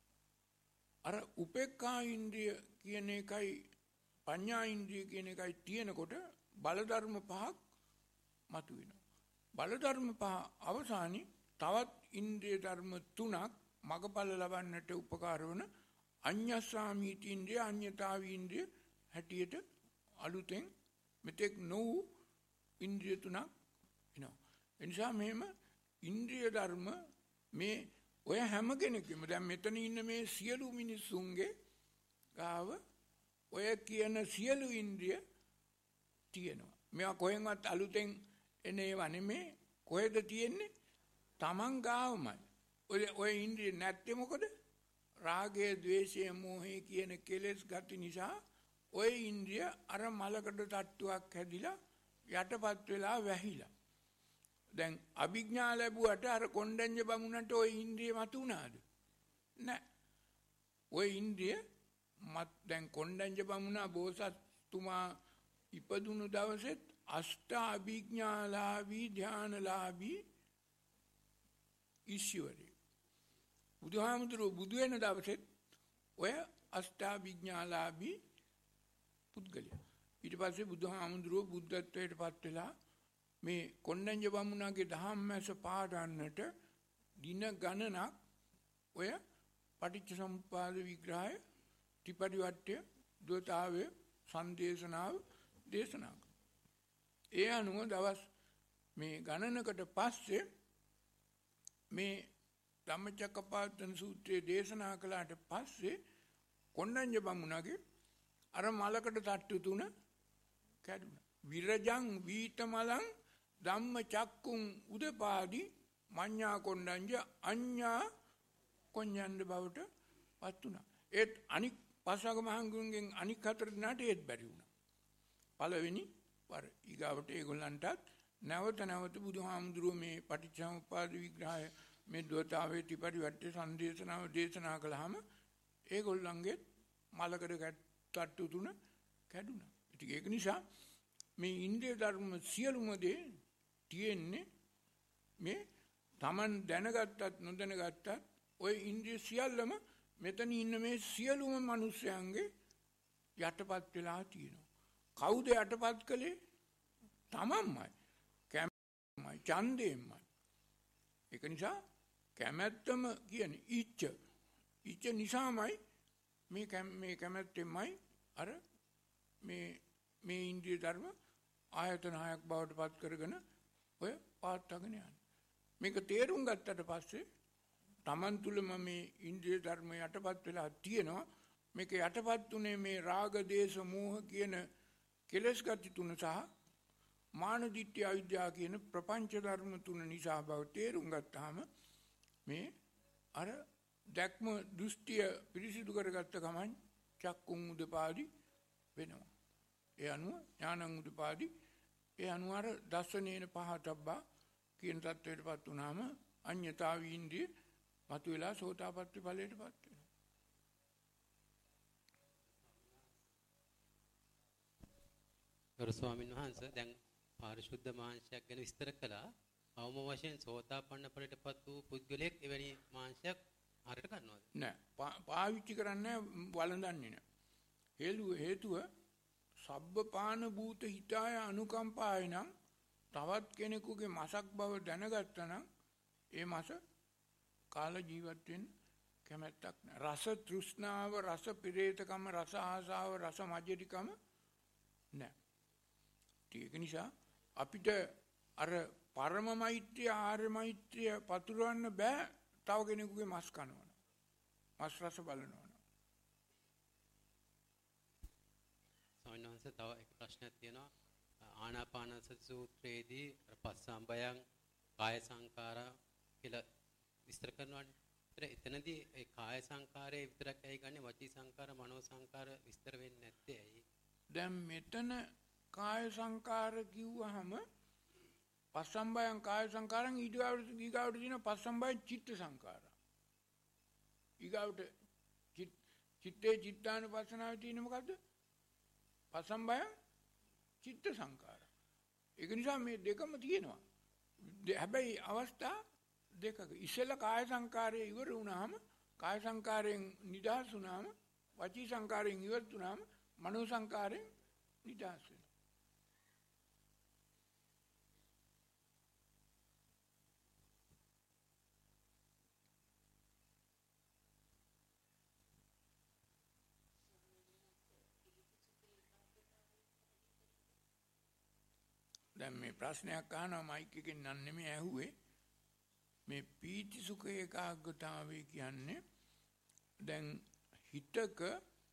අර උපේක්ඛා ඉන්ද්‍රිය කියන එකයි පඤ්ඤා ඉන්ද්‍රිය කියන එකයි තියෙනකොට බල ධර්ම පහක් මතුවෙනවා. බල ධර්ම පහ අවසානයේ තවත් ඉන්ද්‍රිය ධර්ම තුනක් මගපල ලබන්නට උපකාර වන අඤ්ඤස්සාමීති ඉන්ද්‍රිය, අඤ්ඤතාවී ඉන්ද්‍රිය හැටියට අලුතෙන් මෙතෙක් නොවු ඉන්ද්‍රිය තුනක් එනවා. ඒ නිසා මෙහෙම ඉන්ද්‍රිය ධර්ම මේ ඔය හැම කෙනෙක්ගේම දැන් මෙතන ඉන්න මේ සියලු මිනිස්සුන්ගේ ගාව ඔය කියන සියලු ඉන්ද්‍රිය තියෙනවා. මේවා කොහෙන්වත් අලුතෙන් එන ඒවා නෙමේ. කොහෙද තියෙන්නේ? තමන් ගාවමයි. ඔය ඔය ඉන්ද්‍රිය නැත්තේ මොකද? රාගය, ද්වේෂය, මෝහය කියන කෙලෙස් ගති නිසා ඔය ඉන්ද්‍රිය අර මලකඩ තට්ටුවක් හැදිලා යටපත් වෙලා වැහිලා. දැන් අභිඥා ලැබුවට අර කොණ්ඩඤ්ඤ බමුණට ඔය ඉන්ද්‍රිය මතුණාද? නැහැ. ඔය ඉන්ද්‍රිය මත් දැන් කොණ්ඩඤ්ඤ බමුණා බෝසත්තුමා ඉපදුණු දවසෙත් අෂ්ට අභිඥාලාභී ධානලාභී ඊශ්වරේ. බුදුහාමුදුරුවෝ බුදු වෙන දවසෙත් ඔය අෂ්ට අභිඥාලාභී පුද්ගලයා. ඊට පස්සේ බුදුහාමුදුරුවෝ බුද්ධත්වයට පත් වෙලා මේ කොණ්ඩඤ්ඤ බමුණාගේ ධම්මැස පාඩන්නට දින ගණනක් ඔය පටිච්චසමුප්පාද විග්‍රහය, ත්‍රිපටිවට්ටය, ද්වතාවය, සංදේශනාව දේශනා කළා. ඒ අනුව දවස් මේ ගණනකට පස්සේ මේ ධම්මචක්කපවත්තන සූත්‍රයේ දේශනා කළාට පස්සේ කොණ්ඩඤ්ඤ බමුණාගේ අර මලකට තට්ටු තුන කැඩුනා. විරජං වීතමලං ධම්මචක්කුං උදපාදි මඤ්ඤා කොණ්ඩඤ්ඤ අඤ්ඤා කොණ්ඩඤ්ඤ බවට පත් වුණා. ඒත් අනික් පස්වග මහඟුන්ගෙන් අනික් හතර දිනාට ඒත් බැරි වුණා. පළවෙනි වර ඊගාවට ඒගොල්ලන්ටත් නැවත නැවත බුදුහාමුදුරුවෝ මේ පටිච්චසමුප්පාද විග්‍රහය, මේ ද්වතාවේ ත්‍රිපටිවට්ටය සංදේශනාව දේශනා කළාම ඒගොල්ලන්ගේ මලකඩ තට්ටු තුන කැඩුනා. ඉතින් ඒක නිසා මේ ඉන්ද්‍රිය ධර්ම සියලුම දේ තියෙන්නේ මේ Taman දැනගත්තත් නොදැනගත්තත් ওই ඉන්ද්‍රිය සියල්ලම මෙතන ඉන්න මේ සියලුම මිනිස්යන්ගේ යටපත් වෙලා තියෙනවා. කවුද යටපත් කළේ? තමන්මයි. කැමැත්තමයි, ඡන්දෙමයි. ඒක නිසා කැමැත්තම කියන්නේ ඉච්ඡ. ඉච්ඡ නිසාමයි මේ මේ කැමැත්තෙමයි අර මේ මේ ඉන්ද්‍රිය ධර්ම ආයතන හයක් බවට පත් කරගෙන ඔය පාත්තගෙන යන්නේ. මේක තේරුම් ගත්තට පස්සේ තමන් තුළම මේ ඉන්ද්‍රිය ධර්ම යටපත් වෙලා තියෙනවා. මේක යටපත් උනේ මේ රාග, දේශ, මෝහ කියන කෙලෙස් ගති තුන සහ මාන දිට්ඨිය, අවිද්‍යාව කියන ප්‍රපංච ධර්ම තුන නිසා බව තේරුම් ගත්තාම මේ අර දැක්ම දෘෂ්ටිය පිරිසිදු කරගත්ත ගමන් චක්කුම් උදපාදි වෙනවා. ඒ අනුව ඥානං උදපාදි ඒ අනුව අර දස්සනේන පහතබ්බා කියන තත්වයටපත් වුණාම අඤ්ඤතා වීන්ද්‍රිය මතුවලා සෝතාපට්ටි ඵලයටපත් වෙනවා. ගරු ස්වාමීන් වහන්සේ දැන් පාරිශුද්ධ මාංශයක් ගැන විස්තර කළා. අවම වශයෙන් සෝතාපන්න ඵලයටපත් වූ පුද්ගලයෙක් එවැනි මාංශයක් හරියට ගන්නවද? නෑ. පාවිච්චි කරන්නේ වළඳන්නේ නෑ. හේතුව හේතුව සබ්බපාන භූත හිතාය අනුකම්පාය නම් තවත් කෙනෙකුගේ මසක් බව දැනගත්තා නම් ඒ මස කාල ජීවත් වෙන්න කැමැත්තක් නෑ. රස තෘෂ්ණාව, රස පිරේතකම, රස ආසාව, රස මජ්ජරිකම නෑ. ඒක නිසා අපිට අර පරම මෛත්‍රිය, ආර්ය මෛත්‍රිය පතුරවන්න බෑ තව කෙනෙකුගේ මස් කනවන. මස් රස බලනවන. ස්වාමීන් වහන්සේ තව එක ප්‍රශ්නයක් තියෙනවා. ආනාපාන සති සූත්‍රයේදී පස්සම්බයං කාය සංකාරා කියලා විස්තර කරනවානේ. ඒතර එතනදී ඒ කාය සංකාරයේ විතරක් ඇයි ගන්නේ, වචී සංකාර, මනෝ සංකාර විස්තර වෙන්නේ නැත්තේ ඇයි? දැන් මෙතන කාය සංකාර කිව්වහම පස්සම්බයං කාය සංකාරං ඊගාවට ඊගාවට දින පස්සම්බයං චිත්ත සංකාර. ඊගාවට චිත්තේ චිත්තානුපස්සනාවේ තියෙන මොකද්ද? පස්සම්බයං චිත්ත සංකාර. ඒක නිසා මේ දෙකම තියෙනවා. හැබැයි අවස්ථා දෙකක ඉස්සෙල්ලා කාය සංකාරය ඉවර වුණාම, කාය සංකාරයෙන් නිදහස් වුණාම, වචී සංකාරයෙන් ඉවර වුණාම මනෝ සංකාරයෙන් නිදහස් වෙනවා. දැන් මේ ප්‍රශ්නයක් අහනවා මයික් එකෙන් නම් නෙමෙයි ඇහුවේ. මේ පීති සුඛ ඒකාග්‍රතාවය කියන්නේ දැන් හිතක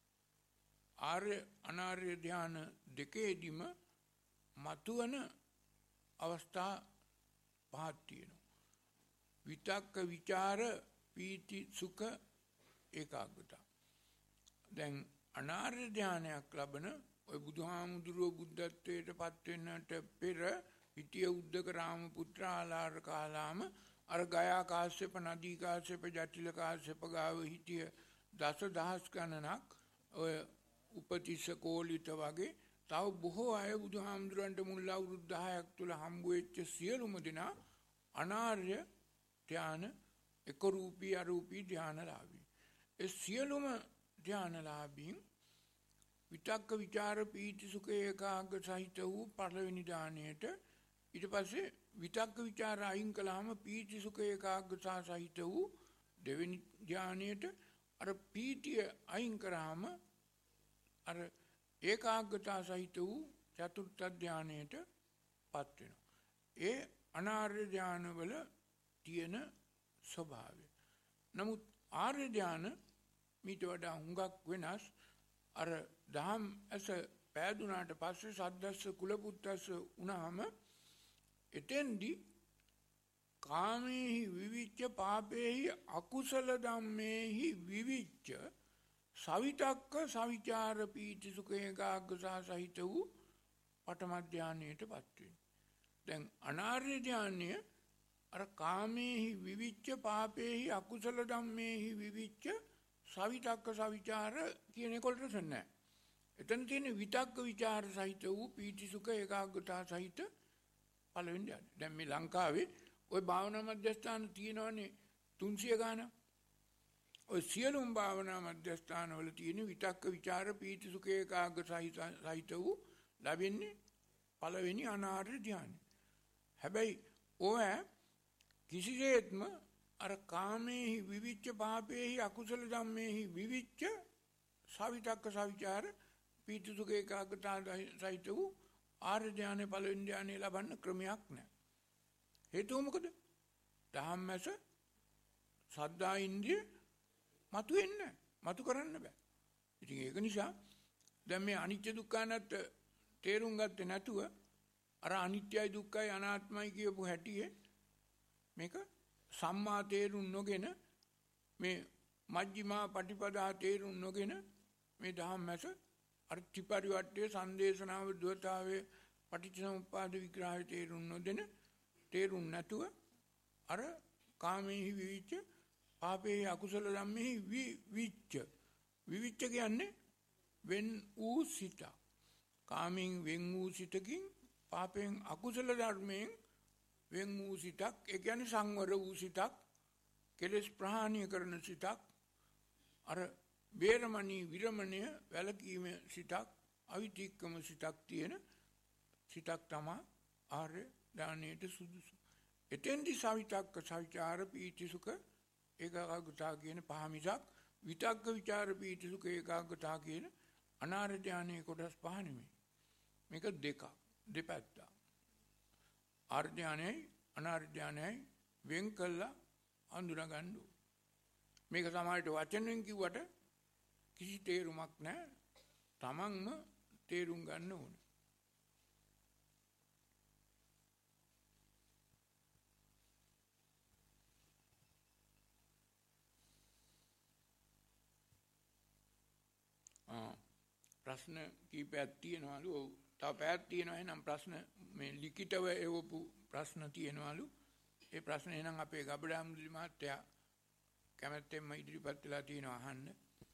ආර්ය අනාර්ය ධ්‍යාන දෙකේදීම මතුවන අවස්ථා පහක් තියෙනවා. විතක්ක, විචාර, පීති සුඛ ඒකාග්‍රතාව. දැන් අනාර්ය ධ්‍යානයක් ලබන ඔය බුදුහාමුදුරුවෝ බුද්ධත්වයට පත් වෙන්නට පෙර හිටිය උද්දක රාමපුත්‍ර ආලාර කාලාම අර ගයා කාශ්‍යප, නදී කාශ්‍යප, ජටිල කාශ්‍යප ගාව හිටිය දස දහස් ගණනක් ඔය උපතිස්ස කෝලිත වගේ තව බොහෝ අය බුදුහාමුදුරන්ට මුල් අවුරුදු දහයක් තුල හම්බ වෙච්ච සියලුම දෙනා අනාර්ය ධ්‍යාන, එක රූපී අරූපී ධ්‍යානලාභී. ඒ සියලුම ධ්‍යානලාභීන් විතක්ක, විචාර, පීති සුඛ ඒකාග්‍ර සහිත වූ පළවෙනි ධානයට ඊට පස්සේ විතක්ක විචාර අයින් කළාම පීති සුඛ ඒකාග්‍රතාව සහිත වූ දෙවෙනි ධානයට අර පීතිය අයින් කරාම අර ඒකාග්‍රතාව සහිත වූ චතුර්ථ ධානයට පත් වෙනවා. ඒ අනාර්ය ධානවල තියෙන ස්වභාවය. නමුත් ආර්ය ධාන මීට වඩා හුඟක් වෙනස්. අර දහම් ඇස පෑදුනාට පස්සේ සද්දස්ස කුලපුත්තස්ස වුණාම එතෙන්දි කාමේහි විවිච්ච, පාපේහි අකුසල ධම්මේහි විවිච්ච, සවිතක්ක, සවිචාර, පීති සුඛ ඒකාග්‍රතාව සහිත වූ පඨම ධානයටපත් වෙනවා. දැන් අනාර්ය ධානය අර කාමේහි විවිච්ච, පාපේහි අකුසල ධම්මේහි විවිච්ච, සවිතක්ක, සවිචාර කියන එකට නැහැ. එතන තියෙන විතක්ක, විචාර සහිත වූ පීති සුඛ ඒකාග්‍රතාව සහිත පළවෙනි ධ්‍යාන. දැන් මේ ලංකාවේ ওই භාවනා මධ්‍යස්ථාන තියෙනවනේ තුන්සිය ගාන. ඔය සියලුම භාවනා මධ්‍යස්ථාන වල තියෙන විතක්ක, විචාර, පීති සුඛ ඒකාග්‍ර සහිත සහිත වූ ලැබෙන්නේ පළවෙනි අනාර්ය ධානය. හැබැයි ඔය කිසිසේත්ම අර කාමේහි විවිච්ච පාපේහි අකුසල ධම්මේහි විවිච්ච සවිතක්ක සවිචාර පීති සුඛ ඒකාග්‍රතාව සහිත වූ ආර්ය ධානය පළවෙනි ධානය ලබන්න ක්‍රමයක් නැහැ. හේතුව මොකද? ධම්මස සද්දා ඉන්ද්‍රිය මතු වෙන්නේ මතු කරන්න බෑ. ඉතින් ඒක නිසා දැන් මේ අනිත්‍ය දුක්ඛ අනාත්ම තේරුම් ගත්තේ නැතුව අර අනිත්‍යයි දුක්ඛයි අනාත්මයි කියපු හැටියේ මේක සම්මා තේරුම් නොගෙන මේ මජ්ක්‍ධිමා පටිපදා තේරුම් නොගෙන මේ ධම්මස අර ත්‍රිපරිවර්තයේ සංදේශනාව දුවතාවේ පටිච්චසමුප්පාද විග්‍රහය තේරුම් නොදෙන තේරුම් නැතුව අර කාමේහි විවිච්ච පාපේහි අකුසල ධම්මේහි විවිච්ච විවිච්ච කියන්නේ වෙන් වූ සිත. කාමෙන් වෙන් වූ සිතකින් පාපෙන් අකුසල ධර්මයෙන් වෙන් වූ සිතක්. ඒ කියන්නේ සංවර වූ සිතක්, කෙලෙස් ප්‍රහාණය කරන සිතක්, අර වේරමණී විරමණය වැළකීම සිතක්, අවිතික්කම සිතක් තියෙන සිතක් තමයි ආර්ය ධානයට සුදුසු. එතෙන්දි සවිතක්ක සවිචාර පීති සුඛ ඒකාග්‍රතාව කියන පහ මිසක් විතක්ක විචාර පීති සුඛ ඒකාග්‍රතාව කියන අනාර්ය ධානයේ කොටස් පහ නෙමෙයි. මේක දෙකක්, දෙපැත්තක්. ආර්ය ධානයයි අනාර්ය ධානයයි වෙන් කළා හඳුනා ගන්න ඕනේ. මේක සමාජයට වචනෙන් කිව්වට කිසි තේරුමක් නැහැ. තමන්ම තේරුම් ගන්න ඕනේ. ප්‍රශ්න කීපයක් තියෙනවලු. ඔව්. තව පැයක් තියෙනවා. එහෙනම් ප්‍රශ්න මේ ලිඛිතව එවපු ප්‍රශ්න තියෙනවලු. ඒ ප්‍රශ්න එහෙනම් අපේ ගබඩාමුදුලි මහත්තයා කැමැත්තෙන්ම ඉදිරිපත් වෙලා තියෙනවා අහන්න.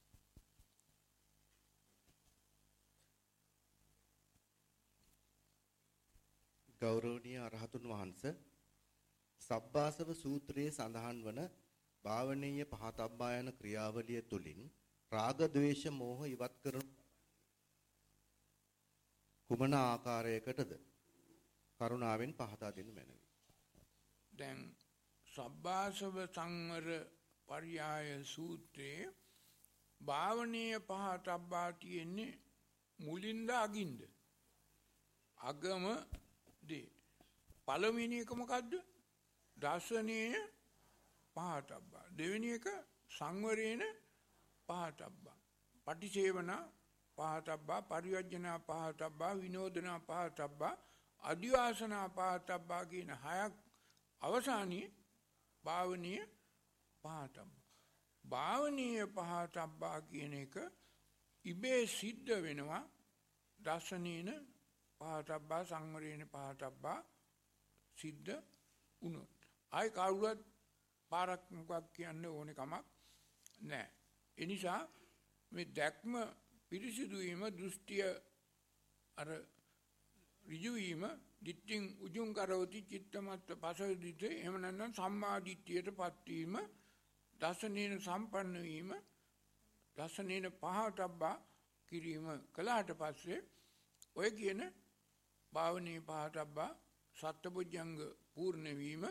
ගෞරවනීය අරහතුන් වහන්සේ, සබ්බාසව සූත්‍රයේ සඳහන් වන භාවනීය පහතබ්බා යන ක්‍රියාවලිය තුලින් රාග ద్వේෂ මෝහ ඉවත් කරන කුමන ආකාරයකටද? කරුණාවෙන් පහදා දෙන්න මැනවි. දැන් සබ්බාසව සංවර පරියාය සූත්‍රයේ භාවනීය පහතබ්බා තියෙන්නේ මුලින්ද අගින්ද? අගම දේ. පළවෙනි එක මොකද්ද? දර්ශනීය පහතබ්බා. දෙවෙනි එක සංවරේන පහතබ්බා. පටිසේවනා පහතබ්බා, පරිවර්ජනා පහතබ්බා, විනෝදනා පහතබ්බා, අදිවාසනා පහතබ්බා කියන හයක් අවසානයේ භාවනීය පහතබ්බා. භාවනීය පහතබ්බා කියන එක ඉබේ සිද්ධ වෙනවා. දර්ශනීන පහතබ්බා, සංවරේන පහතබ්බා සිද්ධ වුණොත්. ආයි කවුරුත් පාරක් මොකක් කියන්න ඕනේ කමක් නැහැ. ඒ නිසා මේ දැක්ම පිරිසිදු වීම, දෘෂ්ටිය අර ඍජු වීම, දිට්ඨින් උජුං කරවති චිත්තමත්ත පසවිදිත, එහෙම නැත්නම් සම්මා දිට්ඨියටපත් වීම, දසනේන සම්පන්න වීම, දසනේන පහතබ්බා කිරීම කළාට පස්සේ ඔය කියන භාවනීය පහතබ්බා සත්බුද්ධංග පූර්ණ වීම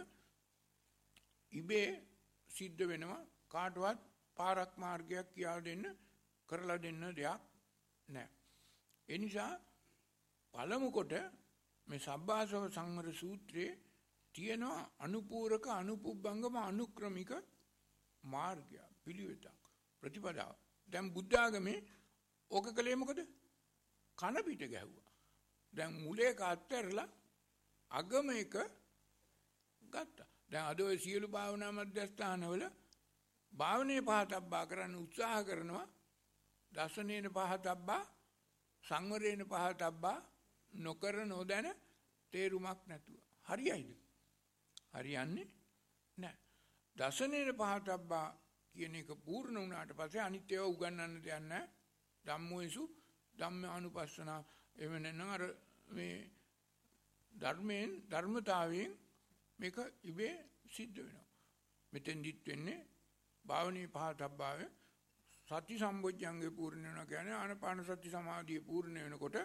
ඉබේ සිද්ධ වෙනවා. කාටවත් පාරක් මාර්ගයක් කියලා දෙන්න කරලා දෙන්න දෙයක් නැහැ. ඒ නිසා පළමු කොට මේ සබ්බාසව සංවර සූත්‍රයේ තියෙන අනුපූරක අනුපුබ්බංගම අනුක්‍රමික මාර්ගය, පිළිවෙතක්, ප්‍රතිපදාව. දැන් බුද්ධ ආගමේ ඕක කලේ මොකද? කන පිට ගැහුවා. දැන් මුලේ කාත්තරලා අගම එක ගත්තා. දැන් අද ඔය සියලු භාවනා මධ්‍යස්ථානවල භාවනීය පහතබ්බා කරන්න උත්සාහ කරනවා. දසනේන පහතබ්බා, සංවරේන පහතබ්බා නොකර නොදැන තේරුමක් නැතුව. හරියයිද? හරියන්නේ නැහැ. දසනේන පහතබ්බා කියන එක පූර්ණ වුණාට පස්සේ අනිත් ඒවා උගන්වන්න දෙයක් නැහැ. ධම්මෝසු ධම්මානුපස්සනා එව නැත්නම් අර මේ ධර්මයෙන් ධර්මතාවයෙන් මේක ඉබේ සිද්ධ වෙනවා. මෙතෙන්දිත් වෙන්නේ භාවනීය පහතබ්බාවේ සති සම්බොජ්ජංගේ පූර්ණ වෙනවා කියන්නේ ආනාපාන සති සමාධිය පූර්ණ වෙනකොට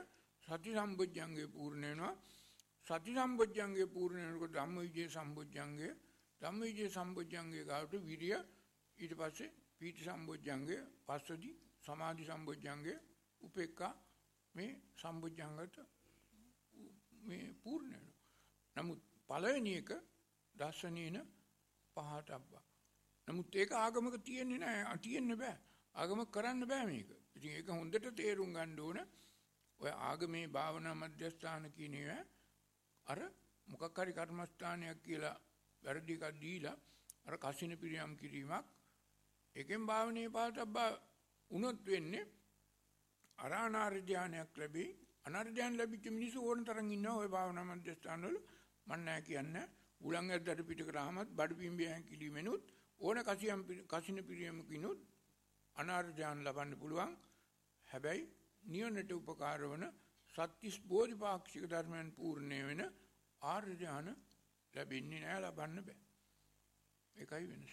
සති සම්බොජ්ජංගේ පූර්ණ වෙනවා. සති සම්බොජ්ජංගේ පූර්ණ වෙනකොට ධම්මවිජය සම්බොජ්ජංගේ ධම්මවිජය සම්බොජ්ජංගේ ගාවට විරිය ඊට පස්සේ පීති සම්බොජ්ජංගේ පස්සදී සමාධි සම්බොජ්ජංගේ උපේක්ඛා මේ සම්බොජ්ජංගත මේ පූර්ණ වෙනවා. නමුත් පළවෙනි එක දර්ශනීන පහතබ්බා. නමුත් ඒක ආගමක තියෙන්නේ නැහැ. තියෙන්න බෑ. ආගම කරන්න බෑ මේක. ඉතින් ඒක හොඳට තේරුම් ගන්න ඕන. ඔය ආගමේ භාවනා මධ්‍යස්ථාන කියන ඒවා අර මොකක් හරි කර්මස්ථානයක් කියලා වැරදි එකක් දීලා අර කසින පිරියම් කිරීමක් ඒකෙන් භාවනයේ පහතබ්බා වුණොත් වෙන්නේ අර අනාර්ය ධානයක් ලැබී අනාර්ය ධානය ලැබිච්ච මිනිස්සු ඕන තරම් ඉන්නවා ওই භාවනා මධ්‍යස්ථානවල. මම නැහැ කියන්නේ උලං ඇද්දට පිට කරාමත් බඩ පිම්බිය හැකිලිමෙනුත් ඕන කසියම් කසින පිරියමකිනුත් අනාර්ය ධානය ලබන්න පුළුවන්. හැබැයි නියනට උපකාර වන සත්‍තිස් බෝධිපාක්ෂික ධර්මයන් පූර්ණේ වෙන ආර්ය ධානය ලැබෙන්නේ නැහැ, ලබන්න බෑ. ඒකයි වෙනස.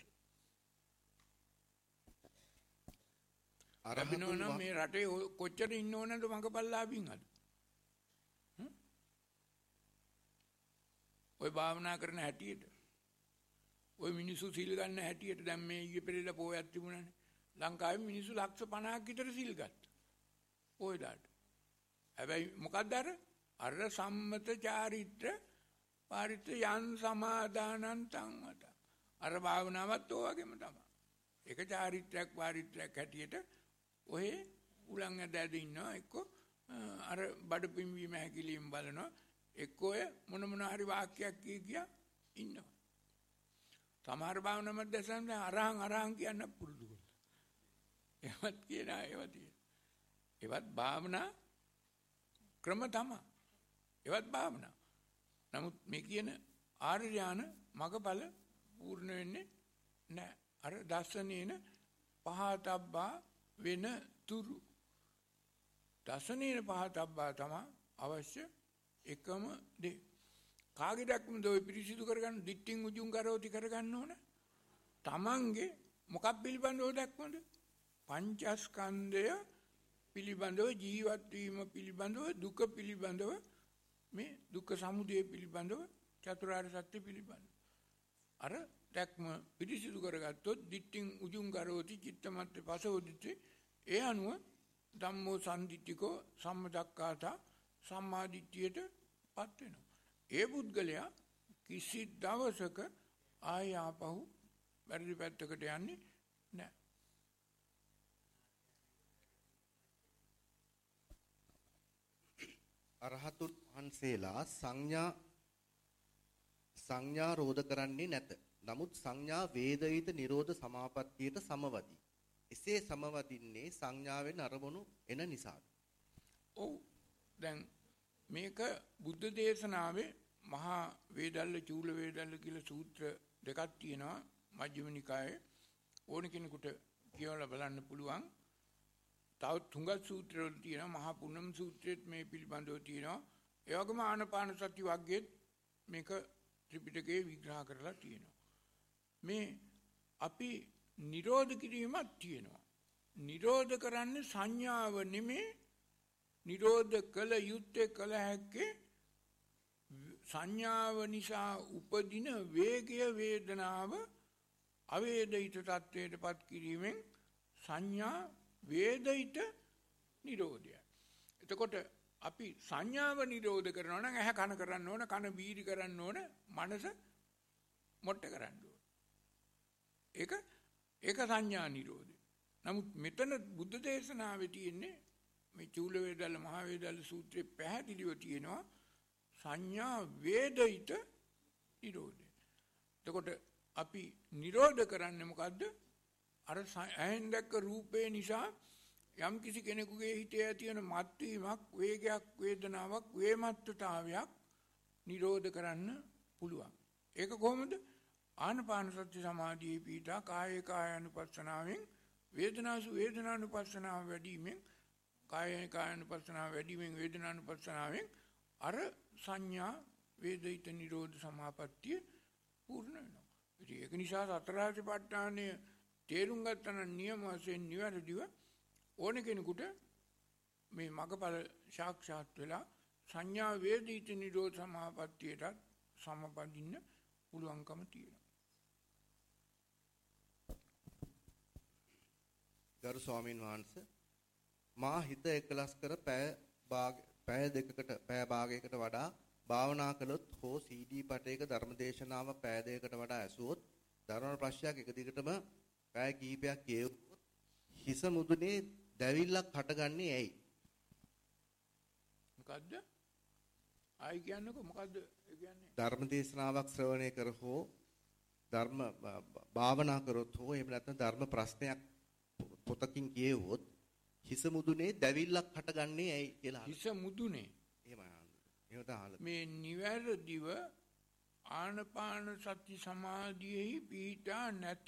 අරබිනෝනම් මේ රටේ කොච්චර ඉන්න ඕනද මඟපල්ලාභින් අද. ඔය භාවනා කරන හැටියට ඔය මිනිස්සු සිල් ගන්න හැටියට දැන් මේ ඊයේ පෙරේද පොයක් තිබුණානේ. ලංකාවේ මිනිස්සු ලක්ෂ පනහක් විතර සිල් ගත්තා. පොයදාට. හැබැයි මොකක්ද අර අර සම්මත චාරිත්‍ර පාරිත්‍ර යන් සමාදානං තංවත. අර භාවනාවත් ඔය වගේම තමයි. ඒක චාරිත්‍රාක් පාරිත්‍රාක් හැටියට ඔය උලං ඇදලා ඉන්නවා. එක්ක අර බඩ පිම්වීම හැකිලිම් බලනවා. එක්ක ඔය මොන මොන හරි වාක්‍යයක් කිය කියා ඉන්නවා. සමහර භාවනා මැදසන් අරහන් අරහන් කියන්න පුරුදු කරලා. ඒවත් කියන ඒවා තියෙන. ඒවත් භාවනා ක්‍රම තමයි. ඒවත් භාවනා. නමුත් මේ කියන ආර්ය ඥාන මගඵල පූර්ණ වෙන්නේ නැහැ. අර දර්ශනේන පහතබ්බා වෙන තුරු. දර්ශනේන පහතබ්බා තමයි අවශ්‍ය එකම දේ. කාගෙදක්ම දොයි පිරිසිදු කරගන්න දිට්ඨින් උජුං කරෝති කරගන්න ඕන. තමන්ගේ මොකක් පිළිබඳව දැක්මද? පංචස්කන්ධය පිළිබඳව, ජීවත් වීම පිළිබඳව, දුක පිළිබඳව, මේ දුක්ඛ සමුදය පිළිබඳව, චතුරාර්ය සත්‍ය පිළිබඳව. අර දැක්ම පිරිසිදු කරගත්තොත් දිට්ඨින් උජුං කරෝති චිත්තමත්ත පසෝදිති. ඒ අනුව ධම්මෝ සම්දිට්ඨිකෝ සම්මදක්ඛාතා සම්මාදිට්ඨියට පත් වෙනවා. ඒ පුද්ගලයා කිසි දවසක ආය ආපහු වැරදි පැත්තකට යන්නේ නැහැ. අරහතුන් වහන්සේලා සංඥා සංඥා රෝධ කරන්නේ නැත. නමුත් සංඥා වේදිත නිරෝධ සමාපත්තියට සමවදී. එසේ සමවදින්නේ සංඥාවෙන් අරමුණු එන නිසාද? ඔව්. දැන් මේක බුද්ධ දේශනාවේ මහා වේදල්ල චූල වේදල්ල කියලා සූත්‍ර දෙකක් තියෙනවා මජ්ක්‍ධිම නිකායේ. ඕන කෙනෙකුට කියවලා බලන්න පුළුවන්. තව තුංගත් සූත්‍රවල තියෙනවා, මහා පුණ්‍යම් සූත්‍රයේත් මේ පිළිබඳව තියෙනවා. ඒ වගේම ආනාපාන සති වර්ගයේත් මේක ත්‍රිපිටකයේ විග්‍රහ කරලා තියෙනවා. මේ අපි නිරෝධ කිරීමක් තියෙනවා. නිරෝධ කරන්නේ සංඥාව නෙමේ. නිරෝධ කළ යුත්තේ කළ හැක්කේ සංඥාව නිසා උපදින වේගය වේදනාව අවේදිත තත්වයට පත් කිරීමෙන් සංඥා වේදිත නිරෝධය. එතකොට අපි සංඥාව නිරෝධ කරනවා නම් ඇහැ කන කරන්න ඕන, කන බීරි කරන්න ඕන, මනස මොට්ට කරන්න ඕන. ඒක ඒක සංඥා නිරෝධය. නමුත් මෙතන බුද්ධ දේශනාවේ තියෙන්නේ මේ චූල වේදල්ල මහා වේදල්ල සූත්‍රයේ පැහැදිලිව තියෙනවා සංඥා වේදිත නිරෝධය. එතකොට අපි නිරෝධ කරන්නේ මොකද්ද? අර ඇහෙන් දැක්ක රූපේ නිසා යම් කිසි කෙනෙකුගේ හිතේ තියෙන මත්වීමක්, වේගයක්, වේදනාවක්, වේමත්තතාවයක් නිරෝධ කරන්න පුළුවන්. ඒක කොහොමද? ආනපාන සති සමාධියේ පීඨා කායේ කායानुපස්සනාවෙන් වේදනාසු වේදනානුපස්සනාව වැඩිවීමෙන් කායේ කායानुපස්සනාව වැඩිවීමෙන් වේදනානුපස්සනාවෙන් අර සංඥා වේදිත නිරෝධ සමාපත්තිය පූර්ණ වෙනවා. ඉතින් ඒක නිසා සතරාතිපට්ඨානය තේරුම් ගන්න නියම වශයෙන් නිවැරදිව ඕන කෙනෙකුට මේ මගපල සාක්ෂාත් වෙලා සංඥා වේදිත නිරෝධ සමාපත්තියට සමපදින්න පුළුවන්කම තියෙනවා. ගරු ස්වාමීන් වහන්සේ මා හිත එකලස් කර පැය භාග පැය දෙකකට පැය භාගයකට වඩා භාවනා කළොත් හෝ සී ඩී පටයක ධර්මදේශනාව පැය දෙකකට වඩා ඇසුවොත් ධර්ම ප්‍රශ්නයක් එක දිගටම පැය කිහිපයක් කියවුවොත් හිස මුදුනේ දැවිල්ලක් හටගන්නේ ඇයි? මොකද්ද? ආයි කියන්නකො මොකද්ද ඒ කියන්නේ? ධර්මදේශනාවක් ශ්‍රවණය කර හෝ ධර්ම භාවනා කරොත් හෝ එහෙම නැත්නම් ධර්ම ප්‍රශ්නයක් පොතකින් කියවුවොත් හිස මුදුනේ දැවිල්ලක් හටගන්නේ ඇයි කියලා. හිස මුදුනේ එහෙමයි. එහෙම තමයි. මේ නිවැරදිව ආනපාන සති සමාධියෙහි පිහිටා නැත.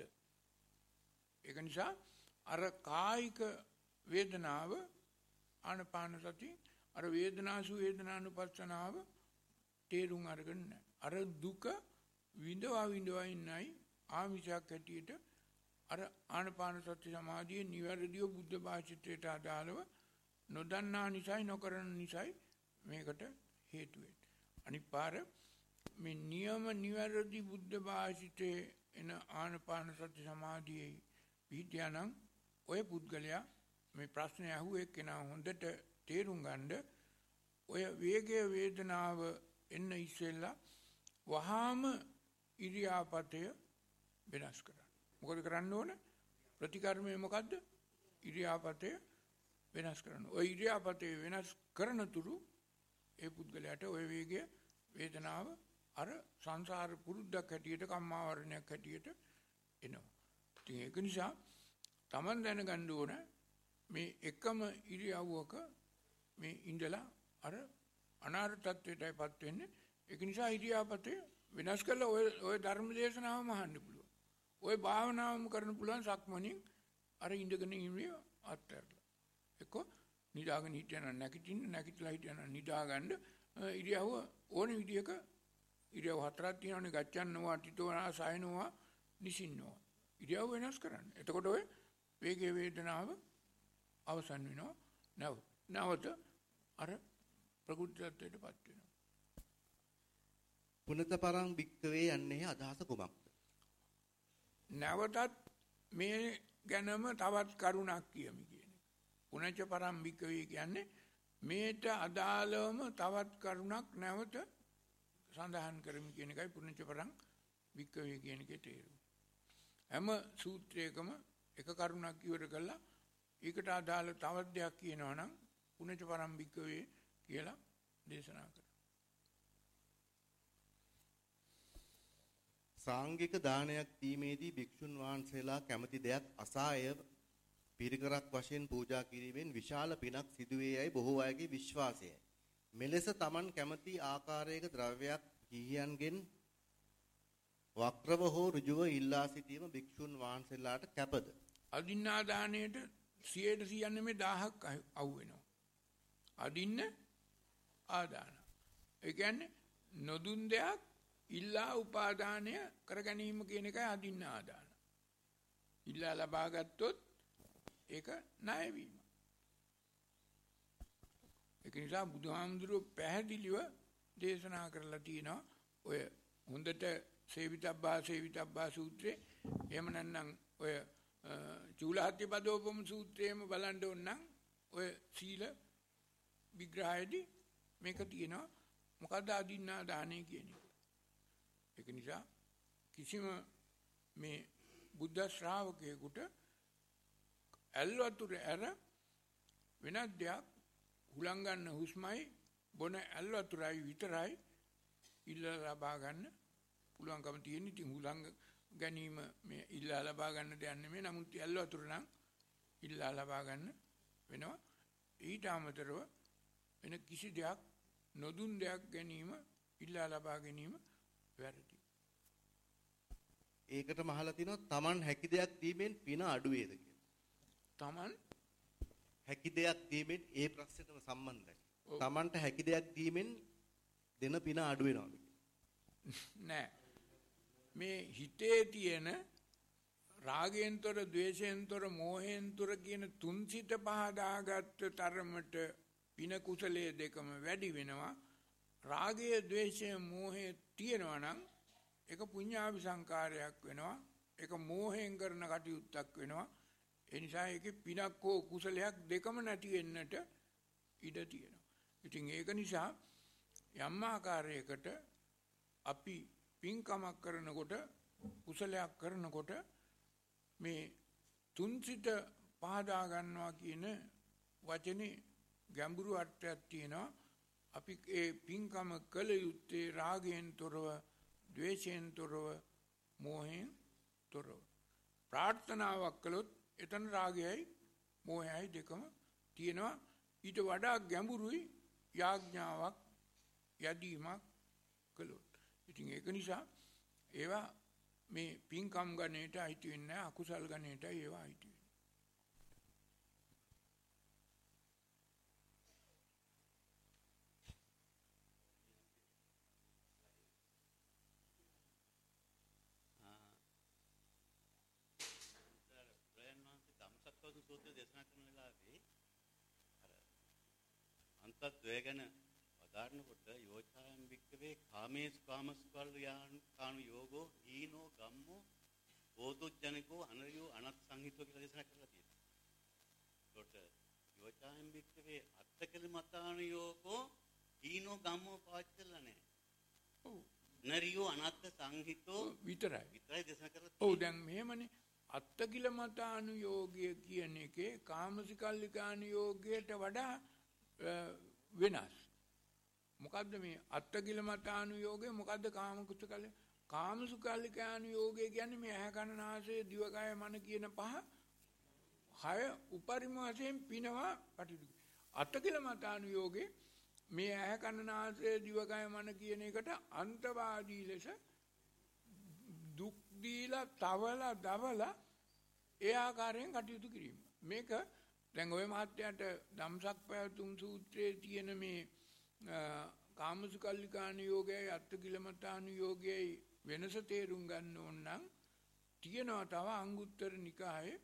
ඒක නිසා අර කායික වේදනාව ආනපාන සති අර වේදනාසු වේදනානුපස්සනාව තේරුම් අරගෙන නැහැ. අර දුක විඳවා විඳවා ඉන්නයි ආමිෂයක් හැටියට අර ආනපාන සති සමාධියේ නිවැරදිව බුද්ධ භාෂිතයට අදාළව නොදන්නා නිසයි නොකරන නිසයි මේකට හේතු වෙන්නේ. අනිත් පාර මේ නියම නිවැරදි බුද්ධ භාෂිතේ එන ආනපාන සති සමාධියේ පිහිටියානම් ඔය පුද්ගලයා මේ ප්‍රශ්නේ අහුවේ කෙනා හොඳට තේරුම් ගන්න ඔය වේගය වේදනාව එන්න ඉස්සෙල්ලා වහාම ඉරියාපතය වෙනස් කරන්න. මොකද කරන්න ඕන? ප්‍රතිකර්මය මොකද්ද? ඉරියාපතය වෙනස් කරන්න. ඔය ඉරියාපතය වෙනස් කරන තුරු ඒ පුද්ගලයාට ඔය වේගය වේදනාව අර සංසාර පුරුද්දක් හැටියට කම්මාවරණයක් හැටියට එනවා. ඉතින් ඒක නිසා Taman දැනගන්න ඕන මේ එකම ඉරියව්වක මේ ඉඳලා අර අනාර්ථ තත්වයටපත් වෙන්නේ. ඒක නිසා ඉරියාපතය වෙනස් කරලා ඔය ඔය ධර්ම දේශනාවම අහන්න පුළුවන්. ඔය භාවනාවම කරන්න පුළුවන් සක්මණින් අර ඉඳගෙන ඉන්නේ අත්හැරලා. එක්ක නිදාගෙන හිටියන නැගිටින්න නැගිටලා හිටියන නිදා ගන්න ඉරියව්ව ඕන විදියක ඉරියව් හතරක් තියෙනවානේ ගච්ඡන්නවා අටිතෝනා සයනවා නිසින්නවා. ඉරියව් වෙනස් කරන්න. එතකොට ඔය වේගයේ වේදනාව අවසන් වෙනවා. නැව නැවත අර ප්‍රකෘතියටපත් වෙනවා. පුනත පරං භික්කවේ යන්නේ අදහස කුමක්ද? නැවතත් මේ ගැනම තවත් කරුණක් කියමි කියන්නේ. පුනච පරං භික්කවේ කියන්නේ මේට අදාළවම තවත් කරුණක් නැවත සඳහන් කරමි කියන එකයි පුනච පරං භික්කවේ කියන එකේ තේරුම. හැම සූත්‍රයකම එක කරුණක් ඉවර කළා ඒකට අදාළ තවත් දෙයක් කියනවා නම් පුනච පරං භික්කවේ කියලා දේශනා කරනවා. සාංගික දානයක් දීමේදී භික්ෂුන් වහන්සේලා කැමති දෙයක් අසාය පිරිකරක් වශයෙන් පූජා කිරීමෙන් විශාල පිනක් සිදුවේයයි බොහෝ අයගේ විශ්වාසයයි. මෙලෙස Taman කැමති ආකාරයක ද්‍රව්‍යයක් ගිහියන්ගෙන් වක්‍රව හෝ ඍජුව ඉල්ලා සිටීම භික්ෂුන් වහන්සේලාට කැපද? අදින්නා දාණයට සියයට සියයක් නෙමෙයි දහයක් අවු වෙනවා. අදින්න ආදාන. ඒ කියන්නේ නොදුන් දෙයක් ඉල්ලා උපාදානය කර ගැනීම කියන එකයි අදින්න ආදාන. ඉල්ලා ලබා ගත්තොත් ඒක ණය වීම. ඒක නිසා බුදුහාමුදුරුවෝ පැහැදිලිව දේශනා කරලා තියෙනවා ඔය හොඳට සේවිතබ්බා සේවිතබ්බා සූත්‍රේ එහෙම නැත්නම් ඔය චූලහත්ති පදෝපම සූත්‍රයේම බලන්න ඕන නම් ඔය සීල විග්‍රහයේදී මේක තියෙනවා. මොකද්ද අදින්නා දාණය කියන්නේ? ඒක නිසා කිසිම මේ බුද්ධ ශ්‍රාවකයෙකුට ඇල්වතුර ඇර වෙනත් දෙයක් හුලං ගන්න හුස්මයි බොන ඇල්වතුරයි විතරයි ඉල්ලා ලබා ගන්න පුළුවන්කම තියෙන. ඉතින් හුලං ගැනීම මේ ඉල්ලා ලබා ගන්න දෙයක් නෙමෙයි. නමුත් ඇල්වතුර නම් ඉල්ලා ලබා ගන්න වෙනවා. ඊට අමතරව වෙන කිසි දෙයක් නොදුන් දෙයක් ගැනීම ඉල්ලා ලබා ගැනීම වැරදි. ඒකට මහලා තිනවා Taman හැකි දෙයක් දීමෙන් පින අඩු වේද කියලා. Taman හැකි දෙයක් දීමෙන් ඒ ප්‍රශ්නෙටම සම්බන්ධයි. Tamanට හැකි දෙයක් දීමෙන් දෙන පින අඩු වෙනවද? නෑ. මේ හිතේ තියෙන රාගයෙන්තර, ද්වේෂයෙන්තර, මෝහයෙන්තර කියන තුන්සිත පහදාගත්ත තරමට පින කුසලයේ දෙකම වැඩි වෙනවා. රාගය, ද්වේෂය, මෝහය තියෙනවා නම් ඒක පුඤ්ඤාභි සංකාරයක් වෙනවා. ඒක මෝහයෙන් කරන කටයුත්තක් වෙනවා. ඒ නිසා ඒකේ පිනක් හෝ කුසලයක් දෙකම නැති වෙන්නට ඉඩ තියෙනවා. ඉතින් ඒක නිසා යම් ආකාරයකට අපි පින්කමක් කරනකොට, කුසලයක් කරනකොට මේ තුන්සිත පහදා ගන්නවා කියන වචනේ ගැඹුරු අර්ථයක් තියෙනවා. අපි ඒ පින්කම කළ යුත්තේ රාගයෙන් තොරව, ද්වේෂයෙන් තොරව, මෝහයෙන් තොරව. ප්‍රාර්ථනාවක් කළොත් එතන රාගයයි මෝහයයි දෙකම තියෙනවා. ඊට වඩා ගැඹුරුයි යාඥාවක්, යදීමක් කළොත්. ඉතින් ඒක නිසා ඒවා මේ පින්කම් ගණයට අයිති වෙන්නේ නැහැ, අකුසල් ගණයටයි ඒවා අයිති වෙන්නේ. සූත්‍රය දේශනා කරන වෙලාවේ අර අන්තද්වය ගැන වදාරනකොට යෝචායම් වික්කවේ කාමේසු කාමස්කල්යාන් කාණු යෝගෝ හීනෝ ගම්මෝ බෝධුජ්ජනිකෝ අනරියෝ අනත් සංහිතෝ කියලා දේශනා කරලා තියෙනවා. ඒකට යෝචායම් වික්කවේ අත්තකල මතාන යෝගෝ හීනෝ ගම්මෝ පාච්චලා නැහැ. ඔව්. නරියෝ අනත් සංහිතෝ විතරයි. විතරයි දේශනා කරලා තියෙන්නේ. ඔව් දැන් මෙහෙමනේ අත්තකිලමතානුයෝගය කියන එකේ කාමසිකල්ලිකානුයෝගයට වඩා වෙනස්. මොකද්ද මේ අත්තකිලමතානුයෝගය? මොකද්ද කාමකුසකල? කාමසුකල්ලිකානුයෝගය කියන්නේ මේ ඇහැ කන නාසය දිවකය මන කියන පහ හය උපරිම වශයෙන් පිනවා කටයුතු. අත්තකිලමතානුයෝගේ මේ ඇහැ කන නාසය දිවකය මන කියන එකට අන්තවාදී ලෙස දුක් දීලා තවලා දවලා ඒ ආකාරයෙන් කටයුතු කිරීම. මේක දැන් ඔය මහත්යට ධම්සක් පැවතුම් සූත්‍රයේ තියෙන මේ කාමසුකල්ලිකාන යෝගයයි අත්තකිලමතාන යෝගයයි වෙනස තේරුම් ගන්න ඕන නම් තියෙනවා තව අංගුත්තර නිකායේ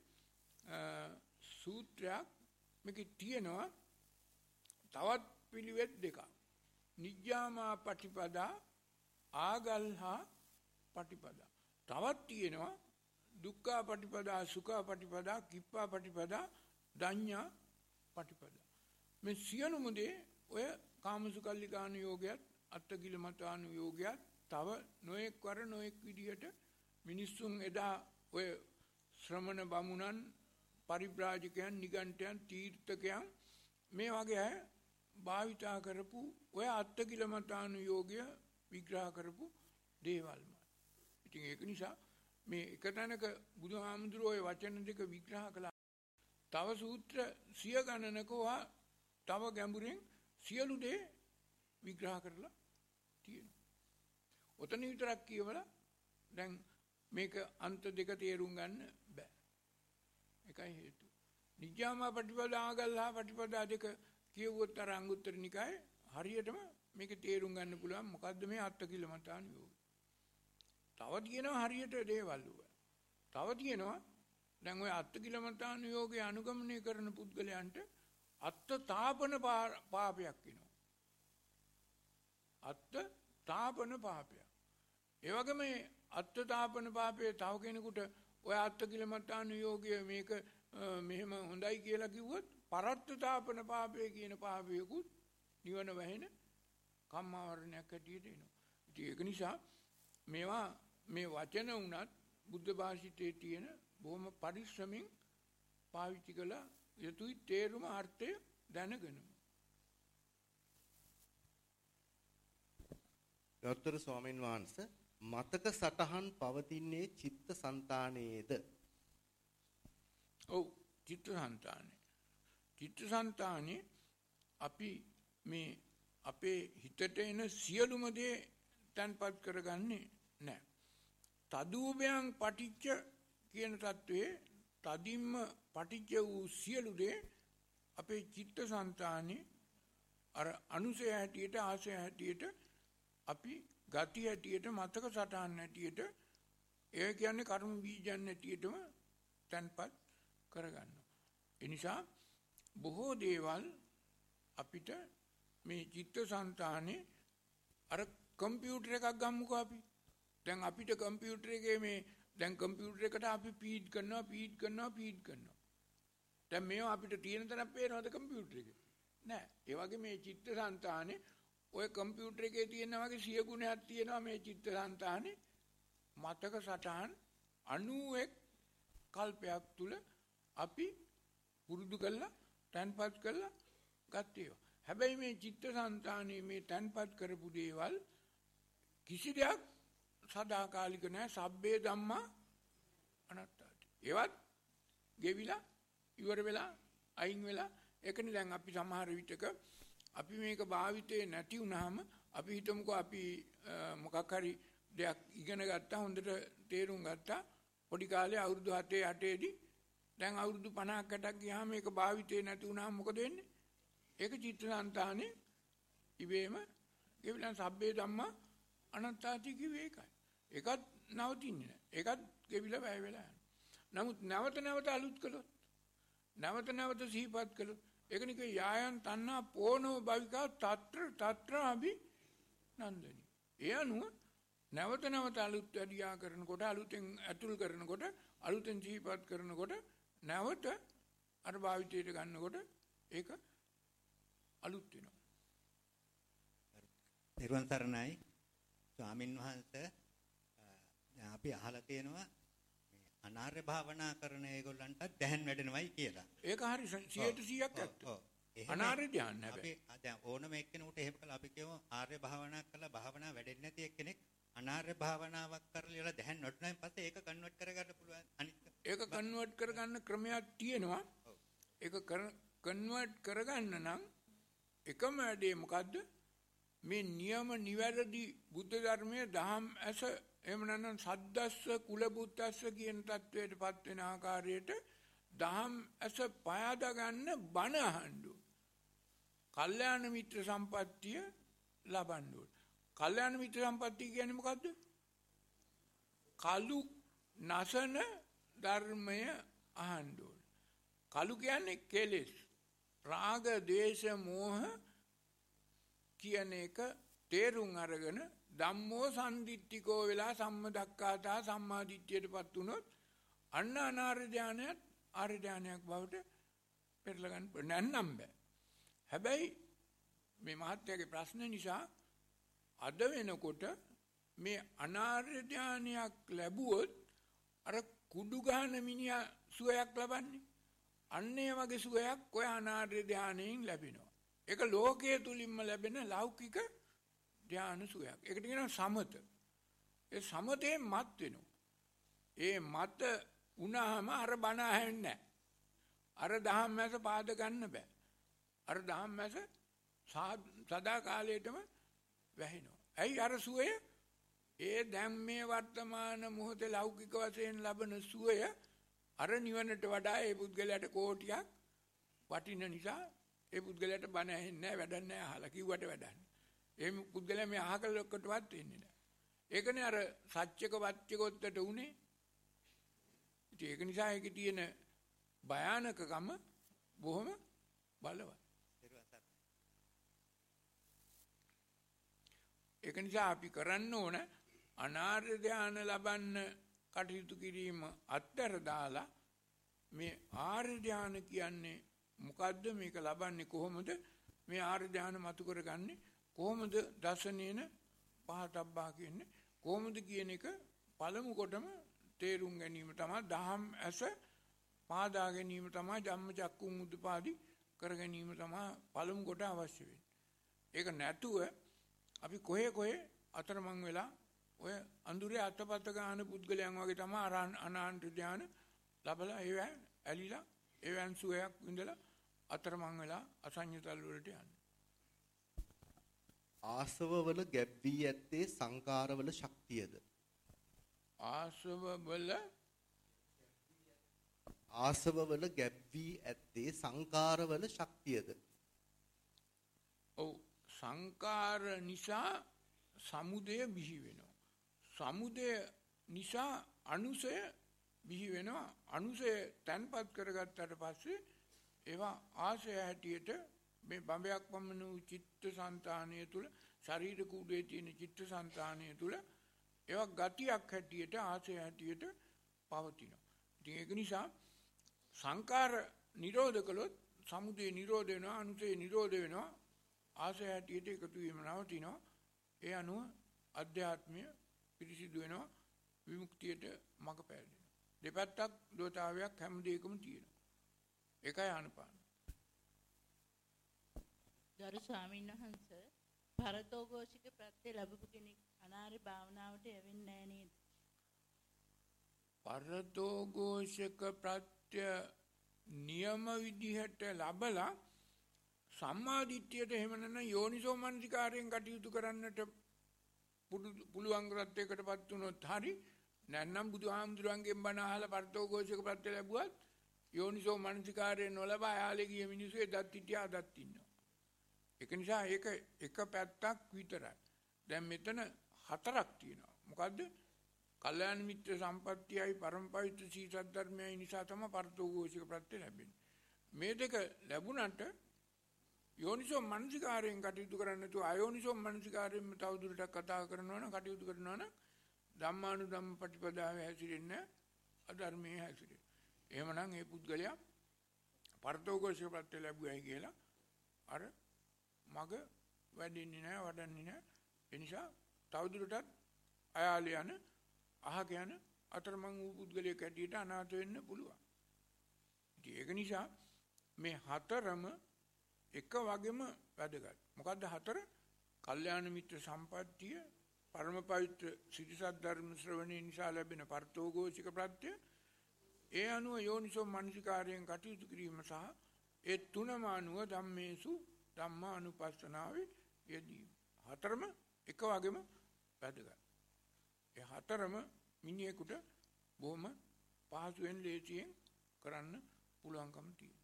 සූත්‍රයක්. මේකේ තියෙනවා තවත් පිළිවෙත් දෙකක්. නිජ්ජාමා පටිපදා, ආගල්හා පටිපදා. තවත් තියෙනවා දුක්ඛා පටිපදා, සුඛා පටිපදා, කිප්පා පටිපදා, දඤ්ඤා පටිපදා. මේ සියලුම දේ ඔය කාමසුකල්ලිකාන යෝගයත් අත්තකිලමතාන යෝගයත් තව නොඑක් වර නොඑක් විදියට මිනිස්සුන් එදා ඔය ශ්‍රමණ බමුණන්, පරිබ්‍රාජකයන්, නිගණ්ඨයන්, තීර්ථකයන් මේ වගේ අය භාවිතා කරපු ඔය අත්තකිලමතාන යෝගය විග්‍රහ කරපු දේවල්. ඉතින් ඒක නිසා මේ එක තැනක බුදුහාමුදුරුවෝ ඔය වචන දෙක විග්‍රහ කළා. තව සූත්‍ර සිය ගණනකවා තව ගැඹුරෙන් සියලු දේ විග්‍රහ කරලා තියෙනවා. ඔතන විතරක් කියවලා දැන් මේක අන්ත දෙක තේරුම් ගන්න බෑ. ඒකයි හේතුව. නිජ්ජාමා පටිපදා, ආගල්හා පටිපදා දෙක කියවුවොත් අර අංගුත්තර නිකායේ හරියටම මේක තේරුම් ගන්න පුළුවන් මොකද්ද මේ අත්තකිලමතාන යෝගය. තව තියෙනවා හරියට දේවල් වල. තව තියෙනවා දැන් ඔය අත්තකිලමතාන යෝගය අනුගමනය කරන පුද්ගලයන්ට අත්ත තාපන පාපයක් වෙනවා. අත්ත තාපන පාපයක්. ඒ වගේම අත්ත තාපන පාපයේ තව කෙනෙකුට ඔය අත්තකිලමතාන යෝගය මේක මෙහෙම හොඳයි කියලා කිව්වොත් පරත්ත තාපන පාපය කියන පාපයකුත් නිවන වැහෙන කම්මාවරණයක් හැටියට එනවා. ඉතින් ඒක නිසා මේවා මේ වචන උනත් බුද්ධ භාෂිතයේ තියෙන බොහොම පරිශ්‍රමෙන් පාවිච්චි කළ යුතුයි, තේරුම අර්ථය දැනගෙන. ගෞතම ස්වාමීන් වහන්සේ මතක සටහන් පවතින්නේ චිත්ත සංතානයේද? ඔව්, චිත්ත සංතානේ. චිත්ත සංතානේ අපි මේ අපේ හිතට එන සියලුම දේ තන්පත් කරගන්නේ නැහැ. තදූපයන් පටිච්ච කියන தત્ත්වයේ තදින්ම පටිච්ච වූ සියලු දේ අපේ චිත්ත සංතානේ අර අනුසය හැටියට, ආසය හැටියට, අපි ගති හැටියට, මතක සටහන් හැටියට ඒ කියන්නේ කර්ම බීජයන් නැටියටම තන්පත් කරගන්නවා. ඒ නිසා බොහෝ දේවල් අපිට මේ චිත්තසංතානේ අර කම්පියුටර් එකක් ගමුකෝ අපි. දැන් අපිට කම්පියුටර් එකේ මේ දැන් කම්පියුටර් එකට අපි ෆීඩ් කරනවා ෆීඩ් කරනවා ෆීඩ් කරනවා. දැන් මේවා අපිට තියෙන තරම් පේනවද කම්පියුටර් එකේ? නෑ. ඒ වගේ මේ චිත්තසංතානේ ඔය කම්පියුටර් එකේ තියෙනා වගේ සිය ගුණයක් තියෙනවා මේ චිත්තසංතානේ මතක සටහන් අනූඑක් කල්පයක් තුල අපි පුරුදු කළා තන්පත් කළා ගත්තේ. හැබැයි මේ චිත්තසංතානේ මේ තන්පත් කරපු දේවල් කිසි දෙයක් සදාකාලික නෑ. සබ්බේ ධම්මා අනාත්තාති. ඒවත් ගෙවිලා ඉවර වෙලා අයින් වෙලා ඒකනේ දැන් අපි සමහර විටක අපි මේක භාවිතේ නැති වුනහම අපි හිතමුකෝ අපි මොකක් හරි දෙයක් ඉගෙන ගත්තා හොඳට තේරුම් ගත්තා පොඩි කාලේ අවුරුදු හතේ අටේ දී දැන් අවුරුදු පනහක් අටක් ගියාම මේක භාවිතේ නැති වුනහම මොකද වෙන්නේ? ඒක චිත්තසංතානේ ඉබේම ගෙවිලා සබ්බේ ධම්මා අනාත්තාති කිව්වේ ඒකයි. ඒකත් නවතින්නේ නැහැ. ඒකත් ගෙවිලා වැය වෙලා යනවා. නමුත් නැවත නැවත අලුත් කළොත් නැවත නැවත සිහිපත් කළොත් ඒක නිකේ යායන් තණ්හා පෝනෝ භවිකා తත්‍ර తත්‍ර අභි නන්දනි. ඒ අනුව නැවත නැවත අලුත් වැඩියා කරනකොට අලුතෙන් අතුල් කරනකොට අලුතෙන් සිහිපත් කරනකොට නැවත අර භාවිතයට ගන්නකොට ඒක අලුත් වෙනවා. නිර්වාණ සරණයි ස්වාමින් වහන්සේ අපි අහලා තියෙනවා මේ අනාර්ය භාවනා කරන ඒගොල්ලන්ට දැහන් වැඩෙනවයි කියලා. ඒක හරි සියයට සීයක් ඇත්ත. අනාර්ය ධ්‍යාන හැබැයි. අපි දැන් ඕනම එක්කෙනෙකුට එහෙම කළා අපි කියමු ආර්ය භාවනා කළා භාවනා වැඩෙන්නේ නැති එක්කෙනෙක් අනාර්ය භාවනාවක් කරලා දැහන් නොඩුනායින් පස්සේ ඒක කන්වර්ට් කරගන්න පුළුවන් අනිත් ඒක කන්වර්ට් කරගන්න ක්‍රමයක් තියෙනවා. ඒක කන්වර්ට් කරගන්න නම් එකම වැඩේ මොකද්ද? මේ නියම නිවැරදි බුද්ධ ධර්මයේ දහම් ඇස එහෙම නැත්නම් සද්දස්ස කුලබුත්තස්ස කියන தത്വයටපත් වෙන ආකාරයට දහම් ඇස පයදා ගන්න බණ අහන්න ඕන. කල්යාණ මිත්‍ර සම්පත්තිය ලබන්න ඕන. කල්යාණ මිත්‍ර සම්පත්තිය කියන්නේ මොකද්ද? කලු නසන ධර්මය අහන්න ඕන. කලු කියන්නේ කෙලෙස්. රාග, ද්වේෂ, මෝහ කියන එක තේරුම් අරගෙන ධම්මෝ සම්දිත්තිකෝ වෙලා සම්මදක්කාතා සම්මාදිට්ඨියටපත් වුණොත් අන්න අනාර්ය ධානයත් ආර්ය ධානයක් බවට පෙරලා ගන්න නැන්නම් බෑ. හැබැයි මේ මහත්යාගේ ප්‍රශ්න නිසා අද වෙනකොට මේ අනාර්ය ධානයක් ලැබුවොත් අර කුඩු ගහන මිනිහා සුවයක් ලබන්නේ. අන්න ඒ වගේ සුවයක් ඔය අනාර්ය ධානයෙන් ලැබෙනවා. ඒක ලෝකයේ තුලින්ම ලැබෙන ලෞකික ධාන සුවයක්. ඒකට කියනවා සමත. ඒ සමතේ මත් වෙනවා. ඒ මත වුණාම අර බණ ඇහෙන්නේ නැහැ. අර ධම්මැස පාද ගන්න බෑ. අර ධම්මැස සදා කාලයටම වැහෙනවා. ඇයි අර සුවය? ඒ දැන් මේ වර්තමාන මොහොතේ ලෞකික වශයෙන් ලබන සුවය අර නිවනට වඩා ඒ පුද්ගලයාට කෝටියක් වටින නිසා ඒ පුද්ගලයාට බණ ඇහෙන්නේ නැහැ, වැඩක් නැහැ, අහලා කිව්වට වැඩක් නැහැ. ඒ පුද්ගලයා මේ අහකල ඔක්කොටවත් වෙන්නේ නැහැ. ඒකනේ අර සත්‍යක වත්‍යකොත්තට උනේ. ඉතින් ඒක නිසා ඒකේ තියෙන භයානකකම බොහොම බලවත්. ඒක නිසා අපි කරන්න ඕන අනාර්ය ධාන ලබන්න කටයුතු කිරීම අත්තර දාලා මේ ආර්ය ධාන කියන්නේ මොකද්ද, මේක ලබන්නේ කොහොමද, මේ ආර්ය ධාන මතු කරගන්නේ කොහොමද, දසනේන පහතබ්බා කියන්නේ කොහොමද කියන එක පළමු කොටම තේරුම් ගැනීම තමයි දහම් ඇස පාදා ගැනීම තමයි ධම්මචක්කුම් උද්පාදි කර ගැනීම තමයි පළමු කොට අවශ්‍ය වෙන්නේ. ඒක නැතුව අපි කොහේ කොහේ අතරමං වෙලා ඔය අඳුරේ අතපත ගන්න පුද්ගලයන් වගේ තමයි අනාන්ත ධාන ලබලා ඒව ඇලිලා ඒවන් සුවයක් විඳලා අතරමං වෙලා අසඤ්ඤතල් වලට යන්නේ. ආසවවල ගැබ් වී ඇත්තේ සංකාරවල ශක්තියද? ආසවවල ආසවවල ගැබ් වී ඇත්තේ සංකාරවල ශක්තියද? ඔව්, සංකාර නිසා සමුදය බිහි වෙනවා. සමුදය නිසා අනුසය බිහි වෙනවා. අනුසය තැන්පත් කරගත්තට පස්සේ ඒවා ආශය හැටියට මේ බඹයක් වමන වූ චිත්ත සංතානය තුල ශරීර කූඩේ තියෙන චිත්ත සංතානය තුල ඒවා ගතියක් හැටියට ආශය හැටියට පවතිනවා. ඉතින් ඒක නිසා සංකාර නිරෝධ කළොත් සමුදය නිරෝධ වෙනවා, අනුසය නිරෝධ වෙනවා, ආශය හැටියට එකතු වීම නවතිනවා. ඒ අනුව අධ්‍යාත්මය පිරිසිදු වෙනවා, විමුක්තියට මඟ පෑදෙනවා. දෙපැත්තක් දෝතාවයක් හැම දෙයකම තියෙනවා. ඒකයි ආනපාන. ගරු ස්වාමීන් වහන්සේ පරතෝഘോഷික ප්‍රත්‍ය ලැබපු කෙනෙක් අනාරි භාවනාවට යවෙන්නේ නැහැ නේද? පරතෝഘോഷික ප්‍රත්‍ය නියම විදිහට ලැබලා සම්මාදිට්ඨියට එහෙම නැත්නම් යෝනිසෝ මනසිකාරයෙන් කටයුතු කරන්නට පුළුවන් රත්යකටපත් වුණොත් හරි, නැත්නම් බුදුහාමුදුරන්ගෙන් බණ අහලා පරතෝഘോഷික ප්‍රත්‍ය ලැබුවත් යෝනිසෝ මනසිකාරයෙන් නොලබා යාලේ ගිය මිනිස්සු එදත් හිටියා අදත් ඉන්නවා. ඒක නිසා ඒක එක පැත්තක් විතරයි. දැන් මෙතන හතරක් තියෙනවා. මොකද්ද? කල්යාණ මිත්‍ර සම්පත්තියයි පරමපවිත්‍ර සීසත් ධර්මයයි නිසා තමයි පරතෝഘോഷික ප්‍රත්‍ය ලැබෙන්නේ. මේ දෙක ලැබුණට යෝනිසෝ මනසිකාරයෙන් කටයුතු කරන්නේ නැතුව අයෝනිසෝ මනසිකාරයෙන්ම තවදුරටත් කතා කරනවා නම් කටයුතු කරනවා නම් ධම්මානුධම්ම ප්‍රතිපදාවේ හැසිරෙන්නේ අධර්මයේ හැසිරෙන්නේ. එහෙමනම් මේ පුද්ගලයා පරතෝഘോഷික ප්‍රත්‍ය ලැබුවයි කියලා අර මග වැඩින්නේ නැහැ, වඩන්නේ නැහැ. ඒ නිසා තවදුරටත් අයාල යන අහක යන අතරමං වූ පුද්ගලයෙක් හැටියට අනාථ වෙන්න පුළුවන්. ඉතින් ඒක නිසා මේ හතරම එක වගේම වැදගත්. මොකද්ද හතර? කල්යාණ මිත්‍ර සම්පත්තිය, පරම පවිත්‍ර සිරිසත් ධර්ම ශ්‍රවණය නිසා ලැබෙන පරතෝഘോഷික ප්‍රත්‍ය, ඒ අනුව යෝනිසෝ මනසිකාරයෙන් කටයුතු කිරීම සහ ඒ තුනම අනුව ධම්මේසු ධම්මා අනුපස්සනාවේ යෙදීම. හතරම එක වගේම වැදගත්. ඒ හතරම මිනිහෙකුට බොහොම පහසුවෙන් ලේසියෙන් කරන්න පුළුවන්කම තියෙනවා.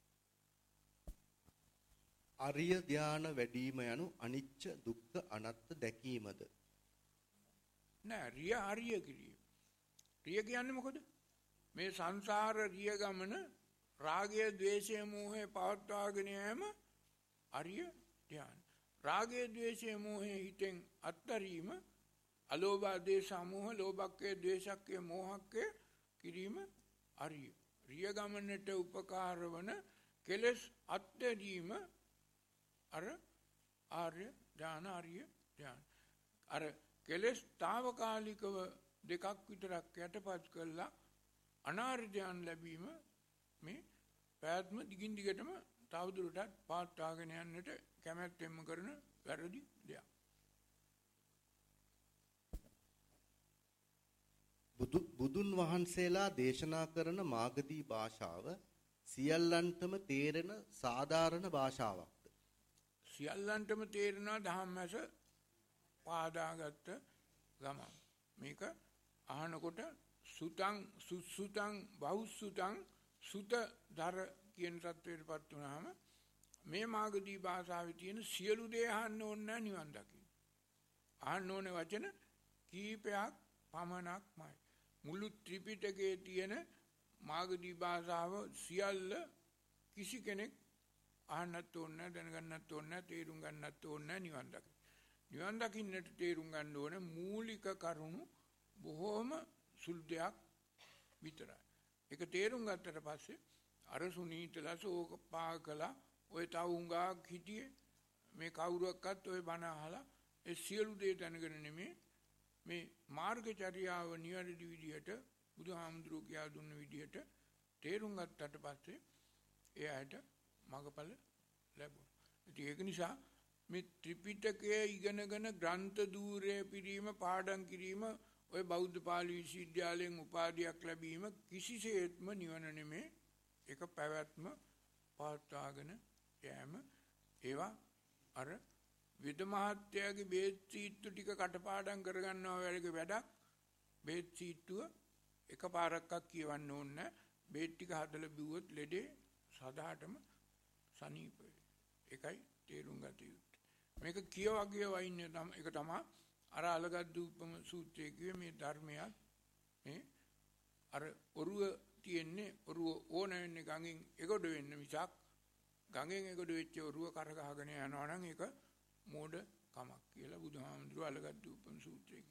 අරිය ධාන වැඩිම යනු අනිච්ච දුක්ඛ අනාත්ත දැකීමද? නෑ, රිය අරිය කිරීම. රිය කියන්නේ මොකද? මේ සංසාර රිය ගමන රාගය, ద్వේෂය, මෝහය පවත්වාගෙන යෑම අරිය ධාන. රාගය, ద్వේෂය, මෝහය හිතෙන් අත්තරීම අලෝභ, දේශ, මෝහ, ලෝභක්කය, ද්වේෂක්කය, මෝහක්කය කිරීම අරිය. රිය ගමනට උපකාර වන කෙලෙස් අත්තරීම අර ආර්ය ධාන, අරිය ධාන. අර කෙලෙස් తాවකාලිකව දෙකක් විතරක් යටපත් කළා අනාර්ය ධාන ලැබීම මේ පැවැත්ම දිගින් දිගටම තවදුරටත් පාත්වාගෙන යන්නට කැමැත්තෙන්ම කරන වැරදි දෙයක්. බුදු බුදුන් වහන්සේලා දේශනා කරන මාගදී භාෂාව සියල්ලන්ටම තේරෙන සාධාරණ භාෂාවක්ද? සියල්ලන්ටම තේරෙනවා ධම්මස පාදාගත්ත ගමන්. මේක අහනකොට සුතං සුසුතං බහුසුතං සුතදර කියන තත්ත්වයටපත් වුණාම මේ මාගදී භාෂාවේ තියෙන සියලු දේ අහන්න ඕන නැහැ නිවන් දකින්න. අහන්න ඕනේ වචන කීපයක් පමණක්මයි. මුළු ත්‍රිපිටකයේ තියෙන මාගදී භාෂාව සියල්ල කිසි කෙනෙක් අහන්නත් ඕන නැහැ, දැනගන්නත් ඕන නැහැ, තේරුම් ගන්නත් ඕන නැහැ නිවන් දකින්න. නිවන් දකින්නට තේරුම් ගන්න ඕන මූලික කරුණු බොහෝම සුළු දෙයක් විතරයි. ඒක තේරුම් ගත්තට පස්සේ අර සුනීතලා ශෝක පාකලා ඔය තවුංගාක් හිටියේ මේ කවුරුවක්වත් ඔය බණ අහලා ඒ සියලු දේ දැනගෙන නෙමෙයි මේ මාර්ගචර්යාව නිවැරදි විදියට බුදුහාමුදුරුවෝ කියා දුන්න විදියට තේරුම් ගත්තට පස්සේ එයාට මඟඵල ලැබුණා. ඉතින් ඒක නිසා මේ ත්‍රිපිටකය ඉගෙනගෙන ග්‍රන්ථ ධූරය පිරීම, පාඩම් කිරීම, ඔය බෞද්ධ පාලි විශ්වවිද්‍යාලයෙන් උපාධියක් ලැබීම කිසිසේත්ම නිවන නෙමේ. ඒක පැවැත්ම පවත්වාගෙන යෑම. ඒවා අර විද මහත්තයාගේ බේත් සීට්ටු ටික කටපාඩම් කරගන්නවා වගේ වැඩක්. බේත් සීට්ටුව එකපාරක්වත් කියවන්න ඕනේ නැහැ. බේත් ටික හදලා බිව්වොත් ලෙඩේ සදාටම සනීප වෙයි. ඒකයි තේරුම් ගත යුත්තේ. මේක කියවා කියවා ඉන්නේ එක තමයි අර අලගද්දූපම සූත්‍රයේ කිව්වේ මේ ධර්මයක් මේ අර ඔරුව තියෙන්නේ ඔරුව ඕන වෙන්නේ ගඟෙන් එගොඩ වෙන්න මිසක් ගඟෙන් එගොඩ වෙච්ච ඔරුව කර ගහගෙන යනවා නම් ඒක මෝඩ කමක් කියලා බුදුහාමුදුරුවෝ අලගත් උපම සූත්‍රයේ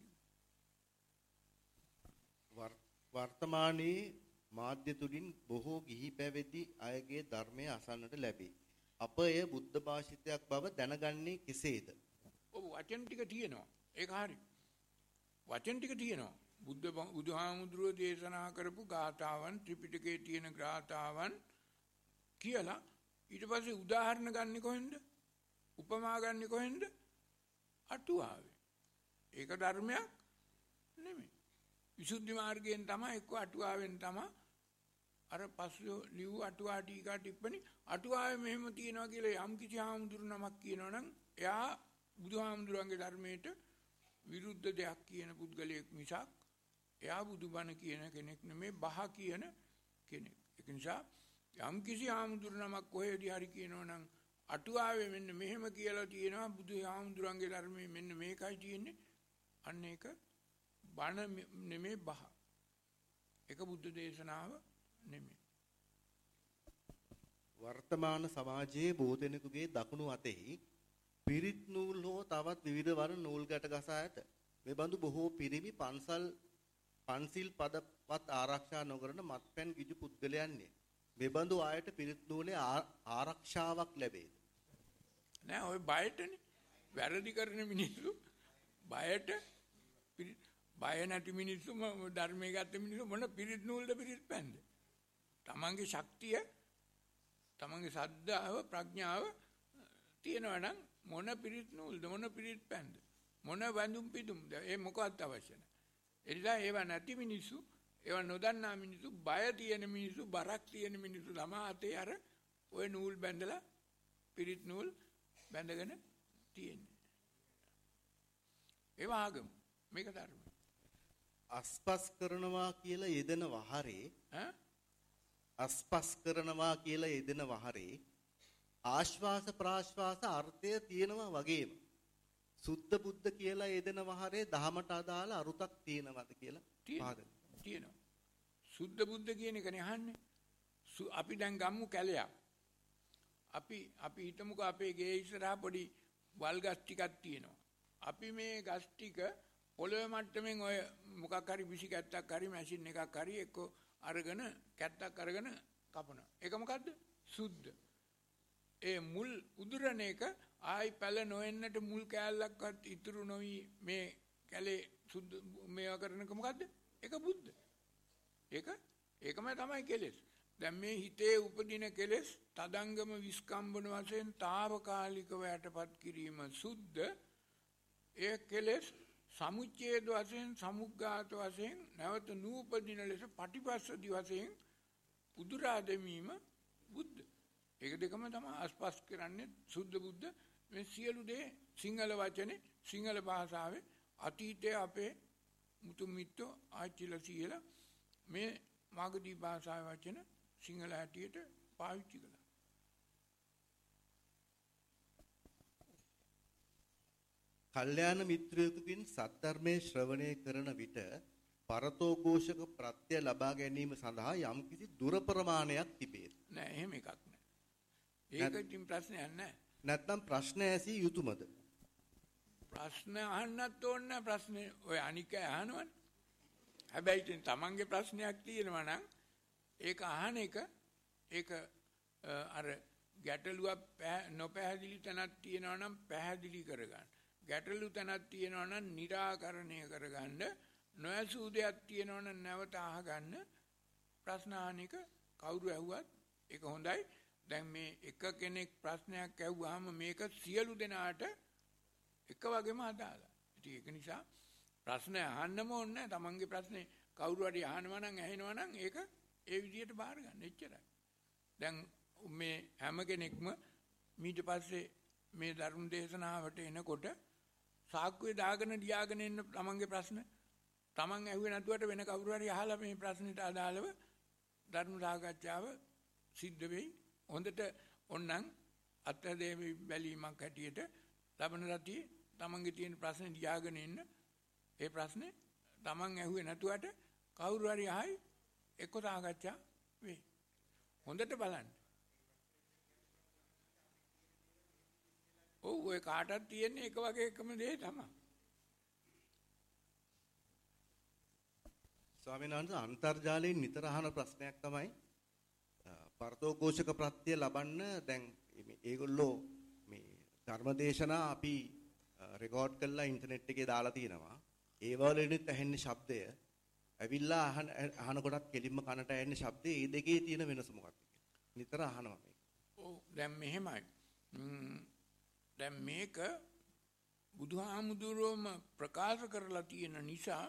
කිව්වා. වර්තමානයේ මාධ්‍ය තුලින් බොහෝ ගිහි පැවිදි අයගේ ධර්මය අසන්නට ලැබේ. අප එය බුද්ධ භාෂිතයක් බව දැනගන්නේ කෙසේද? ඔව් වචන ටික තියෙනවා. ඒක හරි. වචන ටික තියෙනවා. බුද්ධ බුදුහාමුදුරුවෝ දේශනා කරපු ගාථාවන් ත්‍රිපිටකයේ තියෙන ගාථාවන් කියලා ඊට පස්සේ උදාහරණ ගන්නෙ කොහෙන්ද? උපමා ගන්නෙ කොහෙන්ද? අටුවාවේ. ඒක ධර්මයක් නෙමෙයි. විසුද්ධි මාර්ගයෙන් තමයි එක්ක අටුවාවෙන් තමයි අර පස්සේ ලියු අටුවා ටීකා ටිප්පණි අටුවාවේ මෙහෙම තියෙනවා කියලා යම් කිසි හාමුදුරු නමක් කියනවනම් එයා බුදුහාමුදුරන්ගේ ධර්මයට විරුද්ධ දෙයක් කියන පුද්ගලයෙක් මිසක් එයා බුදුබණ කියන කෙනෙක් නෙමෙයි බහ කියන කෙනෙක්. ඒක නිසා යම් කිසි හාමුදුරු නමක් කොහෙදී හරි කියනවනම් අටුවාවේ මෙන්න මෙහෙම කියලා තියෙනවා බුදුහාමුදුරන්ගේ ධර්මයේ මෙන්න මේකයි තියෙන්නේ අන්න ඒක බණ නෙමෙයි බහ. ඒක බුද්ධ දේශනාව නෙමෙයි. වර්තමාන සමාජයේ බොහෝ දෙනෙකුගේ දකුණු අතෙහි පිරිත් නූල් හෝ තවත් විවිධ වර්ණ නූල් ගැට ගසා ඇත. මේ බඳු බොහෝ පිරිමි පන්සල් පන්සිල් පදපත් ආරක්ෂා නොකරන මත්පැන් ගිජු පුද්ගලයන්ය. මේ බඳු ආයත පිරිත් නූලේ ආරක්ෂාවක් ලැබේද? නෑ ඔය බයටනේ. වැරදි කරන මිනිස්සු බයට බය නැති මිනිස්සු ධර්මයේ ගත්ත මිනිස්සු මොන පිරිත් නූල්ද පිරිත් පැන්ද? තමන්ගේ ශක්තිය තමන්ගේ සද්ධාව ප්‍රඥාව තියෙනවා නම් මොන පිරිත් නූල්ද මොන පිරිත් පැන්ද මොන වඳුම් පිදුම්ද ඒ මොකවත් අවශ්‍ය නැහැ. එනිසා ඒවා නැති මිනිස්සු ඒවා නොදන්නා මිනිස්සු බය තියෙන මිනිස්සු බරක් තියෙන මිනිස්සු ළමා අතේ අර ওই නූල් බැඳලා පිරිත් නූල් බැඳගෙන තියෙන්නේ. ඒවා ආගම මේක ධර්ම. අස්පස් කරනවා කියලා යෙදෙන වහරේ ඈ අස්පස් කරනවා කියලා යෙදෙන වහරේ ආශ්වාස ප්‍රාශ්වාස අර්ථය තියෙනවා වගේම සුද්ධ බුද්ධ කියලා යෙදෙන වහරේ දහමට අදාළ අරුතක් තියෙනවද කියලා පාදක තියෙනවා. සුද්ධ බුද්ධ කියන එකනේ අහන්නේ. අපි දැන් ගම්මු කැලයක්. අපි අපි හිතමුකෝ අපේ ගේ ඉස්සරහා පොඩි වල් ගස් ටිකක් තියෙනවා. අපි මේ ගස් ටික පොළොවේ මට්ටමින් ඔය මොකක් හරි විසි කැත්තක් හරි මැෂින් එකක් හරි එක්ක අරගෙන කැත්තක් අරගෙන කපනවා. ඒක මොකද්ද? සුද්ධ. ඒ මුල් උදුරන එක ආයි පැල නොෙන්නට මුල් කෑල්ලක්වත් ඉතුරු නොවි මේ කැලේ සුද්ධ මේවා කරනක මොකද්ද? ඒක බුද්ධ. ඒක ඒකම තමයි කෙලෙස්. දැන් මේ හිතේ උපදින කෙලෙස් තදංගම විස්කම්බන වශයෙන් తాවකාලිකව යටපත් කිරීම සුද්ධ. ඒ කෙලෙස් සමුච්ඡේද වශයෙන් සමුග්ඝාත වශයෙන් නැවත නූපදින ලෙස පටිපස්සදි වශයෙන් උදුරා දැමීම බුද්ධ. ඒක දෙකම තමයි අස්පස් කරන්නේ සුද්ධ බුද්ධ. මේ සියලු දේ සිංහල වචනේ සිංහල භාෂාවේ අතීතයේ අපේ මුතු මිත්තෝ ආච්චිලා සියලා මේ මාගදී භාෂාවේ වචන සිංහල හැටියට පාවිච්චි කළා. කල්යාණ මිත්‍රයෙකුගෙන් සද්ධර්මයේ ශ්‍රවණය කරන විට පරතෝഘോഷක ප්‍රත්‍ය ලබා ගැනීම සඳහා යම්කිසි දුර ප්‍රමාණයක් තිබේද? නෑ එහෙම එකක් නෑ. ඒකකින් ප්‍රශ්නයක් නෑ. නැත්නම් ප්‍රශ්න ඇසී යුතුයමද? ප්‍රශ්න අහන්නත් ඕන නෑ ප්‍රශ්නේ ඔය අනික අහනවනේ. හැබැයි ඉතින් තමන්ගේ ප්‍රශ්නයක් තියෙනවා නම් ඒක අහන එක ඒක අර ගැටලුවක් නොපැහැදිලි තැනක් තියෙනවා නම් පැහැදිලි කරගන්න. ගැටලු තැනක් තියෙනවා නම් निराකරණය කරගන්න. නොඇසූ දෙයක් තියෙනවා නම් නැවත අහගන්න. ප්‍රශ්න අහන එක කවුරු ඇහුවත් ඒක හොඳයි. දැන් මේ එක කෙනෙක් ප්‍රශ්නයක් ඇහුවාම මේක සියලු දෙනාට එක වගේම අදාළයි. ඉතින් ඒක නිසා ප්‍රශ්න අහන්නම ඕනේ නැහැ. තමන්ගේ ප්‍රශ්නේ කවුරු හරි අහනවා නම් ඇහෙනවා නම් ඒක ඒ විදිහට බාර ගන්න. එච්චරයි. දැන් මේ හැම කෙනෙක්ම ඊට පස්සේ මේ ධර්ම දේශනාවට එනකොට සාක්කුවේ දාගෙන ලියාගෙන ඉන්න තමන්ගේ ප්‍රශ්න තමන් ඇහුවේ නැතුවට වෙන කවුරු හරි අහලා මේ ප්‍රශ්නෙට අදාළව ධර්ම සාකච්ඡාව සිද්ධ වෙයි. හොඳට ඕනනම් අත්දැකීම් බැලීමක් හැටියට ලබන රතියේ තමන්ගේ තියෙන ප්‍රශ්න ලියාගෙන ඉන්න. ඒ ප්‍රශ්නේ තමන් ඇහුවේ නැතුවට කවුරු හරි අහයි එක්ක සාකච්ඡා වෙයි. හොඳට බලන්න. ඔව් ඔය කාටත් තියෙන්නේ එක වගේ එකම දේ තමයි. ස්වාමීන් වහන්සේ අන්තර්ජාලයෙන් නිතර අහන ප්‍රශ්නයක් තමයි පරතෝഘോഷක ප්‍රත්‍ය ලබන්න දැන් මේගොල්ලෝ මේ ධර්මදේශනා අපි රෙකෝඩ් කරලා ඉන්ටර්නෙට් එකේ දාලා තියෙනවා. ඒ වලිනුත් ඇහෙන ශබ්දය ඇවිල්ලා අහන අහන කොටත් කෙලින්ම කනට ඇහෙන ශබ්දය ඒ දෙකේ තියෙන වෙනස මොකක්ද කියලා. නිතර අහනවා මේක. ඔව් දැන් මෙහෙමයි. දැන් මේක බුදුහාමුදුරුවෝම ප්‍රකාශ කරලා තියෙන නිසා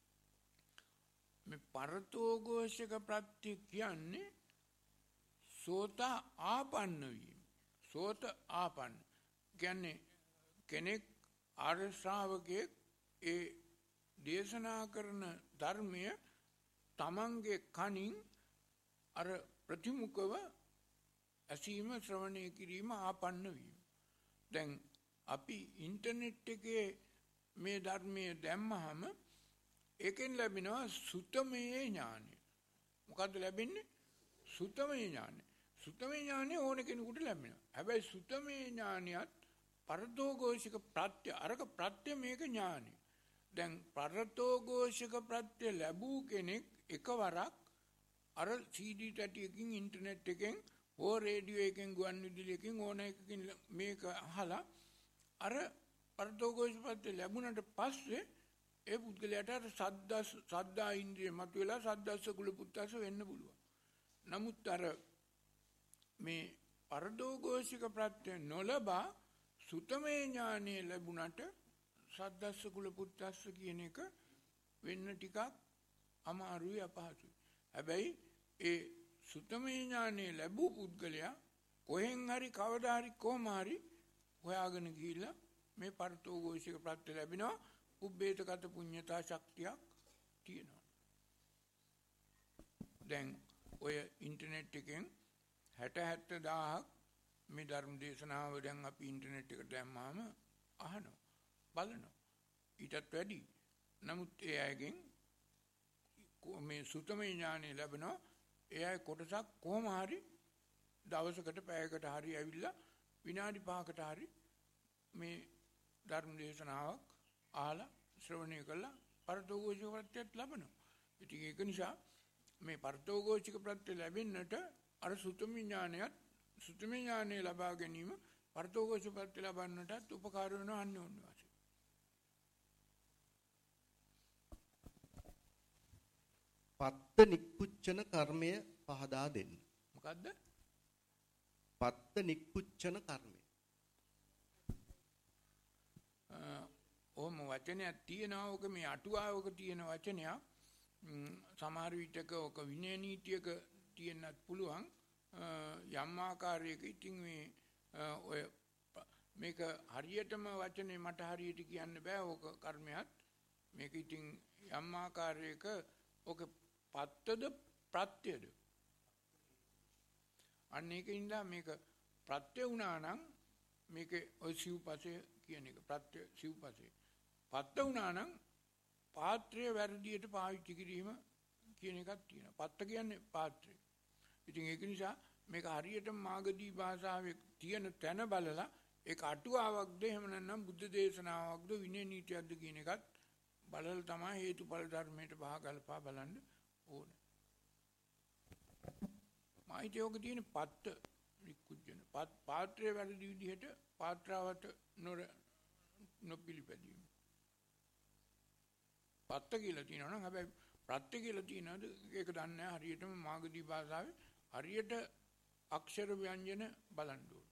මේ පරතෝഘോഷක ප්‍රත්‍ය කියන්නේ සෝත ආපන්න වීම. සෝත ආපන්න කියන්නේ කෙනෙක් ආර්ය ශ්‍රාවකයෙක් ඒ දේශනා කරන ධර්මය තමන්ගේ කනින් අර ප්‍රතිමුඛව ඇසීම ශ්‍රවණය කිරීම ආපන්න වීම. දැන් අපි ඉන්ටර්නෙට් එකේ මේ ධර්මයේ දැම්මහම ඒකෙන් ලැබෙනවා සුතමේ ඥානය. මොකද්ද ලැබෙන්නේ? සුතමේ ඥානය. සුතමේ ඥානය ඕන කෙනෙකුට ලැබෙනවා. හැබැයි සුතමේ ඥානියත් පරතෝഘോഷක ප්‍රත්‍ය අරක ප්‍රත්‍ය මේක ඥානය. දැන් පරතෝഘോഷක ප්‍රත්‍ය ලැබූ කෙනෙක් එකවරක් අර සීඩී ටැටියකින් ඉන්ටර්නෙට් එකෙන් හෝ රේඩියෝ එකෙන් ගුවන් විදුලියකින් ඕන එකකින් මේක අහලා අර පරතෝഘോഷක ප්‍රත්‍ය ලැබුණට පස්සේ ඒ පුද්ගලයාට අර සද්දස් සද්දා ඉන්ද්‍රිය මතුවලා සද්දස්ස කුල පුත්තස්ස වෙන්න පුළුවන්. නමුත් අර මේ පරතෝഘോഷක ප්‍රත්‍ය නොලබා සුතමේ ඥානය ලැබුණට සද්දස්ස කුල පුත්තස්ස කියන එක වෙන්න ටිකක් අමාරුයි අපහසුයි. හැබැයි ඒ සුතමේ ඥානය ලැබූ පුද්ගලයා කොහෙන් හරි කවදා හරි කොහම හරි හොයාගෙන ගිහිල්ලා මේ පරතෝഘോഷක ප්‍රත්‍ය ලැබෙනවා. උබ්බේතගත පුඤ්ඤතා ශක්තියක් තියෙනවා. දැන් ඔය ඉන්ටර්නෙට් එකෙන් හැට හැත්තෑ දාහක් මේ ධර්ම දේශනාව දැන් අපි ඉන්ටර්නෙට් එකට දැම්මාම අහනවා බලනවා ඊටත් වැඩි. නමුත් ඒ අයගෙන් මේ සුතමේ ඥානය ලැබෙනවා. ඒ අය කොටසක් කොහොම හරි දවසකට පැයකට හරි ඇවිල්ලා විනාඩි පහකට හරි මේ ධර්ම දේශනාවක් ආලා ශ්‍රවණය කළා පරතෝഘോഷක ප්‍රත්‍යත් ලබනවා. ඉතින් ඒක නිසා මේ පරතෝഘോഷක ප්‍රත්‍ය ලැබෙන්නට අර සුතමේ ඥානයත් සුතමේ ඥානය ලබා ගැනීම පරතෝഘോഷක ප්‍රත්‍ය ලබන්නටත් උපකාර වෙනවා අන්‍යෝන්‍ය වශයෙන්. පත්ත නික්පුච්චන කර්මය පහදා දෙන්න. මොකද්ද? පත්ත නික්පුච්චන කර්මය. ඕම වචනයක් තියෙනවා. ඔක මේ අටුවාවක තියෙන වචනයක්. සමහර විටක ඔක විනය නීතියක තියෙන්නත් පුළුවන්. යම් ආකාරයක ඉතින් මේ ඔය මේක හරියටම වචනේ මට හරියට කියන්න බෑ. ඕක කර්මයක්. මේක ඉතින් යම් ආකාරයක ඔක පත්තද ප්‍රත්‍යද? අන්න ඒකින්ද මේක ප්‍රත්‍ය වුණා නම් මේක ඔය සිව්පසේ කියන එක ප්‍රත්‍ය සිව්පසේ. පත්ත වුණා නම් පාත්‍රය වැරදියට පාවිච්චි කිරීම කියන එකක් තියෙනවා. පත්ත කියන්නේ පාත්‍රය. ඉතින් ඒක නිසා මේක හරියටම මාගදී භාෂාවේ තියෙන තැන බලලා ඒක අටුවාවක්ද එහෙම නැත්නම් බුද්ධ දේශනාවක්ද විනය නීතියක්ද කියන එකත් බලලා තමයි හේතුඵල ධර්මයට බහගල්පා බලන්න ඕනේ. මායිතයෝක තියෙන පත්ත විකුජන පාත්‍රය වැරදි විදිහට පාත්‍රාවට නොර නොපිළිපැදීම. පත්ත කියලා තියෙනවා නම් හැබැයි ප්‍රත්‍ය කියලා තියෙනවද ඒක දන්නේ නැහැ. හරියටම මාගදී භාෂාවේ හරියට අක්ෂර ව්‍යංජන බලන්න ඕනේ.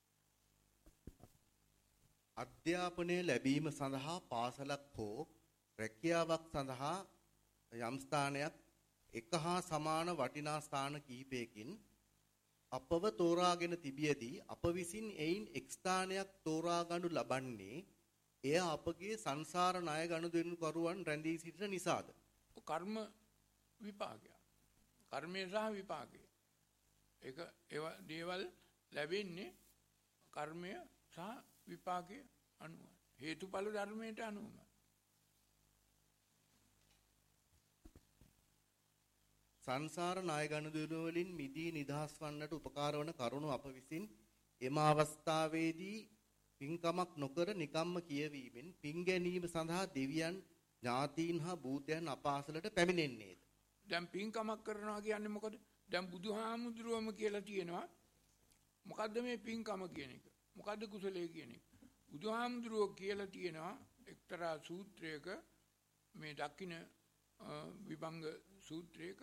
අධ්‍යාපනය ලැබීම සඳහා පාසලක් හෝ රැකියාවක් සඳහා යම් ස්ථානයක් එක හා සමාන වටිනා ස්ථාන කිහිපයකින් අපව තෝරාගෙන තිබියදී අප විසින් එයින් එක් ස්ථානයක් තෝරා ගනු ලබන්නේ එය අපගේ සංසාර ණය ගනුදෙනුකරුවන් රැඳී සිටින නිසාද? කර්ම විපාකය. කර්මය සහ විපාකය. ඒක ඒවා දේවල් ලැබෙන්නේ කර්මය සහ විපාකයේ අනුව. හේතුඵල ධර්මයට අනුවම. සංසාර ණය ගනුදෙනු වලින් මිදී නිදහස් වන්නට උපකාර වන කරුණු අප විසින් එම අවස්ථාවේදී පින්කමක් නොකර නිකම්ම කියවීමෙන් පින් ගැනීම සඳහා දෙවියන් ඥාතීන් හා භූතයන් අපාසලට පැමිණෙන්නේද? දැන් පින්කමක් කරනවා කියන්නේ මොකද? දැන් බුදුහාමුදුරුවම කියලා තියෙනවා මොකද්ද මේ පින්කම කියන එක? මොකද්ද කුසලයේ කියන එක? බුදුහාමුදුරුවෝ කියලා තියෙනවා එක්තරා සූත්‍රයක මේ දක්ෂින විභංග සූත්‍රයක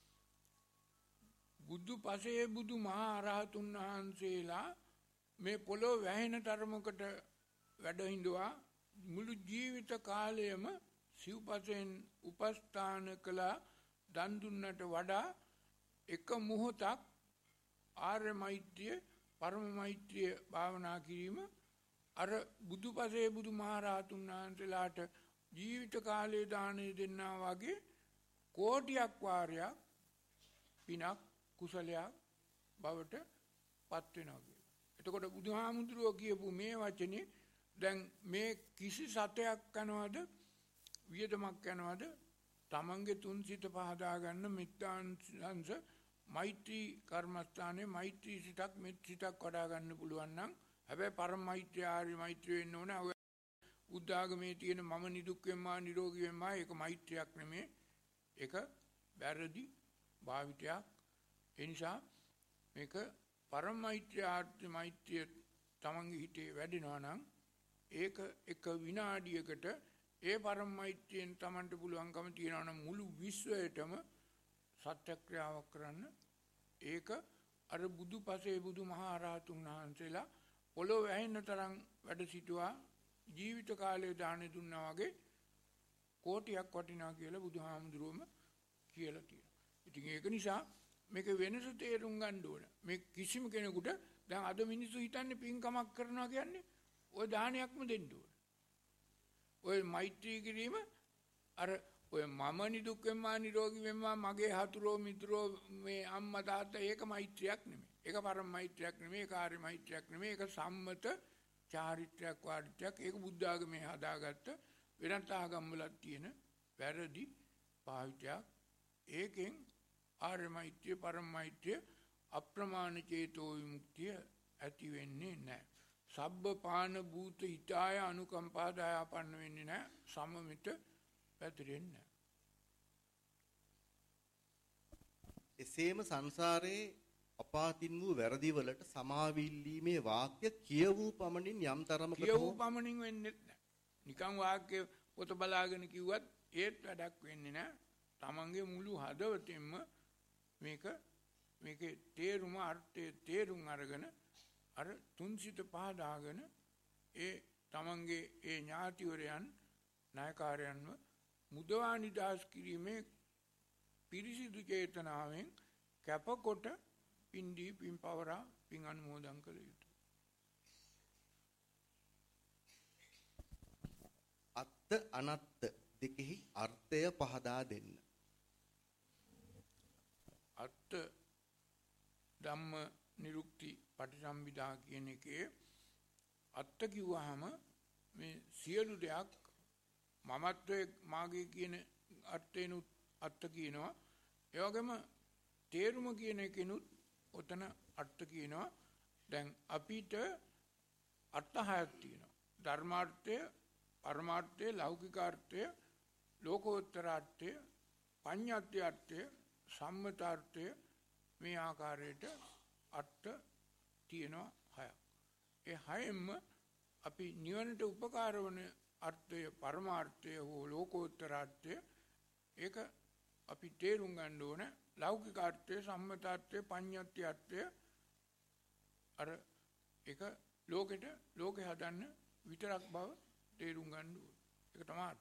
බුදු පසේ බුදු මහා අරහතුන් වහන්සේලා මේ පොළොව වැහෙන තරමකට වැඩ හිඳුවා මුළු ජීවිත කාලයම සිව්පසෙන් උපස්ථාන කළා දන් දුන්නට වඩා එක මොහොතක් ආර්ය මෛත්‍රිය පරම මෛත්‍රිය භාවනා කිරීම අර බුදු පසේ බුදු මහා රහතුන් වහන්සේලාට ජීවිත කාලයේ දානෙ දෙන්නා වගේ කෝටියක් වාරයක් පිනක් කුසලයක් බවට පත් වෙනවා කියලා. එතකොට බුදුහාමුදුරුවෝ කියපු මේ වචනේ දැන් මේ කිසි සතයක් කරනවද වියදමක් කරනවද තමන්ගේ තුන් සිත පහදා ගන්න මිත්‍යාංශ මෛත්‍රී කර්මස්ථානයේ මෛත්‍රී සිතක් මෙත් සිතක් වඩා ගන්න පුළුවන් නම් හැබැයි පරම මෛත්‍රිය ආර්ය මෛත්‍රිය වෙන්න ඕන. ඔය බුද්ධාගමේ තියෙන මම නිදුක් වෙම්මා නිරෝගී වෙම්මා ඒක මෛත්‍රියක් නෙමෙයි. ඒක වැරදි භාවිතයක්. ඒ නිසා මේක පරම මෛත්‍රිය ආර්ය මෛත්‍රිය තමන්ගේ හිතේ වැඩෙනවා නම් ඒක එක විනාඩියකට ඒ පරම මෛත්‍රියෙන් තමන්ට පුළුවන්කම තියනවා නම් මුළු විශ්වයටම සත්‍යක්‍රියාවක් කරන්න. ඒක අර බුදු පසේ බුදු මහා රහතුන් වහන්සේලා පොළොව වැහෙන්න තරම් වැඩ සිටුවා ජීවිත කාලයේ දාන දුන්නා වගේ කෝටියක් වටිනා කියලා බුදුහාමුදුරුවම කියලා තියෙනවා. ඉතින් ඒක නිසා මේක වෙනස තේරුම් ගන්න ඕන. මේ කිසිම කෙනෙකුට දැන් අද මිනිස්සු හිතන්නේ පින්කමක් කරනවා කියන්නේ ඔය දානයක්ම දෙන්න ඕන. ඔය මෛත්‍රී කිරීම අර ඔය මම නිදුක් වෙම්මා නිරෝගී වෙම්මා මගේ හතුරෝ මිත්‍රෝ මේ අම්මා තාත්තා ඒක මෛත්‍රියක් නෙමෙයි. ඒක පරම මෛත්‍රියක් නෙමෙයි. ඒක ආර්ය මෛත්‍රියක් නෙමෙයි. ඒක සම්මත චාරිත්‍රාක් වාදිත්‍රාක්. ඒක බුද්ධ ආගමේ හදාගත්ත වෙනත් ආගම් වල තියෙන වැරදි භාවිතයක්. ඒකෙන් ආර්ය මෛත්‍රිය පරම මෛත්‍රිය අප්‍රමාණ චේතෝ විමුක්තිය ඇති වෙන්නේ නැහැ. සබ්බ පාන භූත හිතාය අනුකම්පා දයාපන්න වෙන්නේ නැහැ. සමමිත පැතිරෙන්නේ නැහැ. එසේම සංසාරේ අපාතින් වූ වැරදිවලට සමාවිල්ලීමේ වාක්‍ය කියවූ පමණින් යම් තරමකට කියවූ පමණින් වෙන්නේ නැහැ. නිකන් වාක්‍ය පොත බලාගෙන කිව්වත් ඒත් වැඩක් වෙන්නේ නැහැ. තමන්ගේ මුළු හදවතින්ම මේක මේකේ තේරුම අර්ථය තේරුම් අරගෙන අර තුන්සිත පහදාගෙන ඒ තමන්ගේ ඒ ඥාතිවරයන් නායකාරයන්ව මුදවා නිදහස් කිරීමේ පිරිසිදු චේතනාවෙන් කැපකොට පින්දී පින්පවරා පින් අනුමෝදන් කළ යුතුයි. අත්ත අනත්ත දෙකෙහි අර්ථය පහදා දෙන්න. අත්ත ධම්ම නිරුක්ති පටිසම්භිදා කියන එකේ අත්ත කිව්වහම මේ සියලු දෙයක් මමත්වයේ මාගේ කියන අර්ථේනුත් අත්ත කියනවා. ඒ වගේම තේරුම කියන එකෙනුත් ඔතන අර්ථ කියනවා. දැන් අපිට අර්ථ හයක් තියෙනවා. ධර්මාර්ථය, පරමාර්ථය, ලෞකිකාර්ථය, ලෝකෝත්තර අර්ථය, පඤ්ඤාත්‍ය අර්ථය, සම්මතාර්ථය මේ ආකාරයට අර්ථ තියෙනවා හයක්. ඒ හයෙන්ම අපි නිවනට උපකාර වන අර්ථය පරමාර්ථය හෝ ලෝකෝත්තර ඒක අපි තේරුම් ගන්න ඕන. ලෞකික අර්ථය, සම්මතාර්ථය, පඤ්ඤාත්‍ය අර්ථය අර ඒක ලෝකෙට ලෝකේ හදන්න විතරක් බව තේරුම් ගන්න ඕන. ඒක තමයි අර්ථය.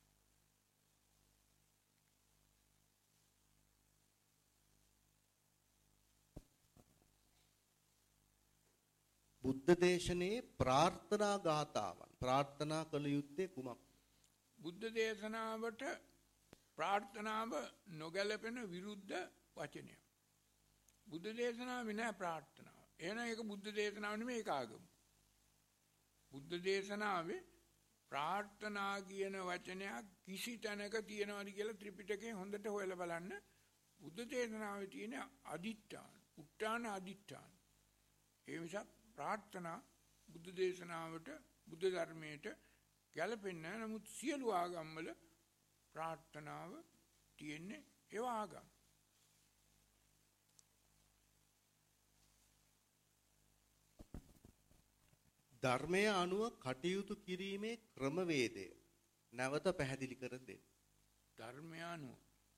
බුද්ධ දේශනේ ප්‍රාර්ථනා ගාථාවන් ප්‍රාර්ථනා කළ යුත්තේ කුමක්? බුද්ධ දේශනාවට ප්‍රාර්ථනාව නොගැලපෙන විරුද්ධ වචනය. බුද්ධ දේශනාවේ නෑ ප්‍රාර්ථනාව. එහෙනම් ඒක බුද්ධ දේශනාව නෙමෙයි ඒක ආගම. බුද්ධ දේශනාවේ ප්‍රාර්ථනා කියන වචනයක් කිසි තැනක තියෙනවද කියලා ත්‍රිපිටකේ හොඳට හොයලා බලන්න. බුද්ධ දේශනාවේ තියෙන අදිඨාන, උත්තාන අදිඨාන. ඒ නිසා ප්‍රාර්ථනා බුද්ධ දේශනාවට, බුද්ධ ධර්මයට ගැලපෙන්නේ නැහැ. නමුත් සියලු ආගම්වල ප්‍රාර්ථනාව තියෙන්නේ ඒව ආගම්. ධර්මය අනුව කටයුතු කිරීමේ ක්‍රමවේදය නැවත පැහැදිලි කර දෙන්න. ධර්මය අනුව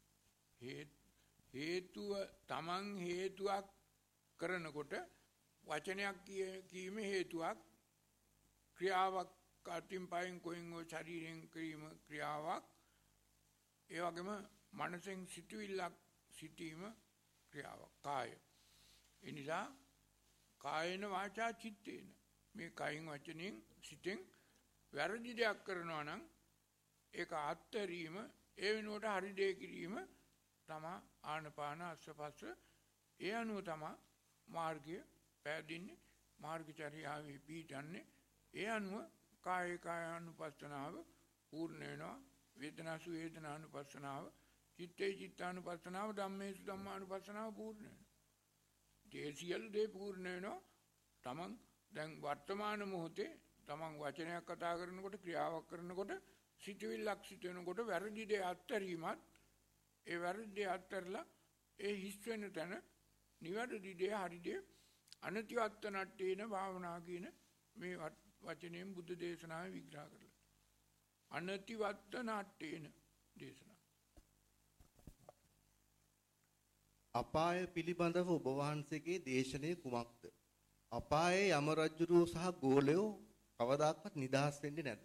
හේතුව තමන් හේතුවක් කරනකොට වචනයක් කීම හේතුවක්, ක්‍රියාවක් අතින් පයින් කොයින් ඔය ශරීරයෙන් කිරීම ක්‍රියාවක්, ඒ වගේම මනසෙන් සිතුවිල්ලක් සිටීම ක්‍රියාවක්, කාය. ඒ නිසා කායන වාචා චිත්තේන, මේ කයින් වචනෙන් සිතෙන් වැරදි දෙයක් කරනවා නම් ඒක අත්හැරීම, ඒ වෙනුවට හරි දෙයක් කිරීම තමයි ආනපාන අස්වපස්ස. ඒ අනුව තමයි මාර්ගය පැහැදින්නේ, මාර්ගචර්යාවේ පිහිටන්නේ. ඒ අනුව කාය කායානුපස්සනාව පූර්ණ වෙනවා, වේදනාසු වේදනානුපස්සනාව, චිත්තේ චිත්තානුපස්සනාව, ධම්මේසු ධම්මානුපස්සනාව පූර්ණ වෙනවා. ඒ සියලු දේ පූර්ණ වෙනවා. තමන් දැන් වර්තමාන මොහොතේ තමන් වචනයක් කතා කරනකොට, ක්‍රියාවක් කරනකොට, සිතුවිල්ලක් සිටිනකොට වැරදි දේ අත්හැරීමත්, ඒ වැරදි දේ අත්හැරලා ඒ හිස් වෙන තැන නිවැරදි දේ, හරි දේ අනතිවත්ත නට්ටේන භාවනා කියන මේ වචනයෙන් බුද්ධ දේශනාවේ විග්‍රහ කරලා. අනතිවත්ත නට්ටේන දේශනා. අපාය පිළිබඳව ඔබ වහන්සේගේ දේශනාවේ කුමක්ද? අපායේ යම රජුරෝ සහ ගෝලයෝ කවදාකවත් නිදහස් වෙන්නේ නැද්ද?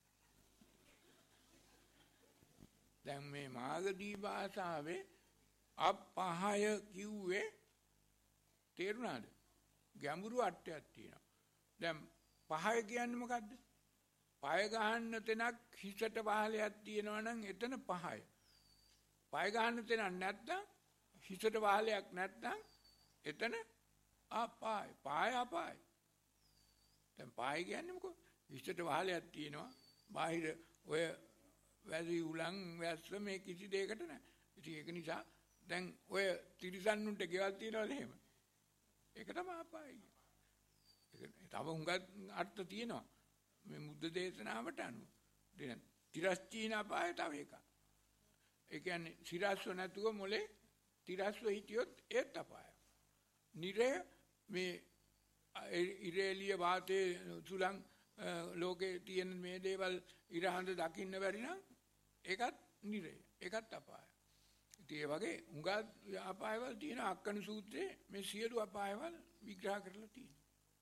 දැන් මේ මාගදී භාෂාවේ අපහය කිව්වේ තේරුණාද? ගැඹුරු අර්ථයක් තියෙනවා. දැන් පහය කියන්නේ මොකද්ද? පය ගහන්න තැනක් හිසට පහලයක් තියෙනවා නම් එතන පහය. පය ගහන්න තැනක් නැත්නම්, හිසට පහලයක් නැත්නම් එතන අපාය. පාය අපාය. දැන් පාය කියන්නේ මොකද? හිසට පහලයක් තියෙනවා. බාහිර ඔය වැසි උලන් වැස්ස මේ කිසි දෙයකට නැහැ. ඉතින් ඒක නිසා දැන් ඔය තිරිසන්නුන්ට ගෙවල් තියනවද එහෙම? ඒක තමයි අපාය. ඒක තව හුඟක් අර්ථ තියෙනවා මේ බුද්ධ දේශනාවට අනුව. දැන් තිරස්චීන අපාය තව එකක්. ඒ කියන්නේ සිරස්ව නැතුව මොලේ තිරස්ව හිටියොත් ඒත් අපාය. නිරය මේ ඉරේලිය වාතයේ සුලං ලෝකේ තියෙන මේ දේවල් ඉරහඳ දකින්න බැරි නම් ඒකත් නිරය. ඒකත් අපාය. ඉතින් ඒ වගේ හුඟක් අපායවල තියෙන අක්කන සූත්‍රයේ මේ සියලු අපායවල විග්‍රහ කරලා තියෙනවා.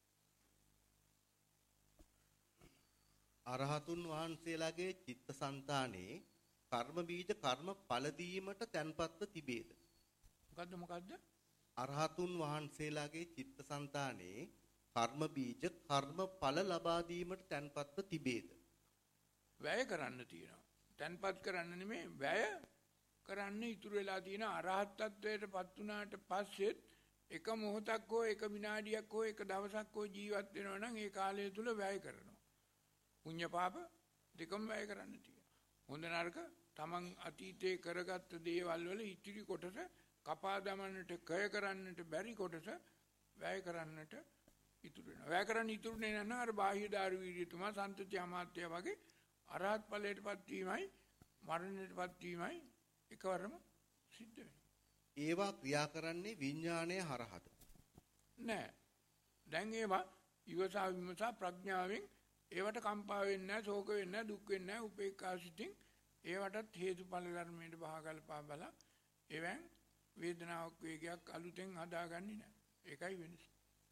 අරහතුන් වහන්සේලාගේ චිත්තසංතානයේ කර්ම බීජ කර්ම ඵල දීමට තැන්පත්ව තිබේද? මොකද්ද මොකද්ද? අරහතුන් වහන්සේලාගේ චිත්තසංතානයේ කර්ම බීජ කර්ම ඵල ලබා දීමට තැන්පත්ව තිබේද? වැය කරන්න තියෙනවා. තැන්පත් කරන්න නෙමෙයි, වැය කරන්න ඉතුරු වෙලා තියෙන අරහත් ත්වයට පත් වුණාට පස්සෙත් එක මොහොතක් හෝ එක විනාඩියක් හෝ එක දවසක් හෝ ජීවත් වෙනවා නම් ඒ කාලය තුල වැය කරනවා. පුණ්‍ය පාප දෙකම වැය කරන්න තියෙනවා. හොඳ නරක තමන් අතීතයේ කරගත්ත දේවල් වල ඉතිරි කොටස කපා දමන්නට, කය කරන්නට බැරි කොටස වැය කරන්නට ඉතුරු වෙනවා. වැය කරන්න ඉතුරු නැත්නම් අර බාහ්‍ය දාරු වීර්යතුමා, සන්තති අමාත්‍ය වගේ අරහත් ඵලයටපත් වීමයි මරණයටපත් වීමයි එකවරම සිද්ධ වෙනවා. ඒවා ක්‍රියා කරන්නේ විඥාණය හරහාද? නෑ. දැන් ඒවා ඉවසා විමසා ප්‍රඥාවෙන් ඒවට කම්පා වෙන්නේ නැහැ, ශෝක වෙන්නේ නැහැ, දුක් වෙන්නේ නැහැ, උපේක්ඛා සිතින් ඒවටත් හේතුඵල ධර්මයට බහගල්පා බලා එවෙන් වේදනාවක් වේගයක් අලුතෙන් හදාගන්නේ නැහැ. ඒකයි වෙනස.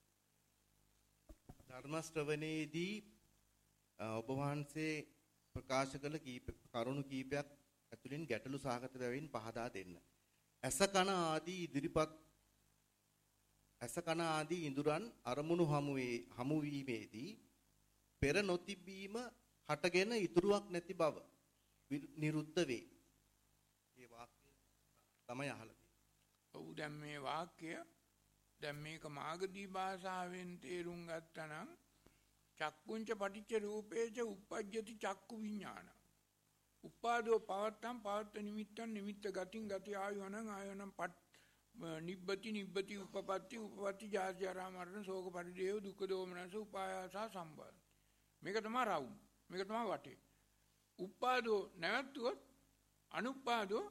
ධර්ම ශ්‍රවණයේදී ඔබ වහන්සේ ප්‍රකාශ කළ කීප කරුණු කීපයක් ඇතුළින් ගැටලු සහගත බැවින් පහදා දෙන්න. ඇස කන ආදී ඉදිරිපත් ඇස කන ආදී ඉඳුරන් අරමුණු හමුවේ හමු වීමේදී පෙර නොතිබීම හටගෙන ඉතුරුවක් නැති බව නිරුද්ධ වේ. මේ වාක්‍ය තමයි අහලා තියෙන්නේ. ඔව් දැන් මේ වාක්‍ය දැන් මේක මාගදී භාෂාවෙන් තේරුම් ගත්තා නම් චක්කුංච පටිච්ච රූපේච උප්පජ්ජති චක්කු විඥාන. උපාදෝ පවත්තම් පවත්ත නිමිත්තන් නිමිත්ත ගතින් ගති ආයවනං ආයවනං පත් නිබ්බති නිබ්බති උපපත්ති උපපත්ති ජාති ජරා මරණ ශෝක පරිදේව දුක්ඛ දෝමනස උපායාස සම්බන්ධ. මේක තමයි රවුම්. මේක තමයි වටේ. උපාදෝ නැවතුත් අනුපාදෝ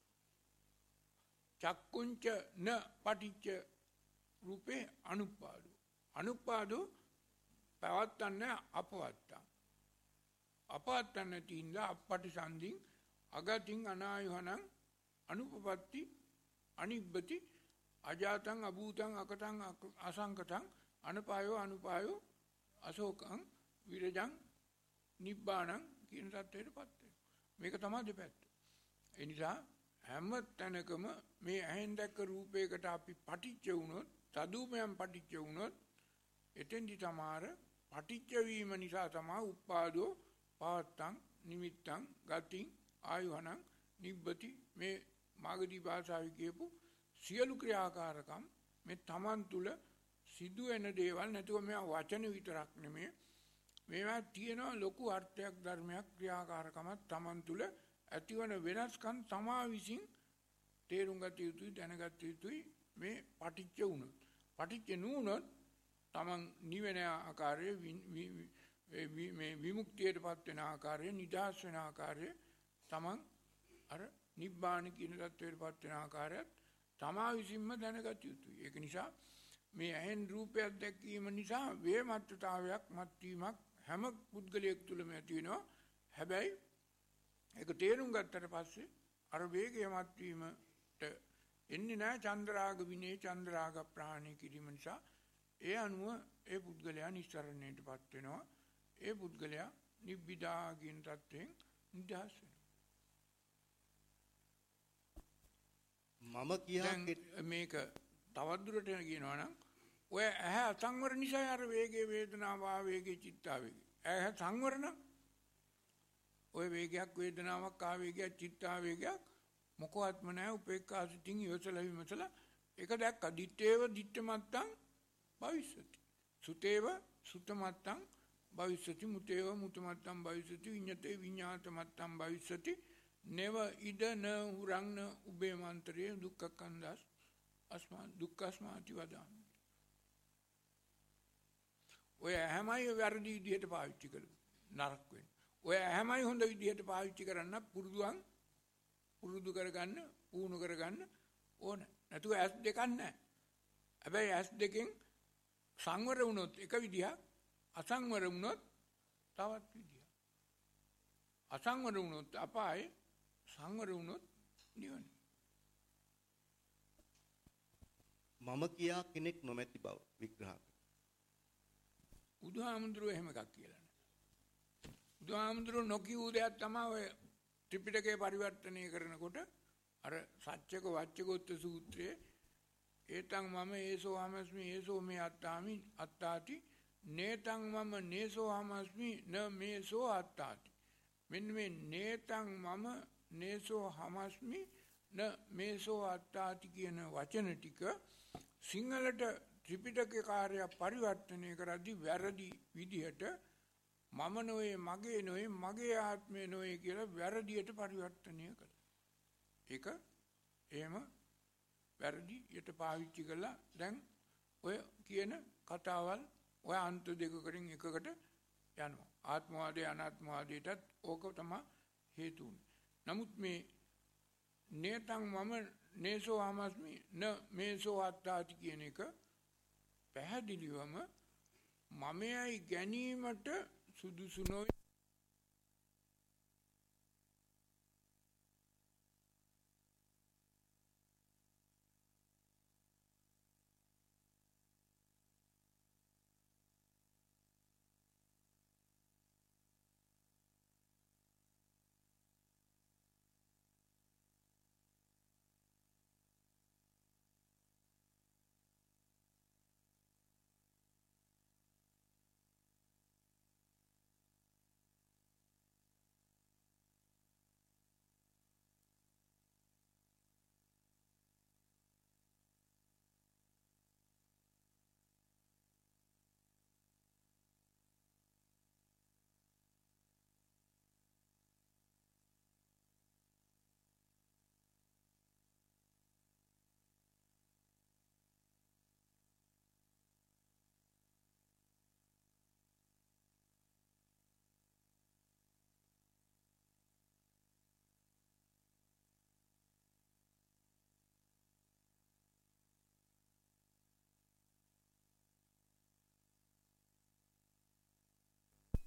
චක්කුංච න පටිච්ච රූපේ අනුපාදෝ. අනුපාදෝ පවත්තන්නේ අපවත්තම්. අපවත්තන්නේ තින්ද අපටි සන්දින් අගතින් අනායහනං අනුපපත්ති අනිබ්බති අජාතං අභූතං අකතං අසංකතං අනපායෝ අනුපායෝ අශෝකං විරජං නිබ්බාණං කියන තත්ත්වයටපත් වෙනවා. මේක තමයි දෙපැත්ත. ඒ නිසා හැම තැනකම මේ ඇහෙන් දැක්ක රූපයකට අපි පටිච්ච වුණොත්, තදූපයන් පටිච්ච වුණොත්, එතෙන්දි තමාර පටිච්ච වීම නිසා තමයි උපාදෝ පවත්තං නිමිත්තං ගතින් ආයුහනං නිබ්බති මේ මාගදී භාෂාවේ කියපු සියලු ක්‍රියාකාරකම් මේ තමන් තුළ සිදුවෙන දේවල් නැතුව මේවා වචන විතරක් නෙමෙයි. මේවා තියෙනවා ලොකු අර්ථයක් ධර්මයක් ක්‍රියාකාරකමක් තමන් තුළ ඇතිවන වෙනස්කම් තමා විසින් තේරුම් ගත යුතුයි දැනගත යුතුයි මේ පටිච්ච වුණොත්. පටිච්ච නුනොත් තමන් නිවෙන ආකාරයේ මේ විමුක්තියටපත් වෙන ආකාරයේ නිදහස් වෙන ආකාරයේ තමන් අර නිබ්බාන කියන தත්වයටපත් වෙන ආකාරයත් තමා විසින්ම දැනගත යුතුයි. ඒක නිසා මේ ඇහෙන් රූපයක් දැකීම නිසා වේමත්තතාවයක් මත්වීමක් හැම පුද්ගලයෙක් තුළම ඇති වෙනවා. හැබැයි ඒක තේරුම් ගත්තට පස්සේ අර වේගය මත්වීමට එන්නේ නැහැ චන්ද්‍රාග විනේ චන්ද්‍රාග ප්‍රහාණය කිරීම නිසා. ඒ අනුව ඒ පුද්ගලයා නිස්සරණයටපත් වෙනවා. ඒ පුද්ගලයා නිබ්බිදා කියන தත්වයෙන් නිදහස් වෙනවා. මම කියා මේක තවදුරට කියනවා නම් ඔය ඇහැ අසංවර නිසා අර වේගයේ වේදනාව ආවේගයේ චිත්තාවේගය. ඇහැ සංවර නම් ඔය වේගයක් වේදනාවක් ආවේගයක් චිත්තාවේගයක් මොකවත්ම නැහැ. උපේක්ඛා සිතින් ඉවසලා විමසලා ඒක දැක්ක දිත්තේව දිත්තමත්තං භවිෂ්‍යති. සුතේව සුතමත්තං භවිෂ්‍යති. මුතේව මුතමත්තං භවිෂ්‍යති. විඤ්ඤතේ විඤ්ඤාතමත්තං භවිෂ්‍යති. නව ඉද න හුරං උබේ මන්ත්‍රයේ දුක්ඛ කන්දස් අස්මා දුක්ඛස්මාති වදාමි. ඔය හැමයි වැරදි විදිහට පාවිච්චි කළොත් නරක වෙනවා. ඔය හැමයි හොඳ විදිහට පාවිච්චි කරන්න පුරුදුන් පුරුදු කරගන්න පුහුණු කරගන්න ඕන. නැතුව ඇස් දෙකක් නැහැ. හැබැයි ඇස් දෙකෙන් සංවර වුණොත් එක විදිහක්, අසංවර වුණොත් තවත් විදිහක්. අසංවර වුණොත් අපායේ, සංවර වුණොත් නිවන. මම කියා කෙනෙක් නොමැති බව විග්‍රහ. බුදුහාමුදුරුවෝ එහෙම එකක් කියලා නෑ. බුදුහාමුදුරුවෝ නොකියූ දෙයක් තමයි ඔය ත්‍රිපිටකය පරිවර්තනය කරනකොට අර සත්‍යක වච්චගොත්ත සූත්‍රයේ ඒතං මම ඒසෝ හමස්මි ඒසෝ මේ අත්තාමි අත්තාති නේතං මම නේසෝ හමස්මි න මේසෝ අත්තාති. මෙන්න මේ නේතං මම නේසෝ හමස්මි න මේසෝ අත්තාති කියන වචන ටික සිංහලට ත්‍රිපිටකකාරය පරිවර්තනය කරද්දී වැරදි විදිහට මම නොවේ මගේ නොවේ මගේ ආත්මය නොවේ කියලා වැරදියට පරිවර්තනය කළා. ඒක එහෙම වැරදියට පාවිච්චි කළා. දැන් ඔය කියන කතාවල් ඔය අන්ත දෙකකින් එකකට යනවා. ආත්මවාදය අනාත්මවාදයටත් ඕක තමයි හේතු උනේ. නමුත් මේ නේතං මම නේසෝ හමස්මි න මේසෝ අත්තාති කියන එක පැහැදිලිවම මමයි ගැනීමට සුදුසු නොවේ.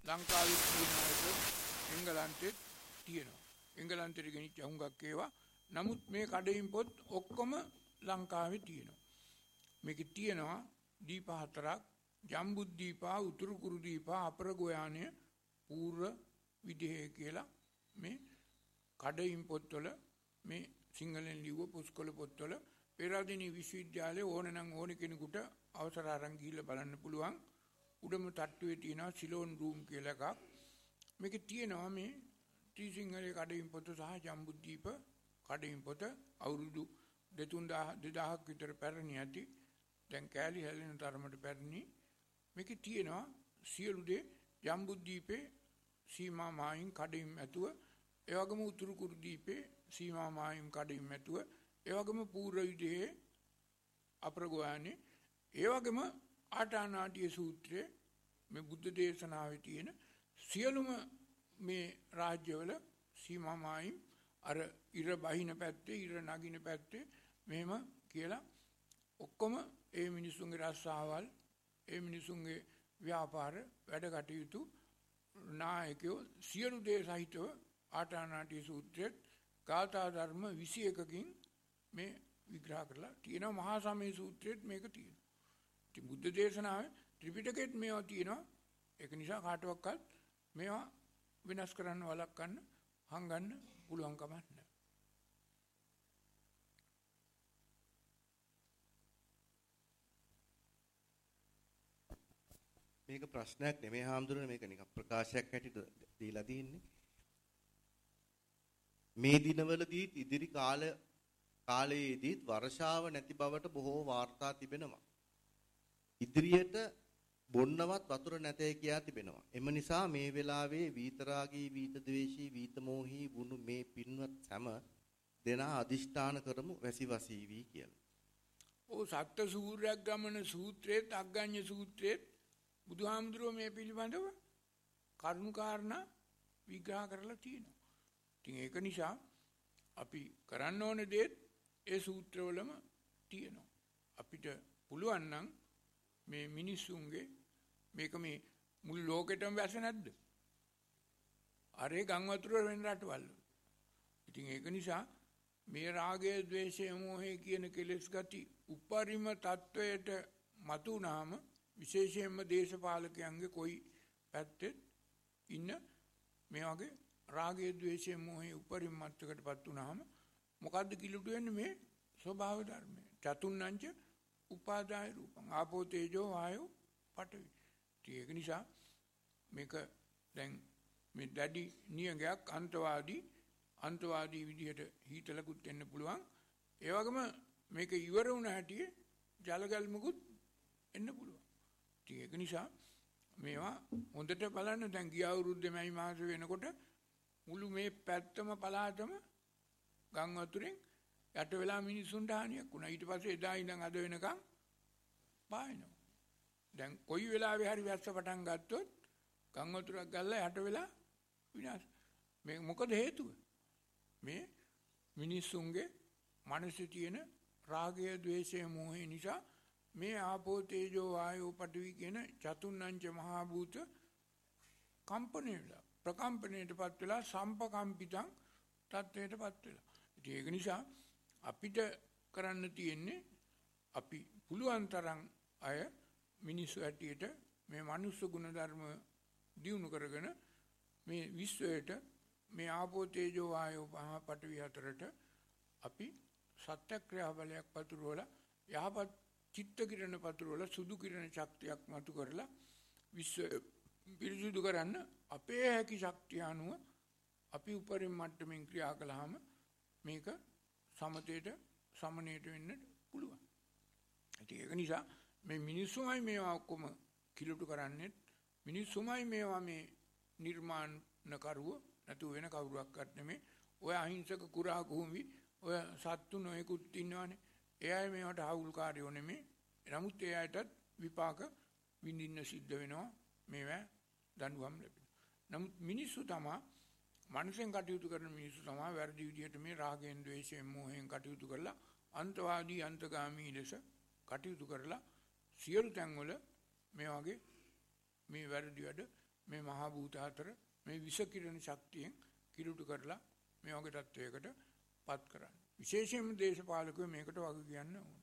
ලංකාවේ තියෙනවා එංගලන්තෙත් තියෙනවා. එංගලන්තෙට ගෙනිච්ච හුඟක් ඒවා. නමුත් මේ කඩයින් පොත් ඔක්කොම ලංකාවේ තියෙනවා. මේකේ තියෙනවා දීප හතරක් ජම්බුද්දීපා උතුරු කුරු දීපා අපර ගෝයානය පූර්ව විදේහය කියලා මේ කඩයින් පොත්වල මේ සිංහලෙන් ලිව්ව පුස්කොළ පොත්වල පෙරදිනී විශ්වවිද්‍යාලයේ ඕන නම් ඕන කෙනෙකුට අවසර අරන් ගිහිල්ලා බලන්න පුළුවන්. උඩම තට්ටුවේ තියෙනවා සිලෝන් රූම් කියලා එකක්. මේකේ තියෙනවා මේ ත්‍රිසිංහලයේ කඩයින් පොත සහ ජම්බුද්දීප කඩයින් පොත අවුරුදු දෙතුන්දාහක් විතර පැරණි ඇති. දැන් කෑලි හැලෙන තරමට පැරණි. මේකේ තියෙනවා සියලු දේ ජම්බුද්දීපේ සීමා මායින් කඩයින් ඇතුව, ඒ වගේම උතුරු කුරු දීපේ සීමා මායින් කඩයින් ඇතුව, ඒ වගේම පූර්ව විදේහයේ අපරගෝයානේ, ඒ වගේම ආටානාටිය සූත්‍රයේ මේ බුද්ධ දේශනාවේ තියෙන සියලුම මේ රාජ්‍යවල සීමා මායින් අර ඉර බහින පැත්තේ ඉර නගින පැත්තේ මෙහෙම කියලා ඔක්කොම ඒ මිනිසුන්ගේ රස්සාවල්, ඒ මිනිසුන්ගේ ව්‍යාපාර වැඩ කටයුතු නායකයෝ සියලු දේ සහිතව ආටානාටිය සූත්‍රයේ ගාථා ධර්ම විසි එකකින් මේ විග්‍රහ කරලා තියෙනවා. මහා සමය සූත්‍රයේත් මේක තියෙනවා. ඉතින් බුද්ධ දේශනාවේ ත්‍රිපිටකෙත් මේවා තියෙනවා. ඒක නිසා කාටවත් මේවා වෙනස් කරන්න වළක්වන්න හංගන්න පුළුවන් කමක් නැහැ. මේක ප්‍රශ්නයක් නෙමෙයි හාමුදුරනේ, මේක නිකන් ප්‍රකාශයක් හැටියට දීලා තියෙන්නේ. මේ දිනවලදී ඉදිරි කාල කාලයේදී වර්ෂාව නැති බවට බොහෝ වාර්තා තිබෙනවා. ඉදිරියට බොන්නවත් වතුර නැතේ කියා තිබෙනවා. එම නිසා මේ වෙලාවේ වීතරාගී, වීතද්වේෂී, වීතමෝහී වුණු මේ පින්වත් හැම දෙනා අදිෂ්ඨාන කරමු වැසිවසී වී කියලා. ඔව් සත්ත්‍ය සූර්යයක් ගමන සූත්‍රයේත් අග්ගඤ්ඤ සූත්‍රයේත් බුදුහාමුදුරුවෝ මේ පිළිබඳව කරුණු කාරණා විග්‍රහ කරලා තියෙනවා. ඉතින් ඒක නිසා අපි කරන්න ඕන දේ ඒ සූත්‍රවලම තියෙනවා. අපිට පුළුවන් නම් මේ මිනිස්සුන්ගේ මේක මේ මුළු ලෝකෙටම වැස නැද්ද? අරේ ගම් වතුර වෙන රටවල්. ඉතින් ඒක නිසා මේ රාගය, ద్వේෂය, මෝහය කියන කෙලෙස් ගති උපරිම තත්වයට මතු වුණාම විශේෂයෙන්ම දේශපාලකයන්ගේ කොයි පැත්තේ ඉන්න මේ වගේ රාගය, ద్వේෂය, මෝහය උපරිම මට්ටකටපත් වුණාම මොකද්ද කිලුට වෙන්නේ? මේ ස්වභාව ධර්මය. චතුන්නංච උපාදාය රූපං ආපෝ තේජෝ වායෝ පඨවි. ඒක නිසා මේක දැන් මේ දැඩි නියඟයක් අන්තවාදී අන්තවාදී විදිහට හිතලකුත් වෙන්න පුළුවන්. ඒ වගේම මේක ඉවර වුණ හැටි ජලගල්මකුත් එන්න පුළුවන්. ඒක නිසා මේවා හොඳට බලන්න. දැන් ගිය අවුරුද්දේ මයි මාස වෙනකොට මුළු මේ පැත්තම පළාතම ගම් වතුරෙන් යට වෙලා මිනිස්සුන්ට හානියක් වුණා. ඊට පස්සේ එදා ඉඳන් අද වෙනකන් පායනවා. දැන් කොයි වෙලාවෙ හරි වැස්ස පටන් ගත්තොත් ගම් වතුරක් ගල්ලා යට වෙලා විනාශ. මේ මොකද හේතුව? මේ මිනිස්සුන්ගේ මනසේ තියෙන රාගය, ద్వේෂය, මෝහය නිසා මේ ආපෝ තේජෝ වායෝ පඨවි කියන චතුන්නංච මහා භූත කම්පණය වෙලා ප්‍රකම්පණයටපත් වෙලා සම්පකම්පිතං තත්වයටපත් වෙලා. ඒක නිසා අපිට කරන්න තියෙන්නේ අපි පුළුවන් තරම් අය මිනිස්සු ඇටියට මේ මනුස්ස ගුණ ධර්ම දියුණු කරගෙන මේ විශ්වයට මේ ආපෝ තේජෝ වායෝ පඨවි හතරට අපි සත්‍යක්‍රියා බලයක් පතුරවලා යහපත් චිත්ත කිරණ පතුරවලා සුදු කිරණ ශක්තියක් මතු කරලා විශ්ව පිරිසුදු කරන්න අපේ හැකි ශක්තිය අනුව අපි උපරිම මට්ටමින් ක්‍රියා කළාම මේක සමතේට සමනයට වෙන්න පුළුවන්. ඒක නිසා මේ මිනිස්සුමයි මේවා ඔක්කොම කිලුටු කරන්නේ. මිනිස්සුමයි මේවා මේ නිර්මාණකරුව නැතු වෙන කවුරුවක්වත් නෙමෙයි. ඔය අහිංසක කුරා කුඹි ඔය සත්තු නොයෙකුත් ඉන්නවනේ. ඒ අය මේවට ආවුල්කාරයෝ නෙමෙයි. නමුත් ඒ අයටත් විපාක විඳින්න සිද්ධ වෙනවා. මේවා දඬුවම් ලැබෙනවා. නමුත් මිනිස්සු තමයි මනසෙන් කටයුතු කරන මිනිස්සු තමයි වැරදි විදිහට මේ රාගයෙන්, ద్వේෂයෙන්, මෝහයෙන් කටයුතු කරලා අන්තවාදී අන්තගාමී ලෙස කටයුතු කරලා සියලු තැන්වල මේ වගේ මේ වැරදි වැඩ මේ මහා භූත හතර මේ විෂ කිරණ ශක්තියෙන් කිලුට කරලා මේ වගේ තත්වයකට පත් කරන්නේ. විශේෂයෙන්ම දේශපාලකයෝ මේකට වග කියන්න ඕන.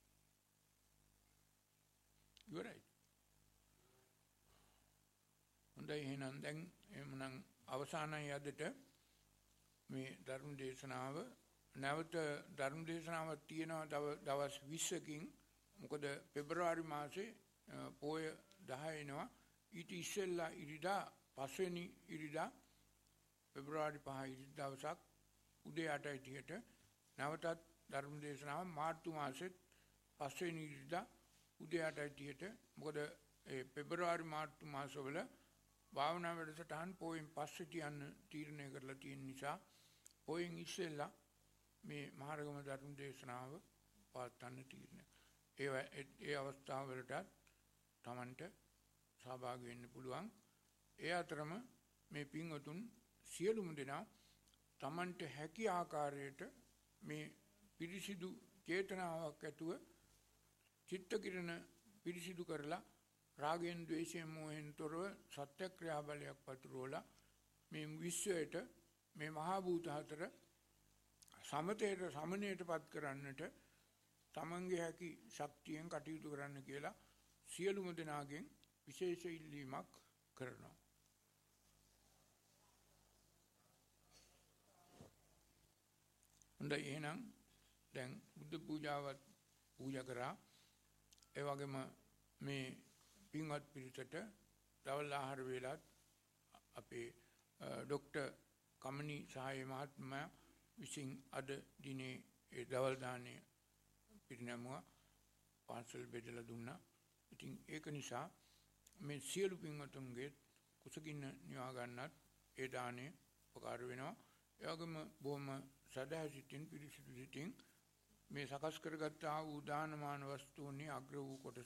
ඉවරයි. හොඳයි එහෙනම් දැන් එමුනම් අවසානයි අදට මේ ධර්ම දේශනාව. නැවත ධර්ම දේශනාවක් තියෙනවා දවස් විස්සකින්. මොකද පෙබරවාරි මාසේ පෝය දහ එනවා. ඊට ඉස්සෙල්ලා ඉරිදා පස්වෙනි ඉරිදා පෙබරවාරි පහ ඉරිදා දවසක් උදේ අටයි තිහට නැවතත් ධර්ම දේශනාව මාර්තු මාසෙත් පස්වෙනි ඉරිදා උදේ අටයි තිහට. මොකද ඒ පෙබරවාරි මාර්තු මාසවල භාවනා වැඩසටහන් පොයෙන් පස්සේ තියන්න තීරණය කරලා තියෙන නිසා පොයෙන් ඉස්සෙල්ලා මේ මහරගම ධර්ම දේශනාව පවත්වන්න තීරණය. ඒ ඒ අවස්ථාවලට තමන්ට සහභාගී වෙන්න පුළුවන්. ඒ අතරම මේ පින්වතුන් සියලුම දෙනා තමන්ට හැකි ආකාරයට මේ පිරිසිදු චේතනාවක් ඇතුව චිත්ත කිරණ පිරිසිදු කරලා රාගයෙන් ද්වේෂයෙන් මෝහෙන් තොරව සත්‍යක්‍රියා බලයක් පතුරවලා මේ විශ්වයට මේ මහා භූත හතර සමතේට සමනයට පත් කරන්නට තමන්ගේ හැකි ශක්තියෙන් කටයුතු කරන්න කියලා සියලුම දෙනාගෙන් විශේෂ ඉල්ලීමක් කරනවා. හොඳයි එහෙනම් දැන් බුද්ධ පූජාවත් පූජා කරා. ඒ වගේම මේ පින්වත් පිරිසට දවල් ආහාර වේලාත් අපේ ડોક્ટર කමනි සහාය මහත්මයා විසින් අද දිනේ ඒ දවල් දාණය පිරිනැමුවා පාර්සල් බෙදලා දුන්නා. ඉතින් ඒක නිසා මේ සියලු පින්වතුන්ගේ කුසගින්න නිවා ගන්නත් ඒ දාණය උපකාර වෙනවා. ඒ වගේම බොහොම සදා සිතින් පිරිසිදු සිතින් මේ සකස් කරගත් ආ වූ දානමාන වස්තුන්හි අග්‍ර වූ කොටස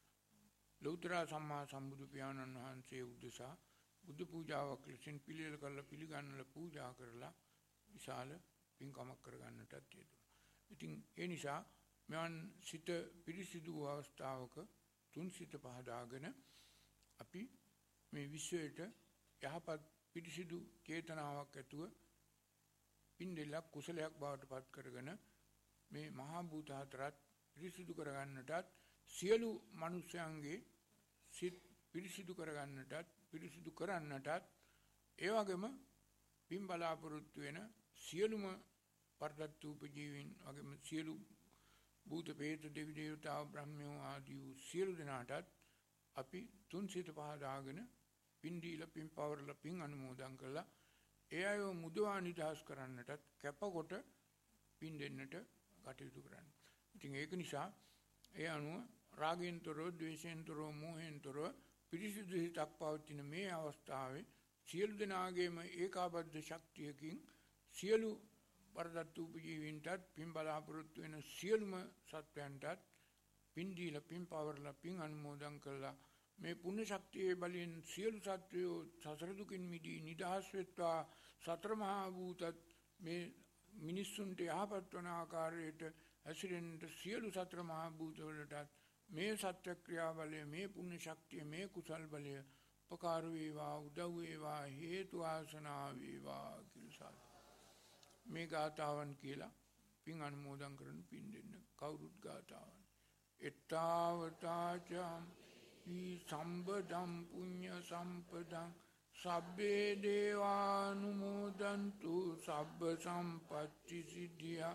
ලෞතර සම්මා සම්බුදු පියාණන් වහන්සේ උදෙසා බුදු පූජාවක් ලෙසින් පිළියෙල කරලා පිළිගන්නලා පූජා කරලා විශාල පින්කමක් කරගන්නටත් යෙදුණා. ඉතින් ඒ නිසා මෙවන් සිත පිරිසිදු අවස්ථාවක තුන් සිත පහදාගෙන අපි මේ විශ්වයට යහපත් පිරිසිදු චේතනාවක් ඇතුව පින්දෙලක් කුසලයක් බවට පත් කරගෙන මේ මහා භූත හතරත් පිරිසිදු කරගන්නටත් සියලු මනුෂ්‍යයන්ගේ සිත් පිරිසිදු කරගන්නටත් පිරිසිදු කරන්නටත් ඒ වගේම පින් බලාපොරොත්තු වෙන සියලුම පරදත්තූපජීවීන් වගේම සියලු භූත ප්‍රේත දෙවි දේවතා බ්‍රහ්මයෝ ආදී වූ සියලු දෙනාටත් අපි තුන් සිත පහදාගෙන පින් දීලා පින් පවරලා පින් අනුමෝදන් කළා. ඒ අයව මුදවා නිදහස් කරන්නටත් කැපකොට පින් දෙන්නට කටයුතු කරන්න. ඉතින් ඒක නිසා ඒ අනුව රාගයෙන් තොරව, ද්වේෂයෙන් තොරව, මෝහයෙන් තොරව පිරිසිදු හිතක් පවතින මේ අවස්ථාවේ සියලු දෙනාගේම ඒකාබද්ධ ශක්තියකින් සියලු පරදත්තූපජීවීන්ටත් පින් බලාපොරොත්තු වෙන සියලුම සත්වයන්ටත් පින් දීලා පින් පවරලා පින් අනුමෝදන් කළා. මේ පුණ්‍ය ශක්තියේ බලයෙන් සියලු සත්වයෝ සසර දුකින් මිදී නිදහස් වෙත්වා. සතර මහා භූතත් මේ මිනිස්සුන්ට යහපත් වන ආකාරයට හැසිරෙන්න සියලු සතර මහා භූතවලටත් මේ සත්‍ය ක්‍රියා බලය, මේ පුණ්‍ය ශක්තිය, මේ කුසල් බලය උපකාර වේවා, උදව් වේවා, හේතු ආසනා වේවා කියලා මේ ගාතාවන් කියලා පින් අනුමෝදන් කරන පින් දෙන්න. කවුරුත් ගාතාවන් එත්තාවතාචම් ී සම්බදම් පුඤ්ඤ සම්පදං සබ්බේ දේවානුමෝදන්තු සබ්බ සම්පත්ති සිද්ධියා.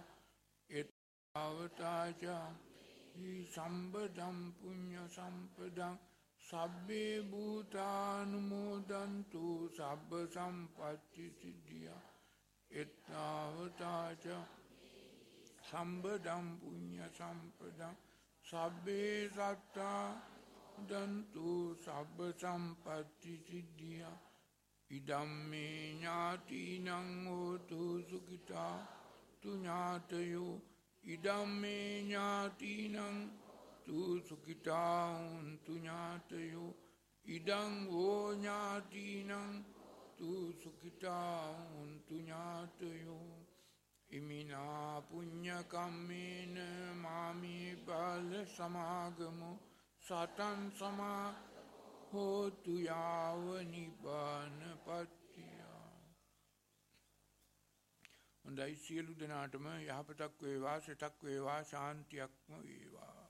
එත්තාවතාචම් ී සම්බදම් පුඤ්ඤ සම්පදං සබ්බේ භූතානුමෝදන්තු සබ්බ සම්පත්ති සිද්ධියා. එත්තාවතාච සම්බදම් පුඤ්ඤ සම්පදං සබ්බේ සත්තා දන්තු සබ්බ සම්පත්ති සිද්ධියා. ඉදම්මේ ඥාතිනං හෝතු සුඛිතා තු ඥාතයෝ. ඉදම්මේ ඥාතිනං තු සුඛිතා හොන්තු ඥාතයෝ. ඉදං හෝ ඥාතිනං තු සුඛිතා හොන්තු ඥාතයෝ. ඉමිනා පුඤ්ඤ කම්මේන මාමේ බාල සමාගමෝ සතං සමා හෝතු යාව නිබ්බානපත්තිය. හොඳයි සියලු දෙනාටම යහපතක් වේවා, සිතක් වේවා, ශාන්තියක්ම වේවා.